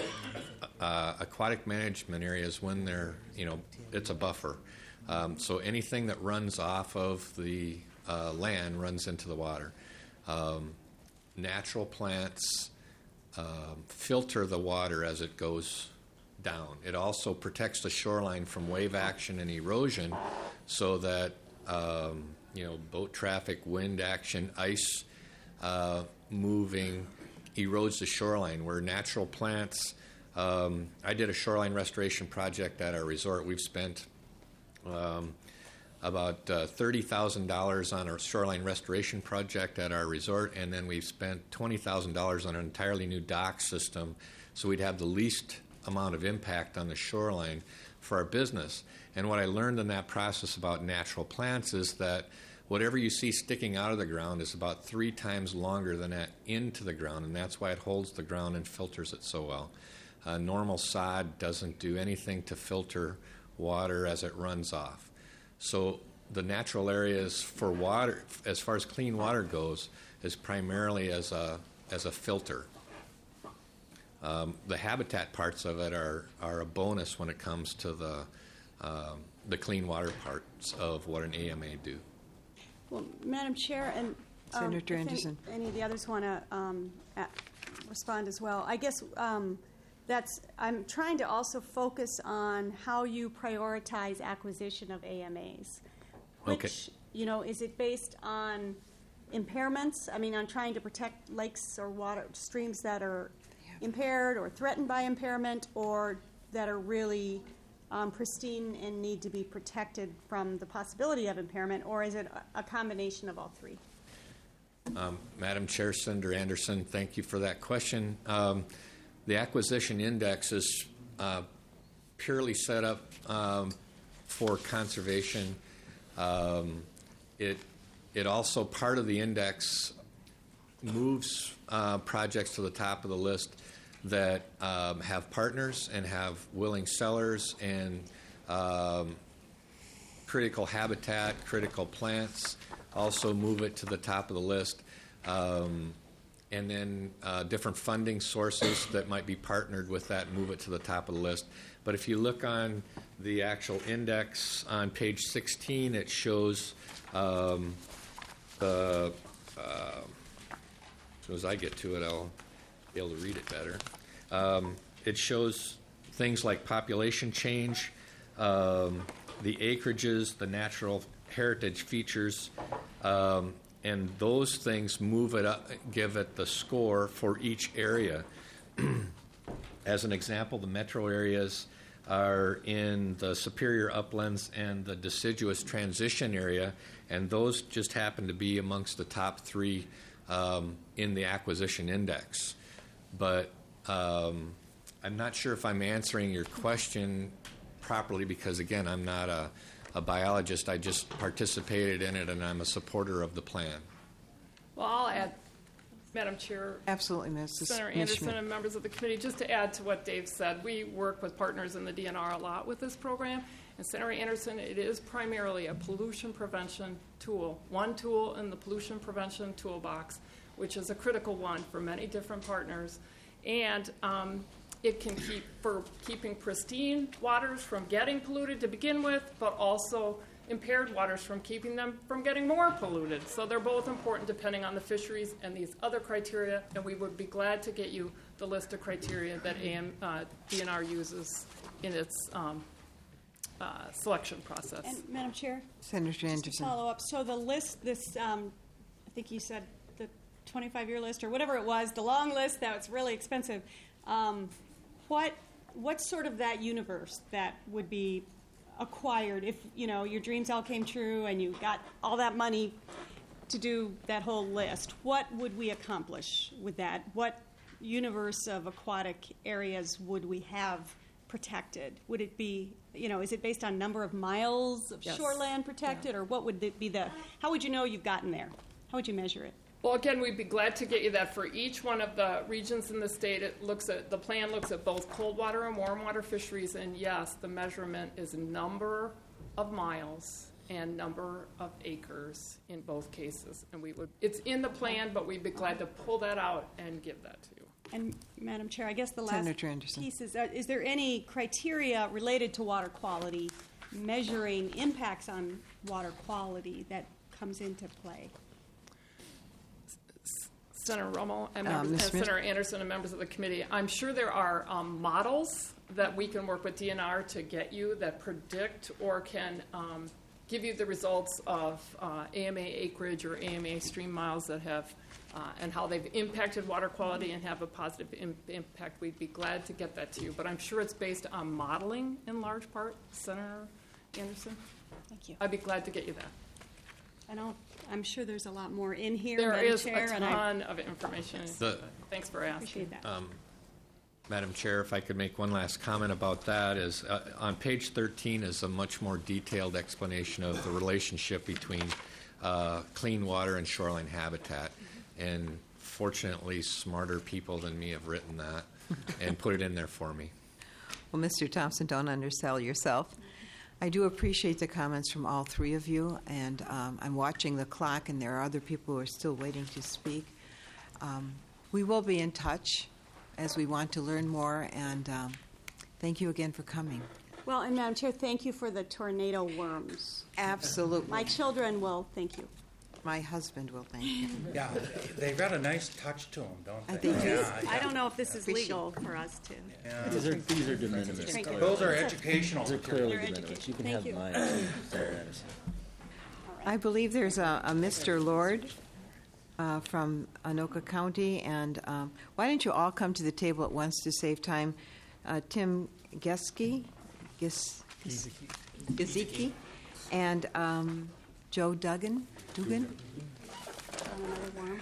Speaker 15: Uh, aquatic management areas, when they're, you know, it's a buffer. Um, so anything that runs off of the uh, land runs into the water. Um, natural plants uh, filter the water as it goes down. It also protects the shoreline from wave action and erosion so that, um, you know, boat traffic, wind action, ice uh, moving erodes the shoreline, where natural plants. Um, I did a shoreline restoration project at our resort. We've spent um, about uh, thirty thousand dollars on a shoreline restoration project at our resort, and then we've spent twenty thousand dollars on an entirely new dock system, so we'd have the least amount of impact on the shoreline for our business. And what I learned in that process about natural plants is that whatever you see sticking out of the ground is about three times longer than that into the ground, and that's why it holds the ground and filters it so well. Uh, normal sod doesn't do anything to filter water as it runs off. So the natural areas for water, as far as clean water goes, is primarily as a as a filter. Um, the habitat parts of it are, are a bonus when it comes to the um, the clean water parts of what an A M A do.
Speaker 18: Well, Madam Chair, and um,
Speaker 4: Senator
Speaker 18: if any-
Speaker 4: Anderson.
Speaker 18: Any of the others want to um, a- respond as well? I guess um, that's. I'm trying to also focus on how you prioritize acquisition of A M As. Which,
Speaker 15: Okay.
Speaker 18: you know, is it based on impairments? I mean, on trying to protect lakes or water streams that are impaired or threatened by impairment, or that are really um, pristine and need to be protected from the possibility of impairment, or is it a, a combination of all three?
Speaker 15: Um, Madam Chair, Senator Anderson, thank you for that question. Um, the acquisition index is uh, purely set up um, for conservation. Um, it it also, part of the index moves uh, projects to the top of the list that um, have partners and have willing sellers and um, critical habitat, critical plants. Also move it to the top of the list. Um, and then uh, different funding sources that might be partnered with that, move it to the top of the list. But if you look on the actual index on page sixteen, it shows um, the, uh, as soon as I get to it, I'll be able to read it better. Um, it shows things like population change, um, the acreages, the natural heritage features, um, and those things move it up, give it the score for each area. As an example, the metro areas are in the superior uplands and the deciduous transition area, and those just happen to be amongst the top three um, in the acquisition index. But um, I'm not sure if I'm answering your question properly because, again, I'm not a a biologist. I just participated in it, and I'm a supporter of the plan.
Speaker 17: Well, I'll add, Madam Chair.
Speaker 4: Absolutely, Missus
Speaker 17: Senator
Speaker 4: Miz
Speaker 17: Anderson
Speaker 4: Schmidt.
Speaker 17: and members of the committee, just to add to what Dave said, we work with partners in the D N R a lot with this program. And Senator Anderson, it is primarily a pollution prevention tool, one tool in the pollution prevention toolbox, which is a critical one for many different partners. And um, it can keep for keeping pristine waters from getting polluted to begin with, but also impaired waters from keeping them from getting more polluted. So they're both important depending on the fisheries and these other criteria, and we would be glad to get you the list of criteria that A M, uh, D N R uses in its um, uh, selection process.
Speaker 18: And Madam Chair?
Speaker 4: Senator
Speaker 18: Just to
Speaker 4: Anderson.
Speaker 18: follow up, so the list, this, um, I think you said the twenty-five year list or whatever it was, the long list that's really expensive, um, what, what's sort of that universe that would be acquired if, you know, your dreams all came true and you got all that money to do that whole list? What would we accomplish with that? What universe of aquatic areas would we have protected? Would it be, you know, is it based on number of miles of
Speaker 17: Yes.
Speaker 18: shoreland protected, or what would it be the, how would you know you've gotten there? How would you measure it?
Speaker 17: Well, again, we'd be glad to get you that for each one of the regions in the state. It looks at, the plan looks at both cold water and warm water fisheries, and yes, the measurement is number of miles and number of acres in both cases. And we would, it's in the plan, but we'd be glad to pull that out and give that to you.
Speaker 18: And Madam Chair, I guess the last
Speaker 4: Senator Anderson.
Speaker 18: piece is, uh, is there any criteria related to water quality, measuring impacts on water quality that comes into play?
Speaker 17: Senator Rommel and,
Speaker 4: Uh,
Speaker 17: members,
Speaker 4: Miz
Speaker 17: and
Speaker 4: Smith?
Speaker 17: Senator Anderson and members of the committee, I'm sure there are um, models that we can work with D N R to get you that predict or can um, give you the results of uh, A M A acreage or A M A stream miles that have uh, and how they've impacted water quality and have a positive im- impact. We'd be glad to get that to you, but I'm sure it's based on modeling in large part. Senator Anderson?
Speaker 18: Thank you.
Speaker 17: I'd be glad to get you that.
Speaker 18: I don't, I'm sure there's a lot more in here,
Speaker 17: There
Speaker 18: Madam
Speaker 17: is
Speaker 18: Chair,
Speaker 17: a
Speaker 18: and I
Speaker 17: ton of information.
Speaker 15: The-
Speaker 17: Thanks for asking.
Speaker 18: appreciate that.
Speaker 15: Um, Madam Chair, if I could make one last comment about that, is uh, on page thirteen is a much more detailed explanation of the relationship between uh, clean water and shoreline habitat. And fortunately, smarter people than me have written that and put it in there for me.
Speaker 4: Well, Mister Thompson, don't undersell yourself. I do appreciate the comments from all three of you, and um, I'm watching the clock, and there are other people who are still waiting to speak. Um, we will be in touch as we want to learn more, and um, thank you again for coming.
Speaker 18: Well, and Madam Chair, thank you for the tornado worms.
Speaker 4: Absolutely.
Speaker 18: My children will thank you.
Speaker 4: My husband will thank you.
Speaker 16: Yeah, they've got a nice touch to them, don't
Speaker 4: I
Speaker 16: they?
Speaker 4: think
Speaker 16: Yeah,
Speaker 18: I don't know if this is
Speaker 4: Appreciate
Speaker 18: legal for us to.
Speaker 16: Yeah.
Speaker 1: These are, these are de minimis.
Speaker 18: Thank you.
Speaker 16: Those are educational.
Speaker 1: These are clearly
Speaker 18: They're
Speaker 1: de minimis. You can
Speaker 18: Thank
Speaker 1: have
Speaker 18: you.
Speaker 1: mine. Senator Anderson.
Speaker 4: I believe there's a, a Mister Lord uh, from Anoka County, and um, why don't you all come to the table at once to save time? Uh, Tim Geske, Gis, Gis, Gizicki, and um, Joe Duggan. Dugan.
Speaker 18: Another worm. Do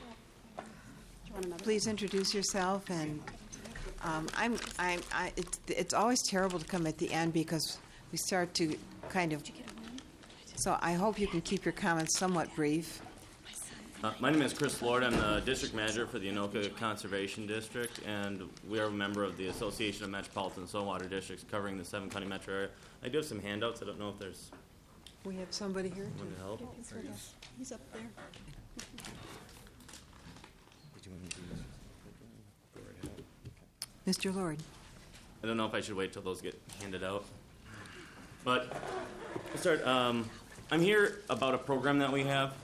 Speaker 18: you want another?
Speaker 4: Please introduce yourself. And um, I'm, I'm, I, it's, it's always terrible to come at the end because we start to kind of. So I hope you can keep your comments somewhat brief.
Speaker 1: Uh, my name is Chris Lord. I'm the district manager for the Anoka Conservation District, and we are a member of the Association of Metropolitan Saltwater Districts covering the seven county metro area. I do have some handouts. I don't know if there's
Speaker 4: We have somebody here.
Speaker 1: one to help.
Speaker 18: He's up there.
Speaker 4: Mister Lord.
Speaker 1: I don't know if I should wait till those get handed out. But I'll start. Um, I'm here about a program that we have,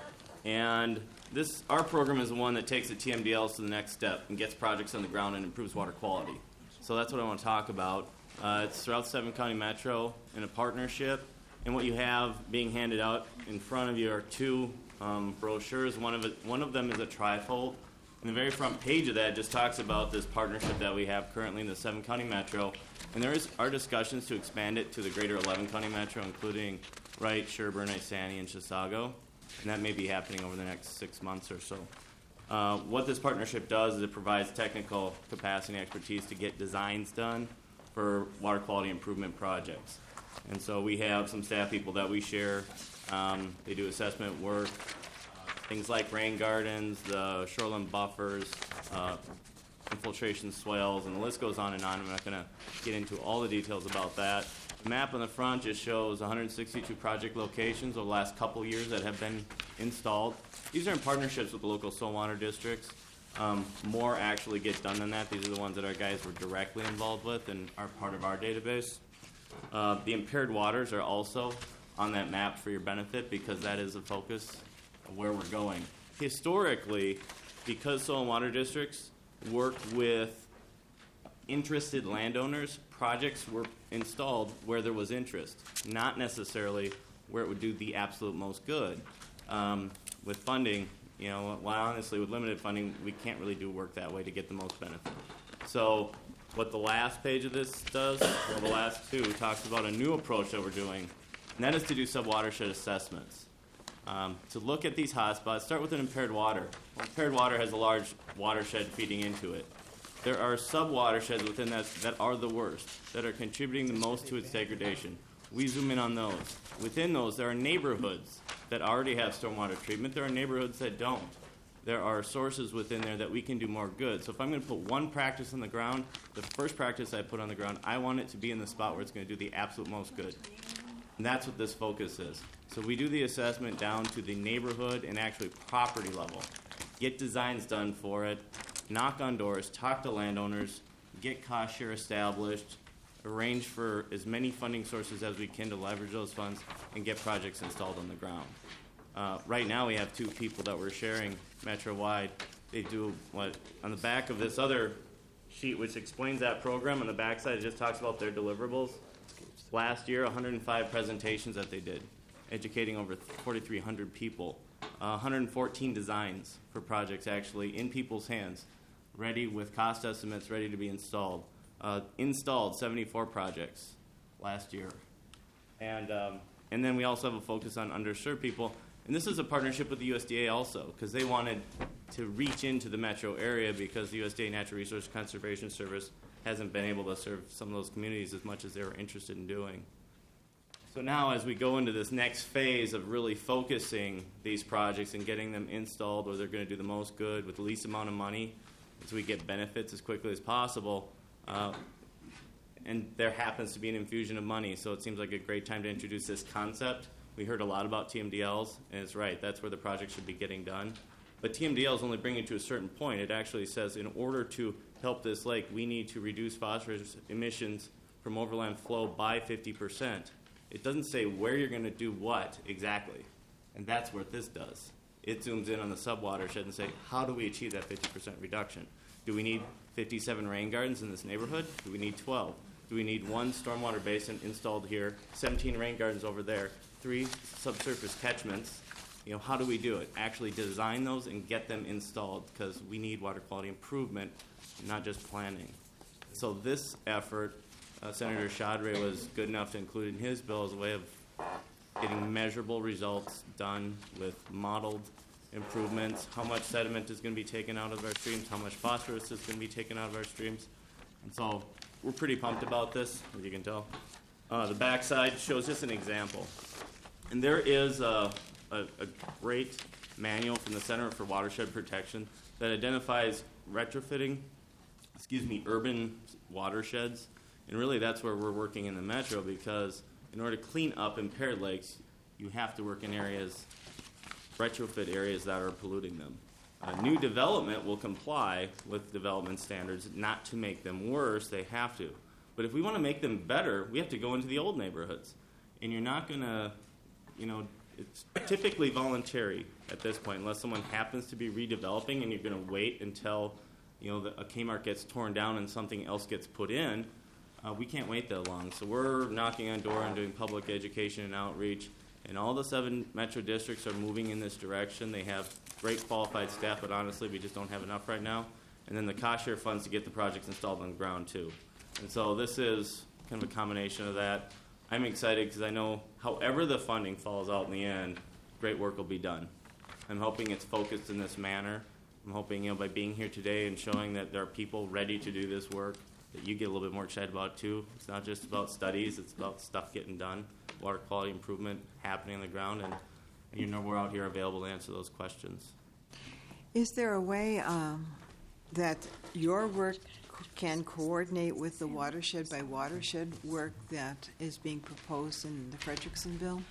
Speaker 1: and this our program is the one that takes the T M D Ls to the next step and gets projects on the ground and improves water quality. So that's what I want to talk about. Uh, it's throughout the seven county metro in a partnership, and what you have being handed out in front of you are two um, brochures. One of it, one of them is a trifold. And the very front page of that just talks about this partnership that we have currently in the seven county metro. And there is our discussions to expand it to the greater eleven county metro, including Wright, Sherburne, Isani, and Chisago. And that may be happening over the next six months or so. Uh, what this partnership does is it provides technical capacity and expertise to get designs done for water quality improvement projects. And so we have some staff people that we share. Um, they do assessment work. Things like rain gardens, the shoreline buffers, uh, infiltration swales, and the list goes on and on. I'm not going to get into all the details about that. The map on the front just shows one hundred sixty-two project locations over the last couple years that have been installed. These are in partnerships with the local stormwater districts. Um, more actually get done than that. These are the ones that our guys were directly involved with and are part of our database. Uh, the impaired waters are also on that map for your benefit because that is a focus where we're going. Historically, because soil and water districts work with interested landowners, projects were installed where there was interest, not necessarily where it would do the absolute most good. Um, with funding, you know, well, honestly, with limited funding, we can't really do work that way to get the most benefit. So what the last page of this does, well, the last two, talks about a new approach that we're doing, and that is to do sub-watershed assessments. Um, to look at these hotspots, start with an impaired water. Well, impaired water has a large watershed feeding into it. There are sub-watersheds within that that are the worst, that are contributing the most to its degradation. We zoom in on those. Within those, there are neighborhoods that already have stormwater treatment. There are neighborhoods that don't. There are sources within there that we can do more good. So if I'm going to put one practice on the ground, the first practice I put on the ground, I want it to be in the spot where it's going to do the absolute most good. And that's what this focus is. So we do the assessment down to the neighborhood and actually property level. Get designs done for it, knock on doors, talk to landowners, get cost share established, arrange for as many funding sources as we can to leverage those funds, and get projects installed on the ground. Uh, right now we have two people that we're sharing metro-wide. They do what, on the back of this other sheet which explains that program, on the back side it just talks about their deliverables. Last year, one hundred five presentations that they did, educating over forty-three hundred people, uh, one hundred fourteen designs for projects actually in people's hands, ready with cost estimates, ready to be installed. Uh, installed seventy-four projects last year. And, um, and then we also have a focus on underserved people. And this is a partnership with the U S D A also, because they wanted to reach into the metro area because the U S D A Natural Resource Conservation Service hasn't been able to serve some of those communities as much as they were interested in doing. So now as we go into this next phase of really focusing these projects and getting them installed where they're going to do the most good with the least amount of money so we get benefits as quickly as possible, uh, and there happens to be an infusion of money, so it seems like a great time to introduce this concept. We heard a lot about T M D Ls, and it's right, that's where the project should be getting done. But T M D Ls only bring it to a certain point. It actually says in order to help this lake, we need to reduce phosphorus emissions from overland flow by fifty percent. It doesn't say where you're going to do what exactly, and that's what this does. It zooms in on the subwatershed and say, how do we achieve that fifty percent reduction? Do we need fifty-seven rain gardens in this neighborhood? Do we need twelve? Do we need one stormwater basin installed here, seventeen rain gardens over there, three subsurface catchments? You know, how do we do it? Actually design those and get them installed because we need water quality improvement, not just planning. So this effort, uh, Senator Chaudhry was good enough to include in his bill as a way of getting measurable results done with modeled improvements, how much sediment is going to be taken out of our streams, how much phosphorus is going to be taken out of our streams. And so we're pretty pumped about this, as you can tell. Uh, the backside shows just an example. And there is a, a, a great manual from the Center for Watershed Protection that identifies retrofitting, excuse me, urban watersheds. And really that's where we're working in the metro, because in order to clean up impaired lakes, you have to work in areas, retrofit areas that are polluting them. Uh, new development will comply with development standards, not to make them worse, they have to. But if we want to make them better, we have to go into the old neighborhoods. And you're not going to, you know, it's typically voluntary at this point, unless someone happens to be redeveloping and you're going to wait until, you know, the, a Kmart gets torn down and something else gets put in. Uh, we can't wait that long. So we're knocking on door and doing public education and outreach. And all the seven metro districts are moving in this direction. They have great qualified staff, but honestly, we just don't have enough right now. And then the cost share funds to get the projects installed on the ground, too. And so this is kind of a combination of that. I'm excited because I know however the funding falls out in the end, great work will be done. I'm hoping it's focused in this manner. I'm hoping, you know, by being here today and showing that there are people ready to do this work, that you get a little bit more excited about it, too. It's not just about studies, it's about stuff getting done, water quality improvement happening on the ground, and, and you know we're out here available to answer those questions.
Speaker 4: Is there a way um, that your work can coordinate with the watershed by watershed work that is being proposed in the Frederickson bill?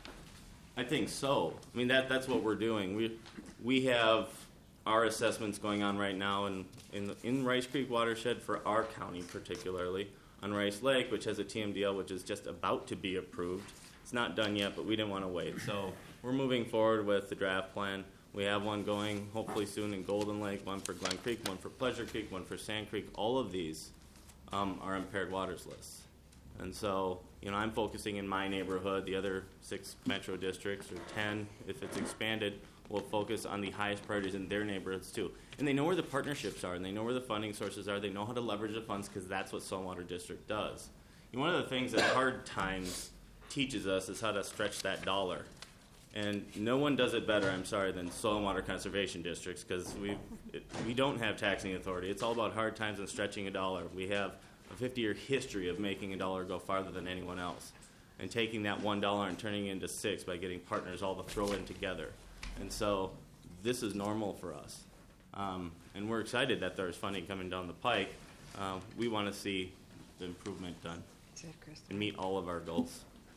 Speaker 1: I think so. I mean, that that's what we're doing. We we have our assessments going on right now in in, the, in Rice Creek watershed for our county, particularly on Rice Lake, which has a T M D L which is just about to be approved. It's not done yet, but we didn't want to wait. So we're moving forward with the draft plan. We have one going hopefully soon in Golden Lake, one for Glen Creek, one for Pleasure Creek, one for Sand Creek. All of these um, are impaired waters lists. And so, you know, I'm focusing in my neighborhood. The other six metro districts, or ten, if it's expanded, will focus on the highest priorities in their neighborhoods too. And they know where the partnerships are, and they know where the funding sources are. They know how to leverage the funds, because that's what Saltwater District does. And one of the things that Hard Times teaches us is how to stretch that dollar. And no one does it better, I'm sorry, than soil and water conservation districts, because we it, we don't have taxing authority. It's all about hard times and stretching a dollar. We have a fifty-year history of making a dollar go farther than anyone else, and taking that one dollar and turning it into six by getting partners all to throw in together. And so this is normal for us, um, and we're excited that there's funding coming down the pike. Uh, we want to see the improvement done and meet all of our goals.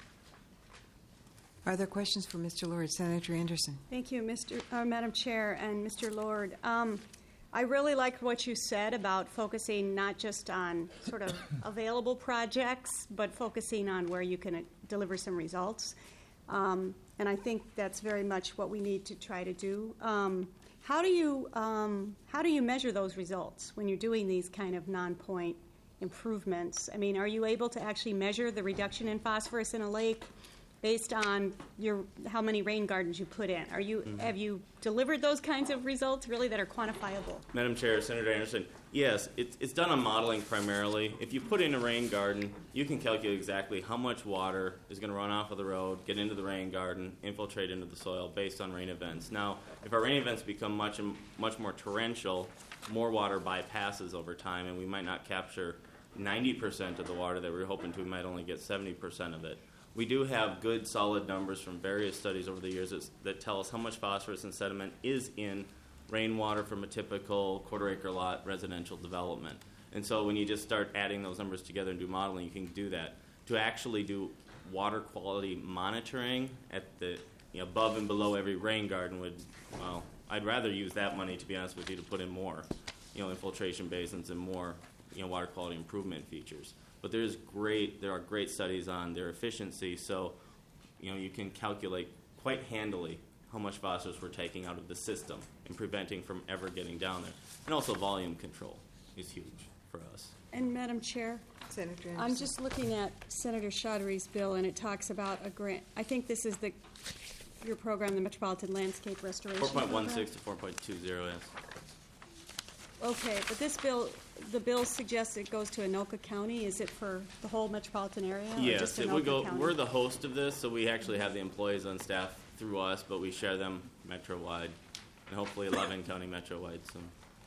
Speaker 4: Are there questions for Mister Lord? Senator Anderson.
Speaker 18: Thank you, Mister Uh, Madam Chair and Mister Lord. Um, I really liked what you said about focusing not just on sort of available projects, but focusing on where you can uh, deliver some results. Um, and I think that's very much what we need to try to do. Um, how do you um, how do you measure those results when you're doing these kind of non-point improvements? I mean, are you able to actually measure the reduction in phosphorus in a lake based on your how many rain gardens you put in? Are you mm-hmm. have you delivered those kinds of results really that are quantifiable?
Speaker 1: Madam Chair, Senator Anderson, yes, it's, it's done on modeling primarily. If you put in a rain garden, you can calculate exactly how much water is going to run off of the road, get into the rain garden, infiltrate into the soil based on rain events. Now, if our rain events become much much more torrential, more water bypasses over time, and we might not capture ninety percent of the water that we we're hoping to. We might only get seventy percent of it. We do have good, solid numbers from various studies over the years that, that tell us how much phosphorus and sediment is in rainwater from a typical quarter-acre lot residential development. And so when you just start adding those numbers together and do modeling, you can do that. To actually do water quality monitoring at the you know, above and below every rain garden would, well, I'd rather use that money, to be honest with you, to put in more, you know, infiltration basins and more, you know, water quality improvement features. But there's great, there are great studies on their efficiency, so you know you can calculate quite handily how much phosphorus we're taking out of the system and preventing from ever getting down there. And also volume control is huge for us.
Speaker 18: And Madam Chair,
Speaker 4: Senator Anderson.
Speaker 18: I'm just looking at Senator Chaudhry's bill, and it talks about a grant. I think this is the your program, the Metropolitan Landscape Restoration
Speaker 1: four point one
Speaker 18: Program.
Speaker 1: six to four point two zero, yes.
Speaker 18: Okay, but this bill, the bill suggests it goes to Anoka County. Is it for the whole metropolitan area? Or
Speaker 1: Yes,
Speaker 18: just
Speaker 1: it
Speaker 18: Anoka
Speaker 1: would go.
Speaker 18: County?
Speaker 1: We're the host of this, so we actually have the employees on staff through us, but we share them metro-wide, and hopefully eleven county metro-wide soon.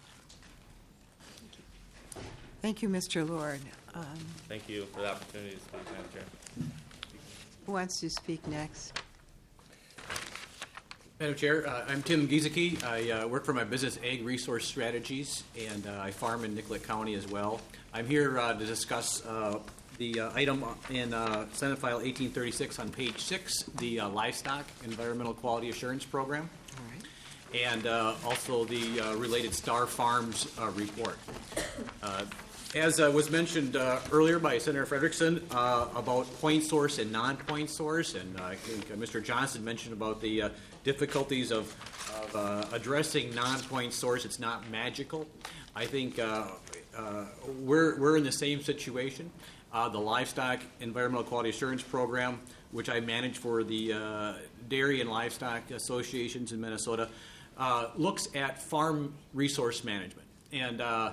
Speaker 4: Thank you, Mister Lord. Um,
Speaker 1: Thank you for the opportunity to speak, Madam Chair.
Speaker 4: who wants to speak next?
Speaker 19: Madam Chair, uh, I'm Tim Giesecke. I uh, work for my business Ag Resource Strategies, and uh, I farm in Nicollet County as well. I'm here uh, to discuss uh, the uh, item in uh, Senate File eighteen thirty-six on page six, the uh, Livestock Environmental Quality Assurance Program, and uh, also the uh, related Star Farms uh, report. Uh, As uh, was mentioned uh, earlier by Senator Frederickson uh, about point source and non-point source, and uh, I think uh, Mister Johnson mentioned about the uh, difficulties of, of uh, addressing non-point source. It's not magical. I think uh, uh, we're, we're in the same situation. Uh, the Livestock Environmental Quality Assurance Program, which I manage for the uh, Dairy and Livestock Associations in Minnesota, uh, looks at farm resource management. And uh,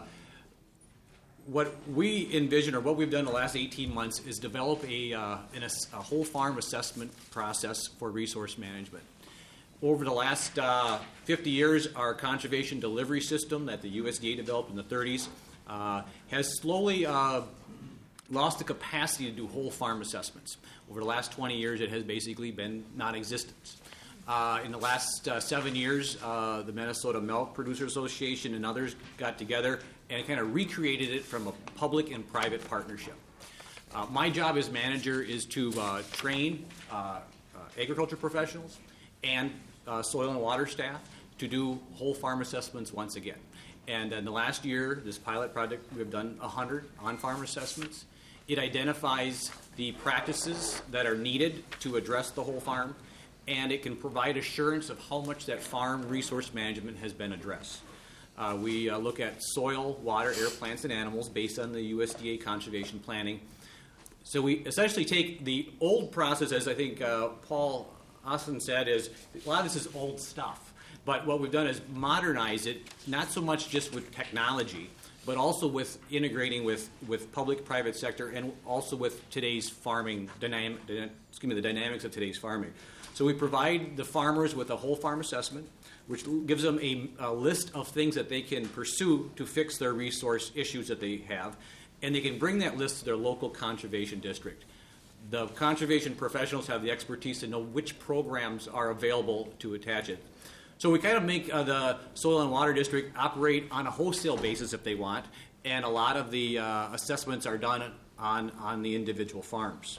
Speaker 19: what we envision, or what we've done the last eighteen months, is develop a, uh, an, a whole farm assessment process for resource management. Over the last uh, fifty years, our conservation delivery system that the U S D A developed in the thirties uh, has slowly uh, lost the capacity to do whole farm assessments. Over the last twenty years, it has basically been non-existent. Uh, in the last uh, seven years, uh, the Minnesota Milk Producer Association and others got together and kind of recreated it from a public and private partnership. Uh, my job as manager is to uh, train uh, uh, agriculture professionals and uh, soil and water staff to do whole farm assessments once again. And in the last year, this pilot project, we've done one hundred on-farm assessments. It identifies the practices that are needed to address the whole farm, and it can provide assurance of how much that farm resource management has been addressed. Uh, we uh, look at soil, water, air, plants, and animals based on the U S D A conservation planning. So we essentially take the old process, as I think uh, Paul Austin said, is a lot of this is old stuff. But what we've done is modernize it, not so much just with technology, but also with integrating with, with public-private sector and also with today's farming, dynamic, excuse me, the dynamics of today's farming. So we provide the farmers with a whole farm assessment, which gives them a, a list of things that they can pursue to fix their resource issues that they have, and they can bring that list to their local conservation district. The conservation professionals have the expertise to know which programs are available to attach it. So we kind of make uh, the Soil and Water District operate on a wholesale basis if they want, and a lot of the uh, assessments are done on, on the individual farms.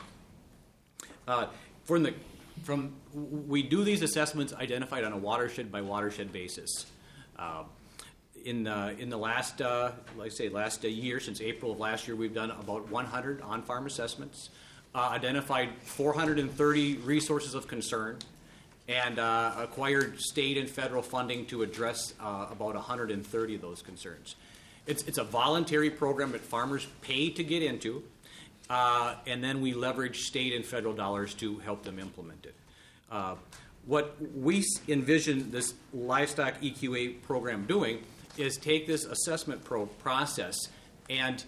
Speaker 19: Uh, from the From we do these assessments identified on a watershed by watershed basis. Uh, in the in the last, uh, like I say, last uh, year, since April of last year, we've done about one hundred on-farm assessments, uh, identified four hundred thirty resources of concern, and uh, acquired state and federal funding to address uh, about one hundred thirty of those concerns. It's it's a voluntary program that farmers pay to get into. Uh, and then we leverage state and federal dollars to help them implement it. Uh, what we envision this livestock E Q A program doing is take this assessment pro- process, and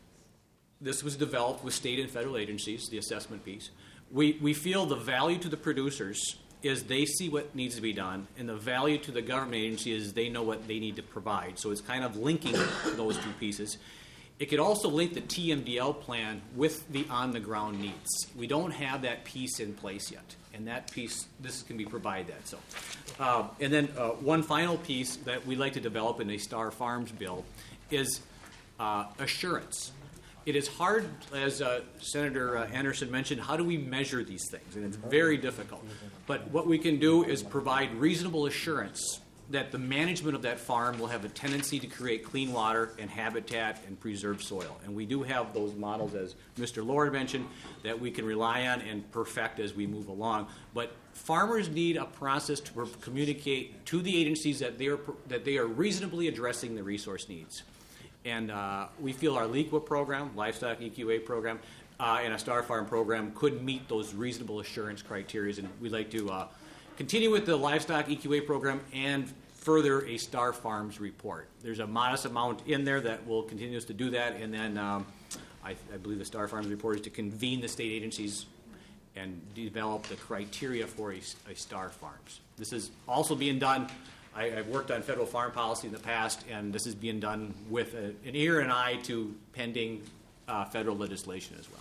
Speaker 19: this was developed with state and federal agencies, the assessment piece. We, we feel the value to the producers is they see what needs to be done, and the value to the government agency is they know what they need to provide. So it's kind of linking those two pieces. It could also link the T M D L plan with the on-the-ground needs. We don't have that piece in place yet, and that piece, this can be provided that. So, uh, and then uh, one final piece that we'd like to develop in a Star Farms bill is uh, assurance. It is hard, as uh, Senator uh, Anderson mentioned, how do we measure these things? And it's very difficult. But what we can do is provide reasonable assurance that the management of that farm will have a tendency to create clean water and habitat and preserve soil. And we do have those models, as Mister Lord mentioned, that we can rely on and perfect as we move along. But farmers need a process to communicate to the agencies that they are, that they are reasonably addressing the resource needs. And uh, we feel our LEQA program, Livestock E Q A program, uh, and a Star Farm program could meet those reasonable assurance criteria. And we'd like to uh, continue with the Livestock E Q A program and further a Star Farms report. There's a modest amount in there that will continue us to do that, and then um, I, I believe the Star Farms report is to convene the state agencies and develop the criteria for a, a Star Farms. This is also being done. I, I've worked on federal farm policy in the past, and this is being done with a, an ear and eye to pending uh, federal legislation as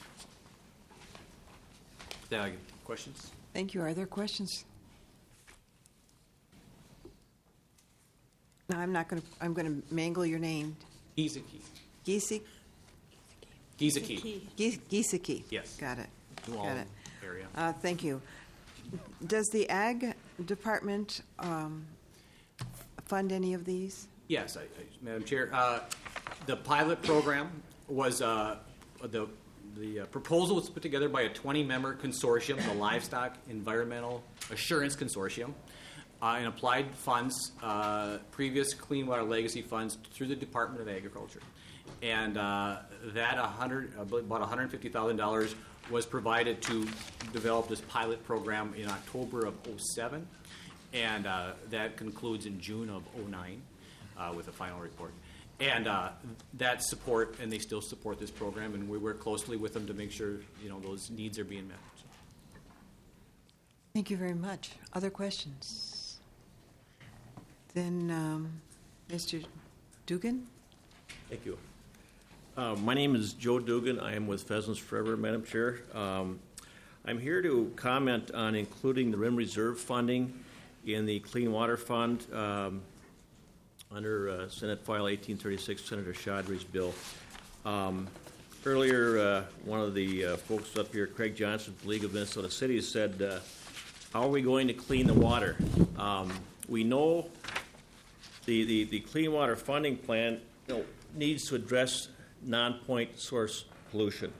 Speaker 19: well. Uh, questions?
Speaker 4: Thank you. Are there questions? No, I'm not going to, I'm going to mangle your name.
Speaker 19: Giesecke.
Speaker 4: Giesecke?
Speaker 19: Giesecke.
Speaker 4: Gies- Giesecke.
Speaker 19: Yes.
Speaker 4: Got it.
Speaker 19: New
Speaker 4: Got
Speaker 19: Ulm
Speaker 4: it.
Speaker 19: area.
Speaker 4: Uh, Thank you. Does the Ag Department um, fund any of these?
Speaker 19: Yes, I, I, Madam Chair. Uh, the pilot program was uh, the the uh, proposal was put together by a twenty-member consortium, the Livestock Environmental Assurance Consortium, uh, and applied funds, uh, previous Clean Water Legacy funds, through the Department of Agriculture, and uh, that a hundred about one hundred fifty thousand dollars was provided to develop this pilot program in October of oh seven, and uh, that concludes in June of oh nine. Uh, with a final report. And uh, that support, and they still support this program, and we work closely with them to make sure, you know, those needs are being met.
Speaker 4: Thank you very much. Other questions? Then, um, Mister Dugan?
Speaker 20: Thank you. Uh, my name is Joe Dugan. I am with Pheasants Forever, Madam Chair. Um, I'm here to comment on including the Rim Reserve funding in the Clean Water Fund. Um, under uh, Senate File eighteen thirty-six, Senator Chaudhry's bill. Um, earlier, uh, one of the uh, folks up here, Craig Johnson, the League of Minnesota Cities, said, uh, how are we going to clean the water? Um, we know the, the, the Clean Water Funding Plan you know, needs to address non-point source pollution.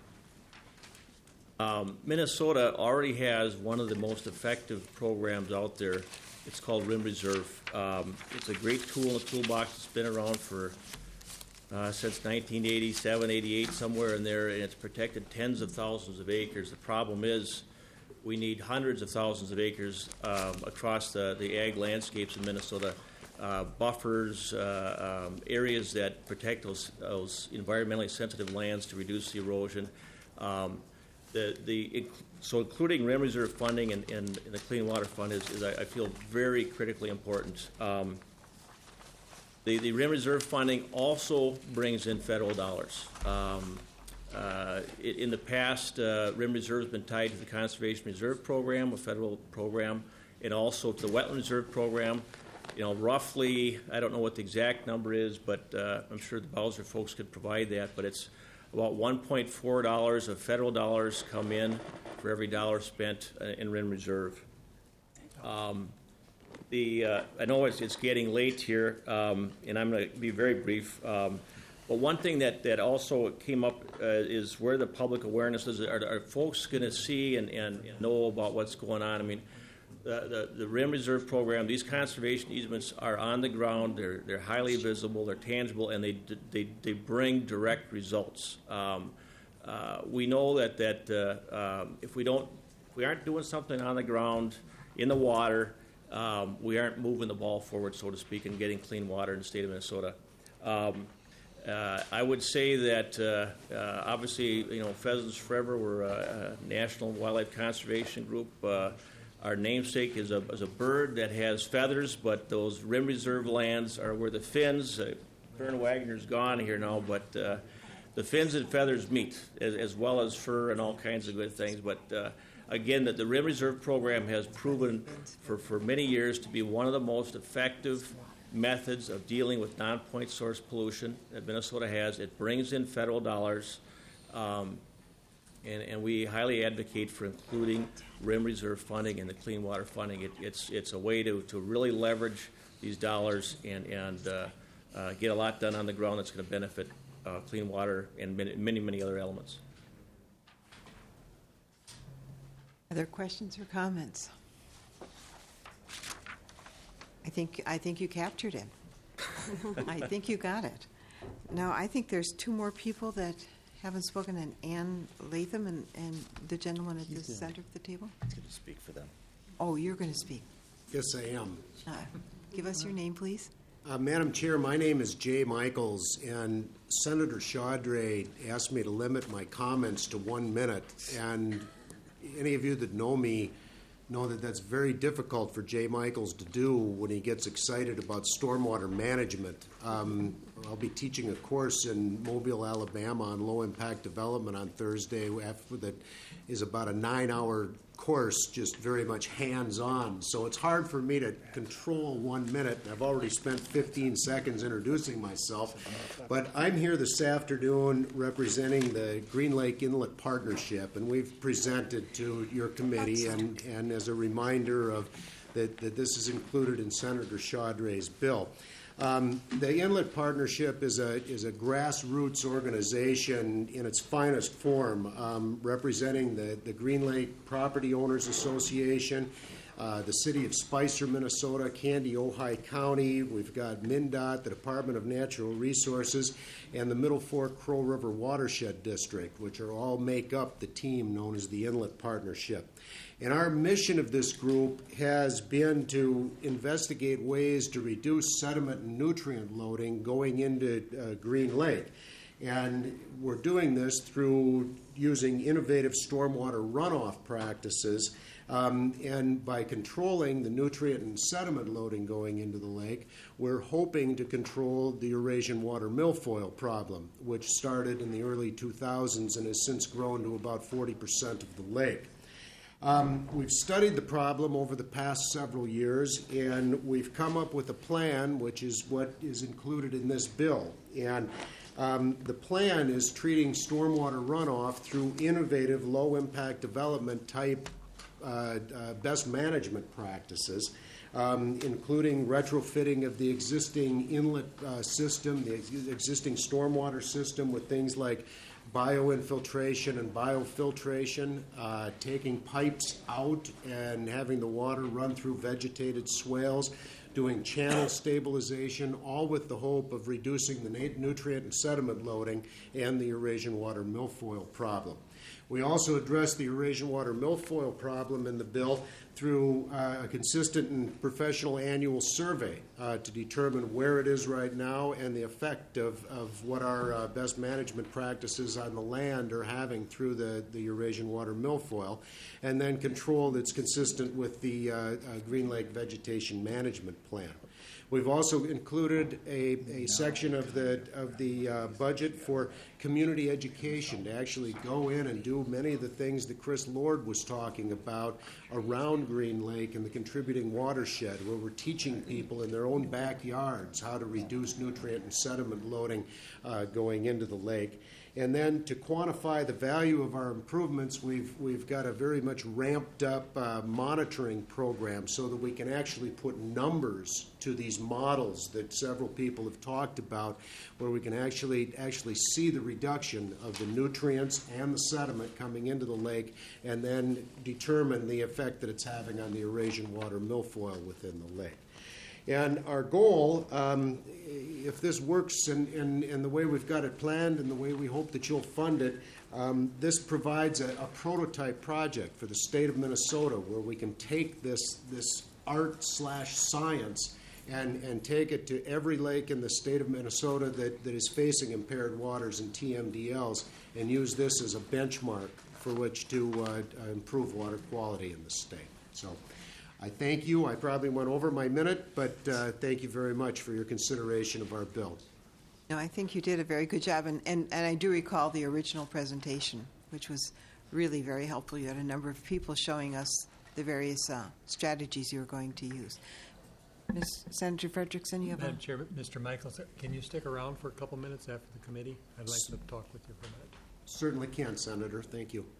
Speaker 20: Um, Minnesota already has one of the most effective programs out there. It's called Rim Reserve. Um, it's a great tool in the toolbox. It's been around for uh, since nineteen eighty-seven, eighty-eight, somewhere in there, and it's protected tens of thousands of acres. The problem is we need hundreds of thousands of acres um, across the, the ag landscapes in Minnesota, uh, buffers, uh, um, areas that protect those, those environmentally sensitive lands to reduce the erosion. Um, The, the, so including Rim Reserve funding and, and, and the Clean Water Fund is, is I, I feel, very critically important. Um, the, the Rim Reserve funding also brings in federal dollars. Um, uh, in, in the past, uh, Rim Reserve has been tied to the Conservation Reserve Program, a federal program, and also to the Wetland Reserve Program. You know, roughly, I don't know what the exact number is, but uh, I'm sure the Bowser folks could provide that, but it's about one point four dollars of federal dollars come in for every dollar spent in Rim Reserve. Um, the uh, I know it's, it's getting late here, um, and I'm going to be very brief. Um, but one thing that, that also came up uh, is where the public awareness is. Are, are folks going to see and, and know about what's going on? I mean, the, the, the Rim Reserve Program, these conservation easements are on the ground. They're, they're highly visible, they're tangible, and they, they, they bring direct results. Um, uh, we know that, that uh, um, if we don't, if we aren't doing something on the ground, in the water, um, we aren't moving the ball forward, so to speak, and getting clean water in the state of Minnesota. Um, uh, I would say that uh, uh, obviously, you know, Pheasants Forever, we're a, a national wildlife conservation group. Uh, Our namesake is a, is a bird that has feathers, but those Rim Reserve lands are where the fins, uh, Vern Wagner's gone here now, but uh, the fins and feathers meet, as, as well as fur and all kinds of good things. But uh, again, that the Rim Reserve Program has proven for, for many years to be one of the most effective methods of dealing with non-point source pollution that Minnesota has. It brings in federal dollars. Um, And, and we highly advocate for including Rim Reserve funding and the Clean Water funding. It, it's, it's a way to, to really leverage these dollars and, and uh, uh, get a lot done on the ground that's going to benefit uh, clean water and many, many, many other elements.
Speaker 4: Other questions or comments? I think, I think you captured it. I think you got it. Now, I think there's two more people that haven't spoken, and Ann Latham and, and the gentleman at the center of the table.
Speaker 21: He's going to speak for them.
Speaker 4: Oh, you're going to speak.
Speaker 22: Yes, I am.
Speaker 4: Uh, give us your name, please.
Speaker 22: Uh, Madam Chair, my name is Jay Michaels, and Senator Chaudhry asked me to limit my comments to one minute. And any of you that know me know that that's very difficult for Jay Michaels to do when he gets excited about stormwater management. Um, I'll be teaching a course in Mobile, Alabama on low-impact development on Thursday after that is about a nine-hour course, just very much hands-on. So it's hard for me to control one minute. I've already spent fifteen seconds introducing myself. But I'm here this afternoon representing the Green Lake Inlet Partnership, and we've presented to your committee, and, and as a reminder of that, that this is included in Senator Chaudhry's bill. Um, the Inlet Partnership is a is a grassroots organization in its finest form, um, representing the, the Green Lake Property Owners Association, uh, the City of Spicer, Minnesota, Candy, Ojai County. We've got MnDOT, the Department of Natural Resources, and the Middle Fork Crow River Watershed District, which are all make up the team known as the Inlet Partnership. And our mission of this group has been to investigate ways to reduce sediment and nutrient loading going into uh, Green Lake. And we're doing this through using innovative stormwater runoff practices. Um, and by controlling the nutrient and sediment loading going into the lake, we're hoping to control the Eurasian water milfoil problem, which started in the early two thousands and has since grown to about forty percent of the lake. Um, we've studied the problem over the past several years, and we've come up with a plan, which is what is included in this bill. And um, the plan is treating stormwater runoff through innovative, low-impact development type uh, uh, best management practices, um, including retrofitting of the existing inlet uh, system, the ex- existing stormwater system with things like bioinfiltration and biofiltration, uh, taking pipes out and having the water run through vegetated swales, doing channel stabilization, all with the hope of reducing the na- nutrient and sediment loading and the Eurasian water milfoil problem. We also address the Eurasian water milfoil problem in the bill through uh, a consistent and professional annual survey uh, to determine where it is right now and the effect of, of what our uh, best management practices on the land are having through the, the Eurasian water milfoil, and then control that's consistent with the uh, uh, Green Lake Vegetation Management Plan. We've also included a, a section of the of the uh, budget for community education to actually go in and do many of the things that Chris Lord was talking about around Green Lake and the contributing watershed, where we're teaching people in their own backyards how to reduce nutrient and sediment loading uh, going into the lake. And then to quantify the value of our improvements, we've we've got a very much ramped up uh, monitoring program so that we can actually put numbers to these models that several people have talked about, where we can actually actually see the reduction of the nutrients and the sediment coming into the lake, and then determine the effect that it's having on the Eurasian water milfoil within the lake. And our goal, um, if this works in, in, in the way we've got it planned and the way we hope that you'll fund it, um, this provides a, a prototype project for the state of Minnesota where we can take this, this art slash science and, and take it to every lake in the state of Minnesota that, that is facing impaired waters and T M D Ls, and use this as a benchmark for which to uh, improve water quality in the state. So I thank you. I probably went over my minute, but uh, thank you very much for your consideration of our bill.
Speaker 4: No, I think you did a very good job, and, and, and I do recall the original presentation, which was really very helpful. You had a number of people showing us the various uh, strategies you were going to use. Miz Senator Frederickson, you have
Speaker 5: Madam
Speaker 4: a...
Speaker 5: Chair, Mister Michaels, can you stick around for a couple minutes after the committee? I'd like to talk with you for a minute.
Speaker 22: Certainly can, Senator. Thank you.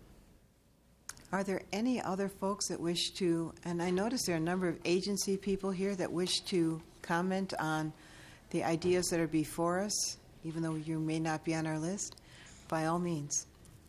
Speaker 4: Are there any other folks that wish to, and I notice there are a number of agency people here that wish to comment on the ideas that are before us, even though you may not be on our list? By all means.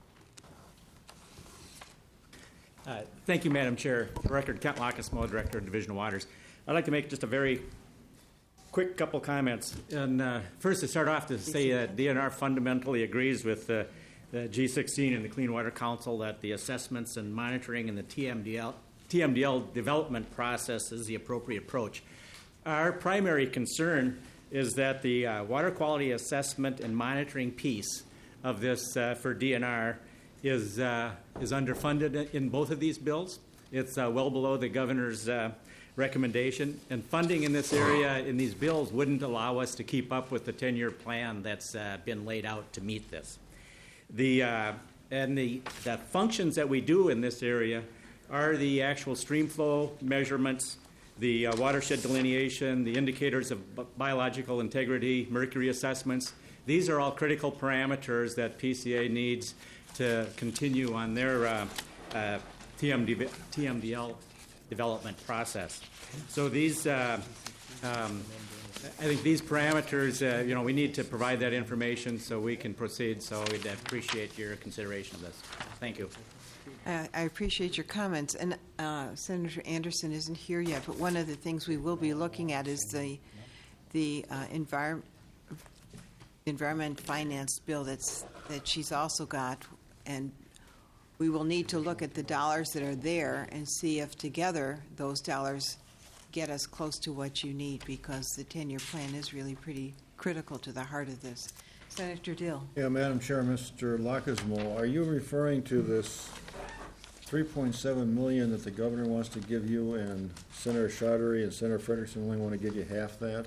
Speaker 3: Uh, thank you, Madam Chair. For the record, Kent Lacasmo, Director of Division of Waters. I'd like to make just a very quick couple comments. And uh, first, to start off to say that D N R fundamentally agrees with uh, the G sixteen and the Clean Water Council that the assessments and monitoring and the T M D L, T M D L development process is the appropriate approach. Our primary concern is that the uh, water quality assessment and monitoring piece of this uh, for D N R is uh, is underfunded in both of these bills. It's uh, well below the governor's uh, recommendation. And funding in this area, in these bills, wouldn't allow us to keep up with the ten-year plan that's uh, been laid out to meet this. The, uh, and the, the functions that we do in this area are the actual stream flow measurements, the uh, watershed delineation, the indicators of bi- biological integrity, mercury assessments. These are all critical parameters that P C A needs to continue on their uh, uh, T M D L development process. So these, uh, um, I think these parameters, uh, you know, we need to provide that information so we can proceed. So we'd appreciate your consideration of this. Thank you.
Speaker 4: Uh, I appreciate your comments. And uh, Senator Anderson isn't here yet, but one of the things we will be looking at is the the uh, environment environment finance bill that's that she's also got, and we will need to look at the dollars that are there and see if together those dollars get us close to what you need, because the ten-year plan is really pretty critical to the heart of this. Senator Dill.
Speaker 2: Yeah, Madam Chair, Mister Lockismo, are you referring to this three point seven million dollars that the governor wants to give you, and Senator Chaudhary and Senator Frederickson only want to give you half that?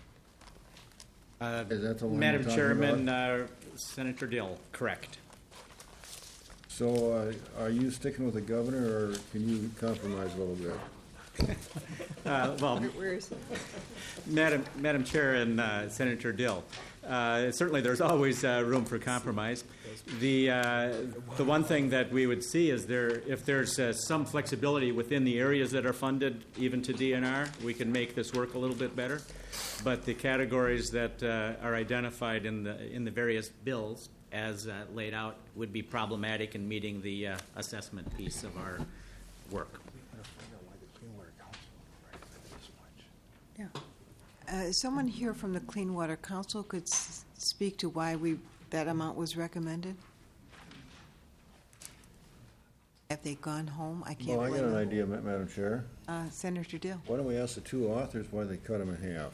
Speaker 3: Uh,
Speaker 2: Is that the one
Speaker 3: Madam
Speaker 2: you're talking
Speaker 3: Chairman,
Speaker 2: about?
Speaker 3: uh, Senator Dill, correct.
Speaker 2: So uh, are you sticking with the governor, or can you compromise a little bit?
Speaker 3: Uh, well,
Speaker 4: Where is it?
Speaker 3: Madam, Madam Chair and uh, Senator Dill, uh, certainly there's always uh, room for compromise. The uh, the one thing that we would see is there if there's uh, some flexibility within the areas that are funded, even to D N R, we can make this work a little bit better. But the categories that uh, are identified in the in the various bills as uh, laid out would be problematic in meeting the uh, assessment piece of our work.
Speaker 4: Yeah. Uh, someone here from the Clean Water Council could s- speak to why we that amount was recommended? Have they gone home? I can't
Speaker 2: Well, I got
Speaker 4: blame
Speaker 2: an
Speaker 4: them.
Speaker 2: idea, Ma- Madam Chair.
Speaker 4: Uh, Senator Dill.
Speaker 2: Why don't we ask the two authors why they cut them in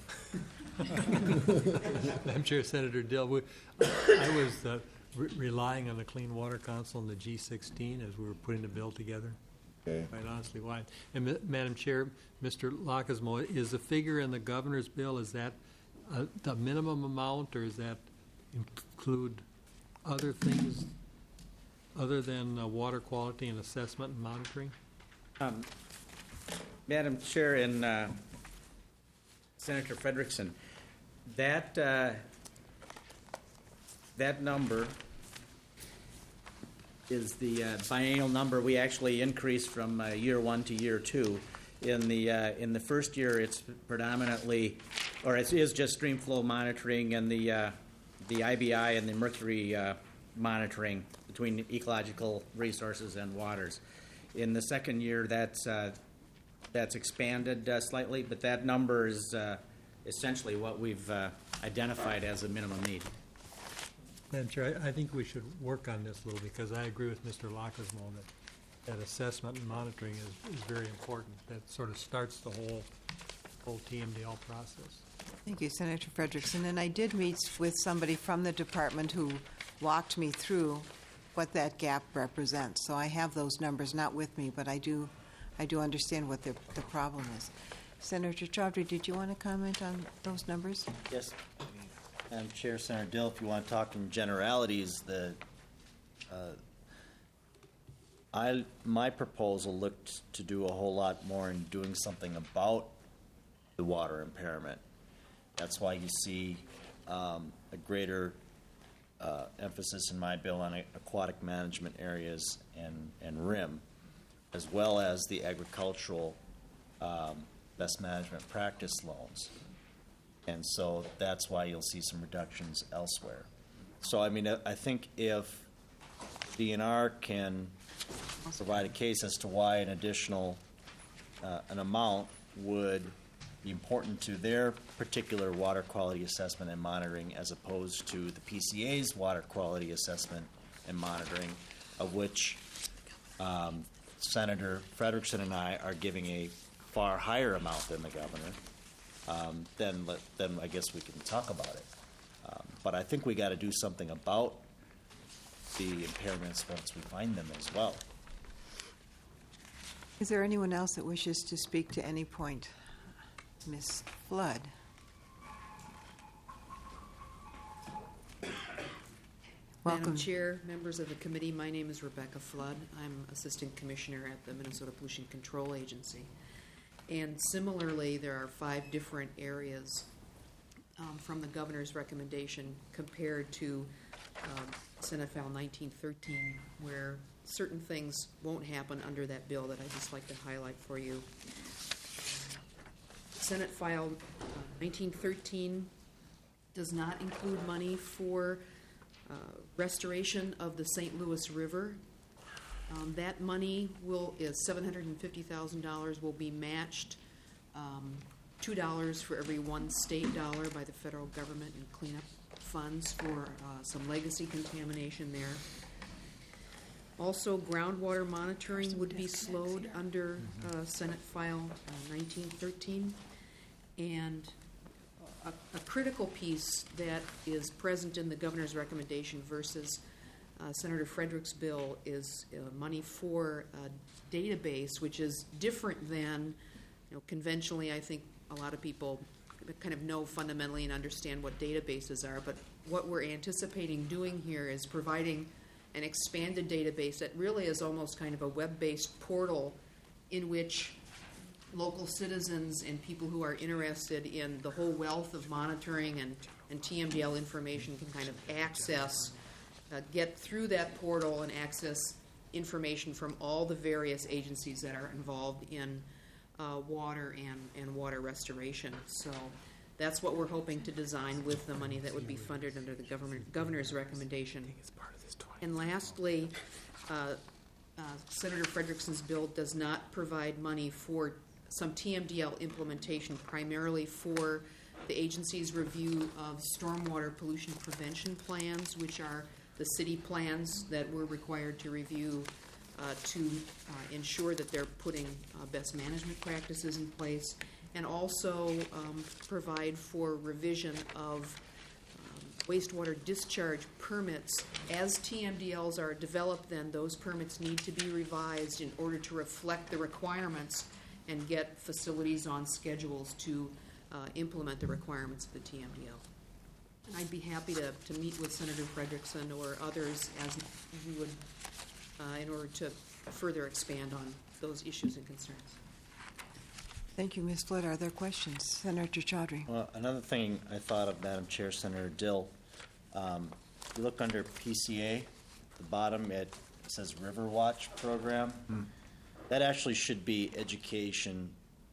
Speaker 2: half?
Speaker 5: Madam Chair, Senator Dill, we, I was uh, re- relying on the Clean Water Council and the G sixteen as we were putting the bill together.
Speaker 2: Okay.
Speaker 5: Quite honestly, why? And Ma- Madam Chair, Mister Lockismo, is the figure in the governor's bill, is that uh, the minimum amount, or does that include other things other than uh, water quality and assessment and monitoring?
Speaker 3: Um, Madam Chair and uh, Senator Frederickson, that uh, that number is the uh, biennial number. We actually increased from uh, year one to year two. In the uh, in the first year, it's predominantly, or it is just stream flow monitoring and the uh, the I B I and the mercury uh, monitoring between ecological resources and waters. In the second year, that's uh, that's expanded uh, slightly, but that number is uh, essentially what we've uh, identified as a minimum need.
Speaker 5: Madam Chair, I, I think we should work on this a little, because I agree with Mister Lockismo that, that assessment and monitoring is, is very important. That sort of starts the whole whole T M D L process.
Speaker 4: Thank you, Senator Frederickson. And I did meet with somebody from the department who walked me through what that gap represents. So I have those numbers not with me, but I do, I do understand what the, the problem is. Senator Chaudhary, did you want to comment on those numbers?
Speaker 7: Yes. Madam Chair, Senator Dill, if you want to talk in generalities, the uh, I my proposal looked to do a whole lot more in doing something about the water impairment. That's why you see um, a greater uh, emphasis in my bill on aquatic management areas and, and R I M, as well as the agricultural um, best management practice loans. And so that's why you'll see some reductions elsewhere. So, I mean, I think if D N R can provide a case as to why an additional, uh, an amount would be important to their particular water quality assessment and monitoring, as opposed to the P C A's water quality assessment and monitoring, of which um, Senator Frederickson and I are giving a far higher amount than the governor, um, then, let, then I guess we can talk about it. Um, but I think we got to do something about the impairments once we find them as well.
Speaker 4: Is there anyone else that wishes to speak to any point? Miz Flood. Welcome.
Speaker 6: Madam Chair, members of the committee, my name is Rebecca Flood. I'm Assistant Commissioner at the Minnesota Pollution Control Agency. And similarly, there are five different areas um, from the governor's recommendation compared to um, Senate File nineteen thirteen, where certain things won't happen under that bill that I'd just like to highlight for you. Senate File uh, nineteen thirteen does not include money for uh, restoration of the Saint Louis River. Um, that money will is seven hundred fifty thousand dollars, will be matched um, two dollars for every one state dollar by the federal government in cleanup funds for uh, some legacy contamination there. Also, groundwater monitoring would be slowed under uh, Senate File uh, nineteen thirteen. And a, a critical piece that is present in the governor's recommendation versus uh, Senator Frederick's bill is uh, money for a database, which is different than, you know, conventionally, I think a lot of people kind of know fundamentally and understand what databases are. But what we're anticipating doing here is providing an expanded database that really is almost kind of a web-based portal in which local citizens and people who are interested in the whole wealth of monitoring and, and T M D L information can kind of access, uh, get through that portal and access information from all the various agencies that are involved in uh, water and, and water restoration. So that's what we're hoping to design with the money that would be funded under the government governor's recommendation. And lastly, uh, uh, Senator Frederickson's bill does not provide money for some T M D L implementation, primarily for the agency's review of stormwater pollution prevention plans, which are the city plans that we're required to review uh, to uh, ensure that they're putting uh, best management practices in place, and also um, provide for revision of wastewater discharge permits. As T M D Ls are developed, then those permits need to be revised in order to reflect the requirements and get facilities on schedules to uh, implement the requirements of the T M D L. And I'd be happy to, to meet with Senator Frederickson or others as we would uh, in order to further expand on those issues and concerns.
Speaker 4: Thank you, Miz Flood. Are there questions? Senator Chaudhry.
Speaker 7: Well, another thing I thought of, Madam Chair, Senator Dill, um, you look under P C A, the bottom, it says River Watch program. Hmm. That actually should be education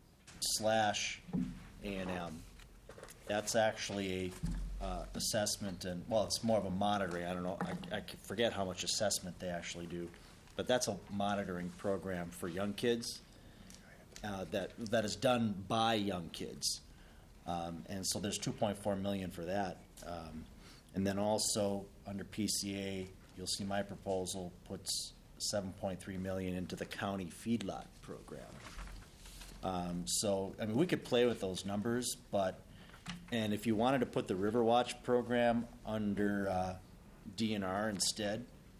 Speaker 7: slash A and M. That's actually a uh, assessment and, well, it's more of a monitoring. I don't know, I, I forget how much assessment they actually do, but that's a monitoring program for young kids. Uh, that that is done by young kids, um, and so there's two point four million for that, um, and then also under P C A, you'll see my proposal puts seven point three million into the county feedlot program. Um, so I mean, we could play with those numbers, but and if you wanted to put the Riverwatch program under uh, D N R instead,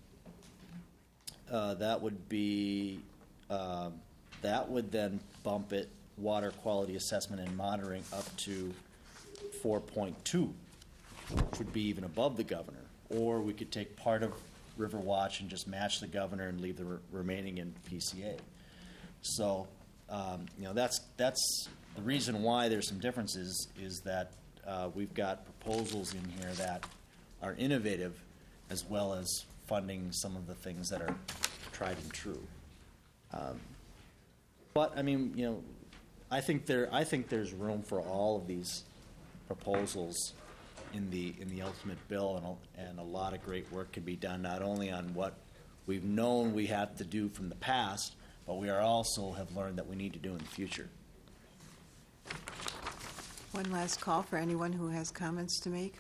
Speaker 7: uh, that would be. Uh, That would then bump it, water quality assessment and monitoring, up to four point two, which would be even above the governor. Or we could take part of River Watch and just match the governor and leave the re- remaining in P C A. So, um, you know, that's that's the reason why there's some differences is that uh, we've got proposals in here that are innovative, as well as funding some of the things that are tried and true. Um, But I mean, you know, I think there, I think there's room for all of these proposals in the in the ultimate bill, and a, and a lot of great work can be done not only on what we've known we have to do from the past, but we are also have learned that we need to do in the future.
Speaker 4: One last call for anyone who has comments to make.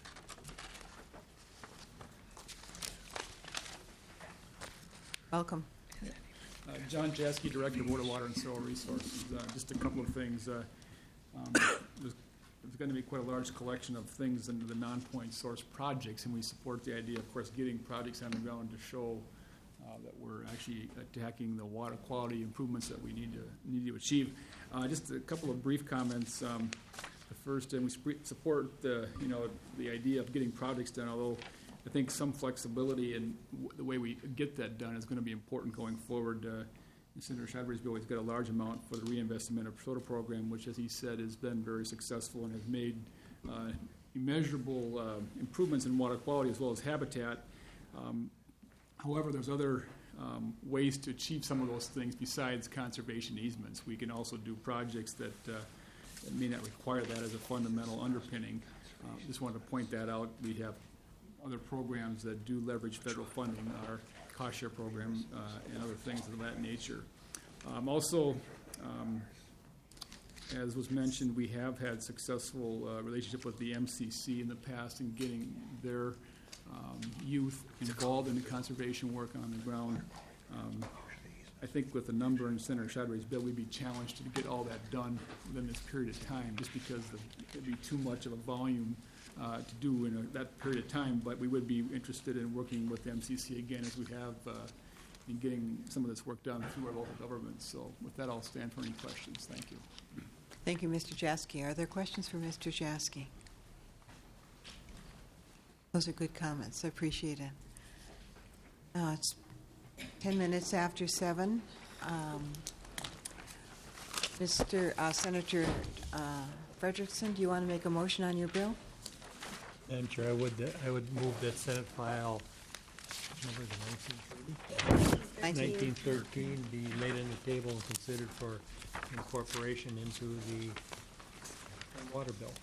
Speaker 4: Welcome.
Speaker 21: Uh, John Jaski, Director of Water, Water and Soil Resources. Uh, just a couple of things. Uh, um, there's, there's going to be quite a large collection of things under the non-point source projects, and we support the idea, of course, getting projects on the ground to show uh, that we're actually attacking the water quality improvements that we need to need to achieve. Uh, just a couple of brief comments. Um, the first, and we sp- support the you know the idea of getting projects done, although I think some flexibility in w- the way we get that done is going to be important going forward. Uh, Senator Chaudhry's bill has got a large amount for the reinvestment of Minnesota program, which, as he said, has been very successful and has made uh, immeasurable uh, improvements in water quality as well as habitat. Um, however, there's other um, ways to achieve some of those things besides conservation easements. We can also do projects that, uh, that may not require that as a fundamental underpinning. Uh, just wanted to point that out. We have other programs that do leverage federal funding, our cost share program, uh, and other things of that nature. Um, also, um, as was mentioned, we have had successful uh, relationship with the M C C in the past in getting their um, youth involved in the conservation work on the ground. Um, I think with the number in Senator Chaudhry's bill, we'd be challenged to get all that done within this period of time, just because the, it'd be too much of a volume Uh, to do in a, that period of time, but we would be interested in working with the M C C again as we have uh, in getting some of this work done through our local governments. So with that, I'll stand for any questions. Thank you.
Speaker 4: Thank you, Mister Jaski. Are there questions for Mister Jaski? Those are good comments. I appreciate it. Uh, it's ten minutes after seven. Um, Mister Uh, Senator uh, Frederickson, do you want to make a motion on your bill?
Speaker 5: Madam Chair, I would, I would move that Senate file, number is nineteen thirty? nineteen thirteen be laid on the table and considered for incorporation into the water bill.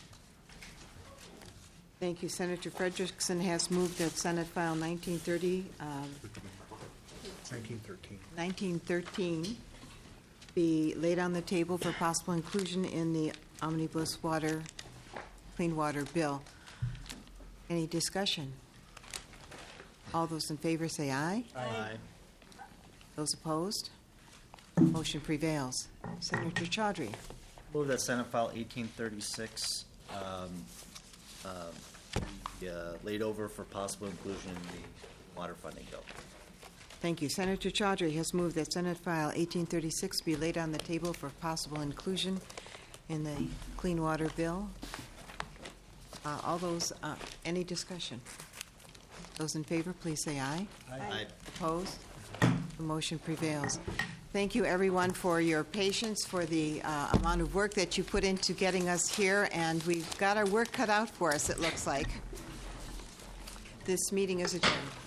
Speaker 4: Thank you. Senator Frederickson has moved that Senate File nineteen thirty, um,
Speaker 5: nineteen thirteen.
Speaker 4: nineteen thirteen be laid on the table for possible inclusion in the Omnibus Water, Clean Water Bill. Any discussion? All those in favor say aye.
Speaker 7: Aye.
Speaker 4: Those opposed? Motion prevails. Senator Chaudhry.
Speaker 7: Move that Senate File eighteen thirty-six um, uh, be uh, laid over for possible inclusion in the water funding bill.
Speaker 4: Thank you. Senator Chaudhry has moved that Senate File eighteen thirty-six be laid on the table for possible inclusion in the Clean Water Bill. Uh, all those, uh, any discussion? Those in favor, please say aye.
Speaker 7: Aye. Aye.
Speaker 4: Opposed? The motion prevails. Thank you, everyone, for your patience, for the uh, amount of work that you put into getting us here, and we've got our work cut out for us, it looks like. This meeting is adjourned.